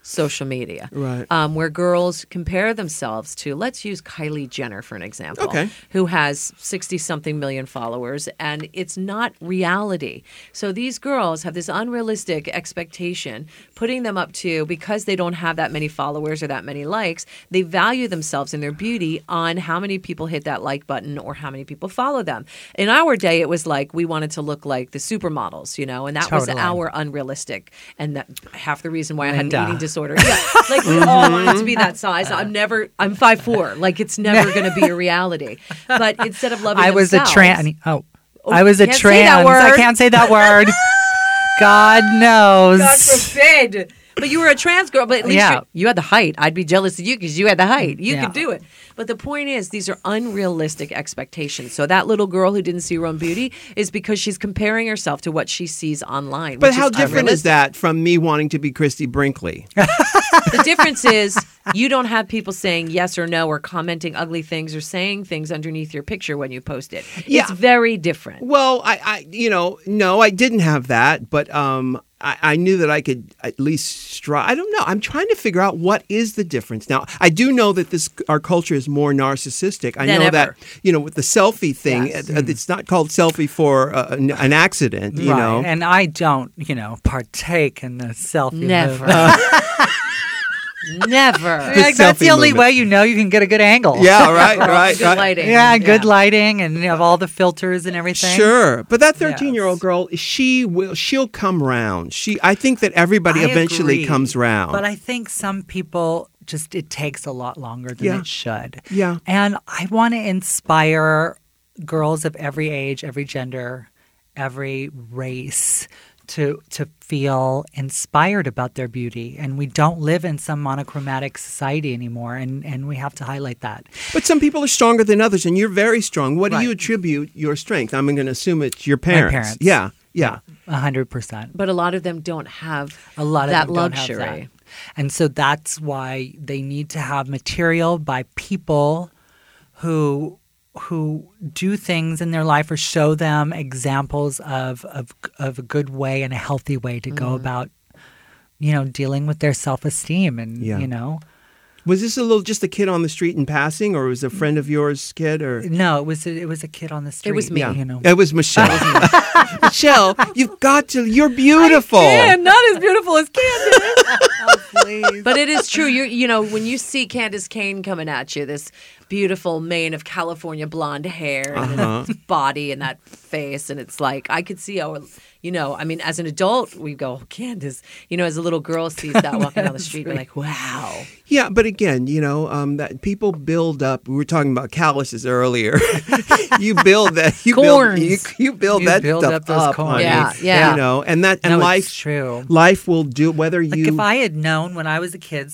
Speaker 2: social media,
Speaker 1: Right.
Speaker 2: where girls compare themselves to, let's use Kylie Jenner for an example,
Speaker 1: Okay.
Speaker 2: who has 60-something million followers, and it's not reality. So these girls have this unrealistic expectation, putting them up to, because they don't have that many followers or that many likes, they value themselves and their beauty on how many people hit that like button or how many people follow them. In our day, it was like we wanted to look like the supermodels, and that was
Speaker 3: Totally.
Speaker 2: our unrealistic. And that half the reason why I had an
Speaker 3: Linda.
Speaker 2: eating disorder. Yeah, like we all wanted to be that size. I'm 5'4". Like it's never going to be a reality. But instead of loving
Speaker 3: I was a
Speaker 2: themselves,
Speaker 3: trans. I was a
Speaker 2: can't say that
Speaker 3: trans.
Speaker 2: word.
Speaker 3: I can't say that word. God knows.
Speaker 2: God forbid. But you were a trans girl, but at least
Speaker 3: Yeah.
Speaker 2: you had the height. I'd be jealous of you because you had the height. You
Speaker 3: Yeah.
Speaker 2: could do it. But the point is, these are unrealistic expectations. So that little girl who didn't see her own beauty is because she's comparing herself to what she sees online.
Speaker 1: But
Speaker 2: which
Speaker 1: how
Speaker 2: is
Speaker 1: different is
Speaker 2: unrealistic.
Speaker 1: that from me wanting to be Christy Brinkley?
Speaker 2: The difference is you don't have people saying yes or no or commenting ugly things or saying things underneath your picture when you post it.
Speaker 1: Yeah.
Speaker 2: It's very different.
Speaker 1: Well, no, I didn't have that, but I knew that I could at least strive. I don't know. I'm trying to figure out what is the difference. Now, I do know that our culture is more narcissistic. I
Speaker 2: Than
Speaker 1: know
Speaker 2: ever.
Speaker 1: that, with the selfie thing,
Speaker 2: Yes.
Speaker 1: it's not called selfie for an accident, you
Speaker 3: Right.
Speaker 1: know.
Speaker 3: And I don't, partake in the selfie.
Speaker 2: Never.
Speaker 3: movement.
Speaker 2: Never.
Speaker 3: Like, that's the
Speaker 1: selfie
Speaker 3: only
Speaker 1: movement.
Speaker 3: way you know you can get a good angle.
Speaker 1: Yeah, right.
Speaker 2: Good lighting.
Speaker 3: Yeah, good lighting, and you have all the filters and everything.
Speaker 1: Sure, but that 13-year-old
Speaker 3: Yes.
Speaker 1: girl, she'll come round. I think that everybody
Speaker 3: I
Speaker 1: eventually
Speaker 3: agree.
Speaker 1: comes round.
Speaker 3: But I think some people it takes a lot longer than
Speaker 1: Yeah.
Speaker 3: it should.
Speaker 1: Yeah.
Speaker 3: And I want to inspire girls of every age, every gender, every race to feel inspired about their beauty. And we don't live in some monochromatic society anymore, and we have to highlight that.
Speaker 1: But some people are stronger than others, and you're very strong. What do you
Speaker 3: Right.
Speaker 1: attribute your strength? I'm going to assume it's your parents.
Speaker 3: parents.
Speaker 1: Yeah.
Speaker 3: 100%.
Speaker 2: But a lot of them don't have
Speaker 3: A lot of
Speaker 2: that
Speaker 3: them don't have
Speaker 2: luxury.
Speaker 3: that. And so that's why they need to have material by people who do things in their life or show them examples of a good way and a healthy way to go about, dealing with their self-esteem and,
Speaker 1: Yeah. Was this just a kid on the street in passing, or was it a friend of yours kid? Or
Speaker 3: No, it was a kid on the street.
Speaker 2: was me.
Speaker 1: yeah, it was Michelle. Michelle, you're beautiful.
Speaker 2: Not as beautiful as Candace.
Speaker 3: Please.
Speaker 2: But it is true. When you see Candace Kane coming at you, this beautiful mane of California blonde hair and this body and that face, and it's like I could see how, as an adult, we go, Candace. As a little girl sees that walking down the street, we're like, wow.
Speaker 1: Yeah, but again, that people build up. We were talking about calluses earlier. You build that. You
Speaker 2: Corns.
Speaker 1: You build
Speaker 3: You
Speaker 1: that
Speaker 3: build
Speaker 1: stuff
Speaker 3: up those
Speaker 1: up.
Speaker 3: corns.
Speaker 1: honey.
Speaker 2: Yeah.
Speaker 1: And that and
Speaker 3: No,
Speaker 1: life.
Speaker 3: it's true.
Speaker 1: Life will do whether
Speaker 3: Like
Speaker 1: you.
Speaker 3: if I had known when I was a kid,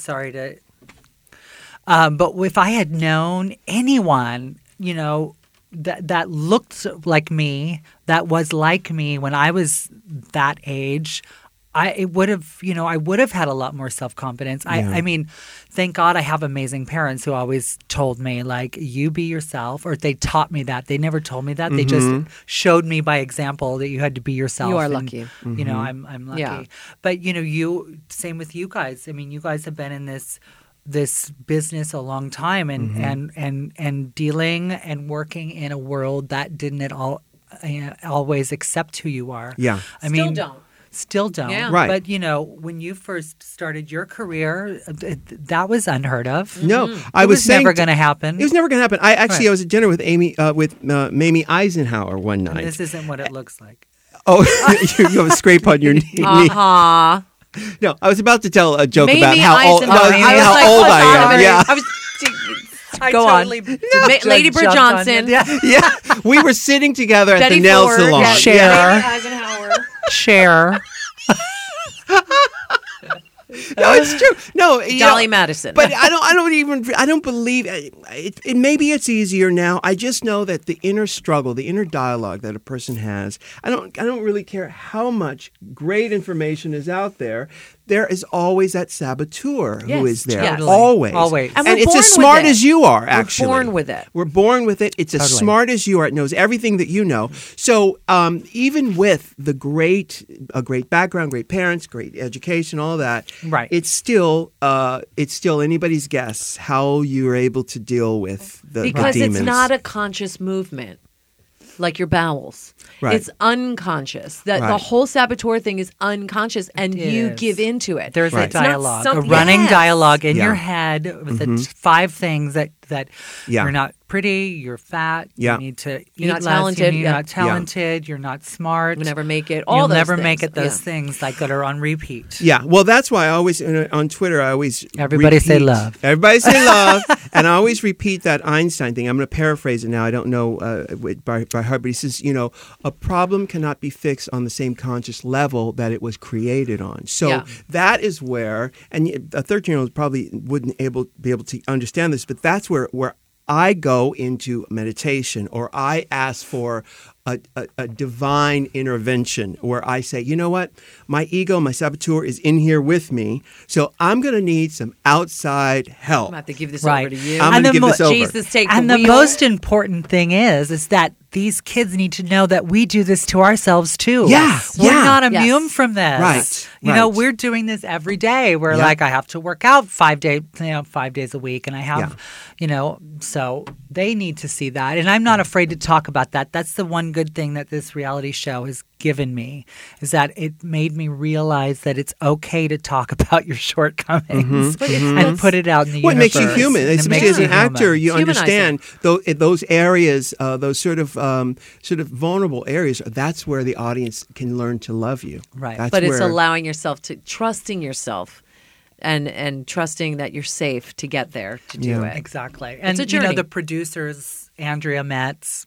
Speaker 3: but if I had known anyone, that looked like me, that was like me when I was that age, I would have had a lot more self-confidence.
Speaker 1: Yeah.
Speaker 3: I mean, thank God I have amazing parents who always told me, like, you be yourself, or they taught me that. They never told me that. They just showed me by example that you had to be yourself.
Speaker 2: You are
Speaker 3: and,
Speaker 2: lucky.
Speaker 3: I'm lucky.
Speaker 2: Yeah.
Speaker 3: But, same with you guys. I mean, you guys have been in this business a long time and dealing and working in a world that didn't at all always accept who you are.
Speaker 1: Yeah.
Speaker 3: Still don't.
Speaker 2: Yeah.
Speaker 1: Right.
Speaker 3: But, when you first started your career, that was unheard of.
Speaker 1: No, I
Speaker 3: It
Speaker 1: was
Speaker 3: was
Speaker 1: saying
Speaker 3: never going to happen.
Speaker 1: It was never going to happen. I
Speaker 3: Right.
Speaker 1: was at dinner with Mamie Eisenhower one night.
Speaker 3: This isn't what it looks like.
Speaker 1: Oh, you have a scrape on your knee.
Speaker 2: Uh-huh.
Speaker 1: No, I was about to tell a joke
Speaker 2: Mamie
Speaker 1: about how old,
Speaker 2: Eisenhower. I was
Speaker 1: how
Speaker 2: like,
Speaker 1: old
Speaker 2: hold
Speaker 1: I
Speaker 2: on a
Speaker 1: am.
Speaker 2: minute.
Speaker 1: Yeah.
Speaker 2: I was,
Speaker 3: I
Speaker 2: go
Speaker 3: totally
Speaker 2: on. Lady Bird
Speaker 3: jumped on
Speaker 2: Johnson.
Speaker 3: you. Yeah.
Speaker 1: Yeah, we were sitting together at
Speaker 2: Betty
Speaker 1: the nail
Speaker 2: Ford.
Speaker 1: salon.
Speaker 2: Yeah,
Speaker 3: Cher.
Speaker 2: Mamie Eisenhower.
Speaker 3: Share.
Speaker 1: No, it's true. No,
Speaker 2: Dolly Madison.
Speaker 1: But I don't believe it. Maybe it's easier now. I just know that the inner struggle, the inner dialogue that a person has. I don't really care how much great information is out there. there is always that saboteur who
Speaker 2: Yes,
Speaker 1: is there.
Speaker 2: totally.
Speaker 1: Always.
Speaker 3: Always.
Speaker 2: And
Speaker 1: And
Speaker 2: we're
Speaker 1: it's
Speaker 2: born
Speaker 1: as smart
Speaker 2: with it.
Speaker 1: as you are, actually.
Speaker 2: We're born with it.
Speaker 1: We're born with it. It's as
Speaker 3: Totally.
Speaker 1: smart as you are. It knows everything that you know. So even with a great background, great parents, great education, all that,
Speaker 3: Right.
Speaker 1: it's still anybody's guess how you're able to deal with the
Speaker 2: Because
Speaker 1: demons.
Speaker 2: it's not a conscious movement like your bowels.
Speaker 1: Right.
Speaker 2: It's unconscious. The
Speaker 1: Right.
Speaker 2: whole saboteur thing is unconscious, and
Speaker 3: It
Speaker 2: you
Speaker 3: is.
Speaker 2: give into it.
Speaker 3: There's
Speaker 1: Right.
Speaker 3: a
Speaker 1: It's not
Speaker 3: dialogue, a
Speaker 2: some-
Speaker 3: running
Speaker 2: Yes.
Speaker 3: dialogue in
Speaker 1: Yeah.
Speaker 3: your head with the 5 things that
Speaker 1: Yeah.
Speaker 3: you're not pretty, you're fat,
Speaker 1: Yeah.
Speaker 3: you need to eat
Speaker 2: You're not
Speaker 3: less,
Speaker 2: talented,
Speaker 3: you're
Speaker 2: yeah.
Speaker 3: not talented, you're not smart.
Speaker 2: You'll never make it. All
Speaker 3: You'll
Speaker 2: those
Speaker 3: never
Speaker 2: things.
Speaker 3: make it. Those
Speaker 2: Yeah.
Speaker 3: things like that are on repeat.
Speaker 1: Yeah, well, that's why I always on Twitter I always
Speaker 3: Everybody say
Speaker 1: repeat-
Speaker 3: love.
Speaker 1: Everybody say love, and I always repeat that Einstein thing. I'm going to paraphrase it now. I don't know by heart, but he says, a problem cannot be fixed on the same conscious level that it was created on. So
Speaker 2: Yeah.
Speaker 1: that is where, and a 13-year-old probably wouldn't be able to understand this, but that's where I go into meditation, or I ask for a divine intervention, where I say, you know what, my ego, my saboteur is in here with me, so I'm going to need some outside help.
Speaker 2: I'm going to have to give this
Speaker 3: Right.
Speaker 2: over to you.
Speaker 1: I'm
Speaker 3: And
Speaker 1: going to
Speaker 3: the
Speaker 1: give this over.
Speaker 2: Jesus, take
Speaker 3: And
Speaker 2: the
Speaker 3: the
Speaker 2: wheel.
Speaker 3: most important thing is that these kids need to know that we do this to ourselves too.
Speaker 1: Yeah,
Speaker 3: We're
Speaker 1: yeah.
Speaker 3: not immune
Speaker 2: Yes.
Speaker 3: from this.
Speaker 1: Right,
Speaker 3: You know,
Speaker 1: right.
Speaker 3: we're doing this every day. We're
Speaker 1: Yeah.
Speaker 3: like, I have to work out 5 days a week, and I have,
Speaker 1: Yeah.
Speaker 3: so they need to see that. And I'm not afraid to talk about that. That's the one good thing that this reality show has given me, is that it made me realize that it's okay to talk about your shortcomings
Speaker 2: But it's-
Speaker 3: and
Speaker 2: that's-
Speaker 3: put it out in the
Speaker 1: Well, it makes
Speaker 3: universe.
Speaker 1: you human.
Speaker 3: And it
Speaker 1: Especially
Speaker 3: makes
Speaker 1: as an
Speaker 3: you human.
Speaker 1: actor, you
Speaker 2: Humanizing.
Speaker 1: understand those areas, those sort of vulnerable areas. That's where the audience can learn to love you.
Speaker 3: Right.
Speaker 1: That's
Speaker 2: But it's
Speaker 1: where-
Speaker 2: allowing yourself to trusting yourself and trusting that you're safe to get there to do
Speaker 1: Yeah.
Speaker 2: it.
Speaker 3: Exactly. And,
Speaker 2: a journey.
Speaker 3: the producers, Andrea Metz,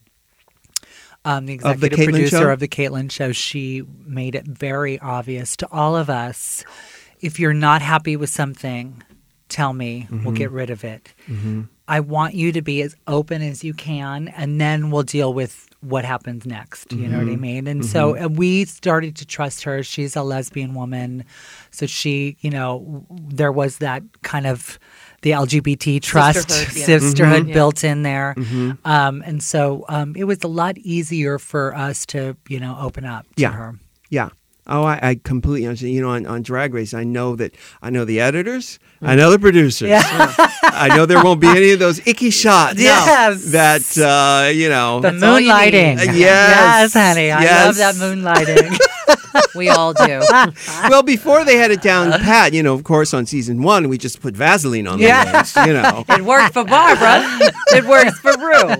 Speaker 3: the
Speaker 1: Of the
Speaker 3: executive
Speaker 1: Caitlin
Speaker 3: producer
Speaker 1: Show?
Speaker 3: of The Caitlin Show, she made it very obvious to all of us, if you're not happy with something, tell me.
Speaker 1: Mm-hmm.
Speaker 3: We'll get rid of it. I want you to be as open as you can, and then we'll deal with what happens next. You know what I mean? And so we started to trust her. She's a lesbian woman. So she, there was that kind of the LGBT trust,
Speaker 2: Sisterhood, yeah.
Speaker 3: sisterhood
Speaker 2: Mhm.
Speaker 3: built in there. And so it was a lot easier for us to, open up to
Speaker 1: Yeah.
Speaker 3: her.
Speaker 1: Yeah. Oh, I completely understand. On Drag Race, I know the editors, I know the producers. I know there won't be any of those icky shots.
Speaker 3: Yes.
Speaker 1: That,
Speaker 3: The
Speaker 2: all you
Speaker 3: moonlighting.
Speaker 2: need.
Speaker 1: Yes.
Speaker 3: honey. I
Speaker 1: Yes.
Speaker 3: love that moonlighting.
Speaker 2: We all do.
Speaker 1: well, before they had it down pat, of course, on season 1, we just put Vaseline on the
Speaker 3: Yeah.
Speaker 1: legs,
Speaker 2: It worked for Barbara. It works for Rue.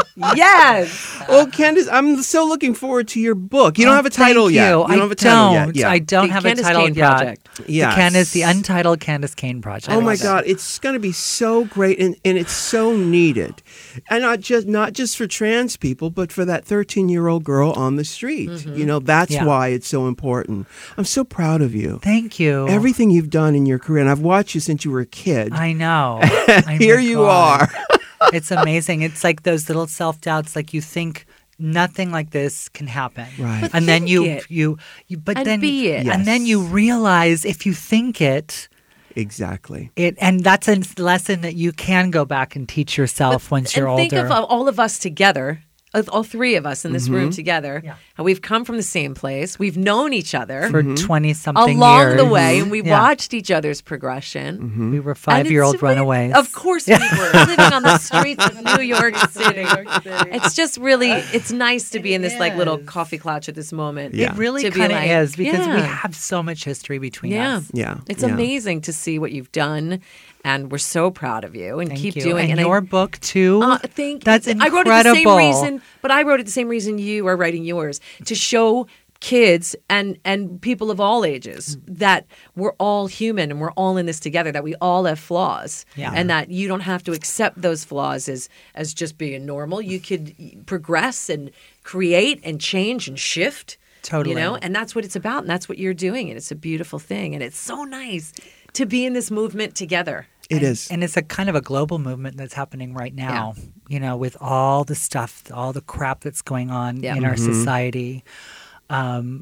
Speaker 2: Yes.
Speaker 1: Well, Candace, I'm so looking forward to your book. You don't have a title
Speaker 3: Thank
Speaker 1: yet.
Speaker 3: You.
Speaker 1: You don't have a title yet. Yeah.
Speaker 3: I don't
Speaker 2: The
Speaker 3: have
Speaker 2: Candace
Speaker 3: a title
Speaker 2: Kane
Speaker 3: yet.
Speaker 2: Project.
Speaker 1: Yes.
Speaker 3: The Untitled Candace Kane Project.
Speaker 1: Oh my God, it's going to be so great, and it's so needed, and not just for trans people, but for that 13-year-old girl on the street. That's
Speaker 3: Yeah.
Speaker 1: why it's so important. I'm so proud of you.
Speaker 3: Thank you.
Speaker 1: Everything you've done in your career, and I've watched you since you were a kid.
Speaker 3: I know.
Speaker 1: Here you are.
Speaker 3: It's amazing. It's like those little self-doubts, like you think nothing like this can happen.
Speaker 1: Right. But
Speaker 3: And then
Speaker 2: think
Speaker 3: you
Speaker 2: it.
Speaker 3: but
Speaker 2: And
Speaker 3: then
Speaker 2: be it.
Speaker 3: and then you realize if you think it,
Speaker 1: Exactly.
Speaker 3: and that's a lesson that you can go back and teach yourself once you're
Speaker 2: and
Speaker 3: older.
Speaker 2: think of all of us together, all 3 of us in this room together,
Speaker 3: Yeah.
Speaker 2: and we've come from the same place. We've known each other
Speaker 3: for 20-something
Speaker 2: along
Speaker 3: years.
Speaker 2: the way, and we
Speaker 3: Yeah.
Speaker 2: watched each other's progression.
Speaker 3: We were
Speaker 2: And
Speaker 3: 5-year-old
Speaker 2: it's really-
Speaker 3: runaways.
Speaker 2: Of course we were, living on the streets of New York City. It's just really, it's nice to be in this like little coffee couch at this moment.
Speaker 1: Yeah.
Speaker 3: It really
Speaker 2: To be
Speaker 3: kind of
Speaker 2: like,
Speaker 3: is because we
Speaker 2: yeah.
Speaker 3: have so much history between
Speaker 2: Yeah.
Speaker 3: us.
Speaker 1: Yeah.
Speaker 2: It's
Speaker 1: yeah.
Speaker 2: amazing to see what you've done, and we're so proud of you. And
Speaker 3: Thank
Speaker 2: keep
Speaker 3: you.
Speaker 2: doing.
Speaker 3: And
Speaker 2: I-
Speaker 3: your book too. That's incredible.
Speaker 2: I wrote it the same reason, but I wrote it the same reason you are writing yours, to show kids and people of all ages that we're all human and we're all in this together, that we all have flaws,
Speaker 3: Yeah.
Speaker 2: and that you don't have to accept those flaws as just being normal. You could progress and create and change and shift.
Speaker 3: Totally.
Speaker 2: And that's what it's about, and that's what you're doing, and it's a beautiful thing, and it's so nice to be in this movement together.
Speaker 1: It is.
Speaker 3: And it's a kind of a global movement that's happening right now, with all the stuff, all the crap that's going on
Speaker 2: Yeah.
Speaker 3: in our society. And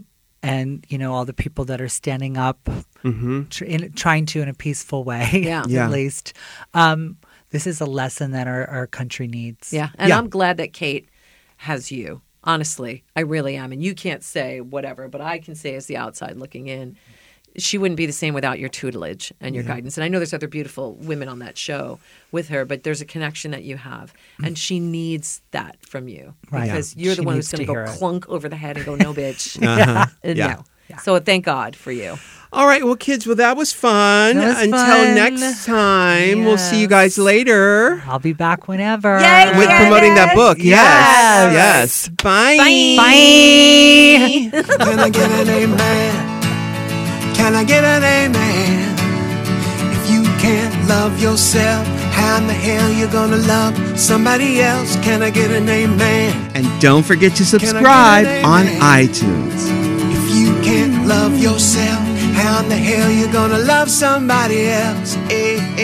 Speaker 3: and all the people that are standing up, trying to in a peaceful way,
Speaker 2: Yeah.
Speaker 3: at least. This is a lesson that our country needs.
Speaker 2: Yeah, and I'm glad that Kate has you. Honestly, I really am. And you can't say whatever, but I can say as the outside looking in, she wouldn't be the same without your tutelage and your guidance. And I know there's other beautiful women on that show with her, but there's a connection that you have. And she needs that from you.
Speaker 3: Right.
Speaker 2: Because you're
Speaker 3: She
Speaker 2: the one
Speaker 3: needs
Speaker 2: who's going
Speaker 3: to
Speaker 2: to
Speaker 3: hear
Speaker 2: go
Speaker 3: it.
Speaker 2: clunk over the head and go, no, bitch.
Speaker 1: Uh-huh.
Speaker 2: No. So thank God for you.
Speaker 1: All right, well, kids, well, that was fun.
Speaker 3: That was
Speaker 1: Until
Speaker 3: fun.
Speaker 1: next time, we'll see you
Speaker 3: Yes.
Speaker 1: guys later.
Speaker 3: I'll be back whenever.
Speaker 2: Yay,
Speaker 1: With
Speaker 2: Yes.
Speaker 1: promoting that book. Yes.
Speaker 3: Yes.
Speaker 1: Yes. Bye.
Speaker 3: Bye.
Speaker 4: Can I get an amen? Can I get an amen? If you can't love yourself, how in the hell you gonna love somebody else? Can I get an amen?
Speaker 1: And don't forget to
Speaker 4: Can I get
Speaker 1: subscribe
Speaker 4: an
Speaker 1: on
Speaker 4: amen?
Speaker 1: iTunes.
Speaker 4: If you can't love yourself, how in the hell you gonna love somebody else? Eh?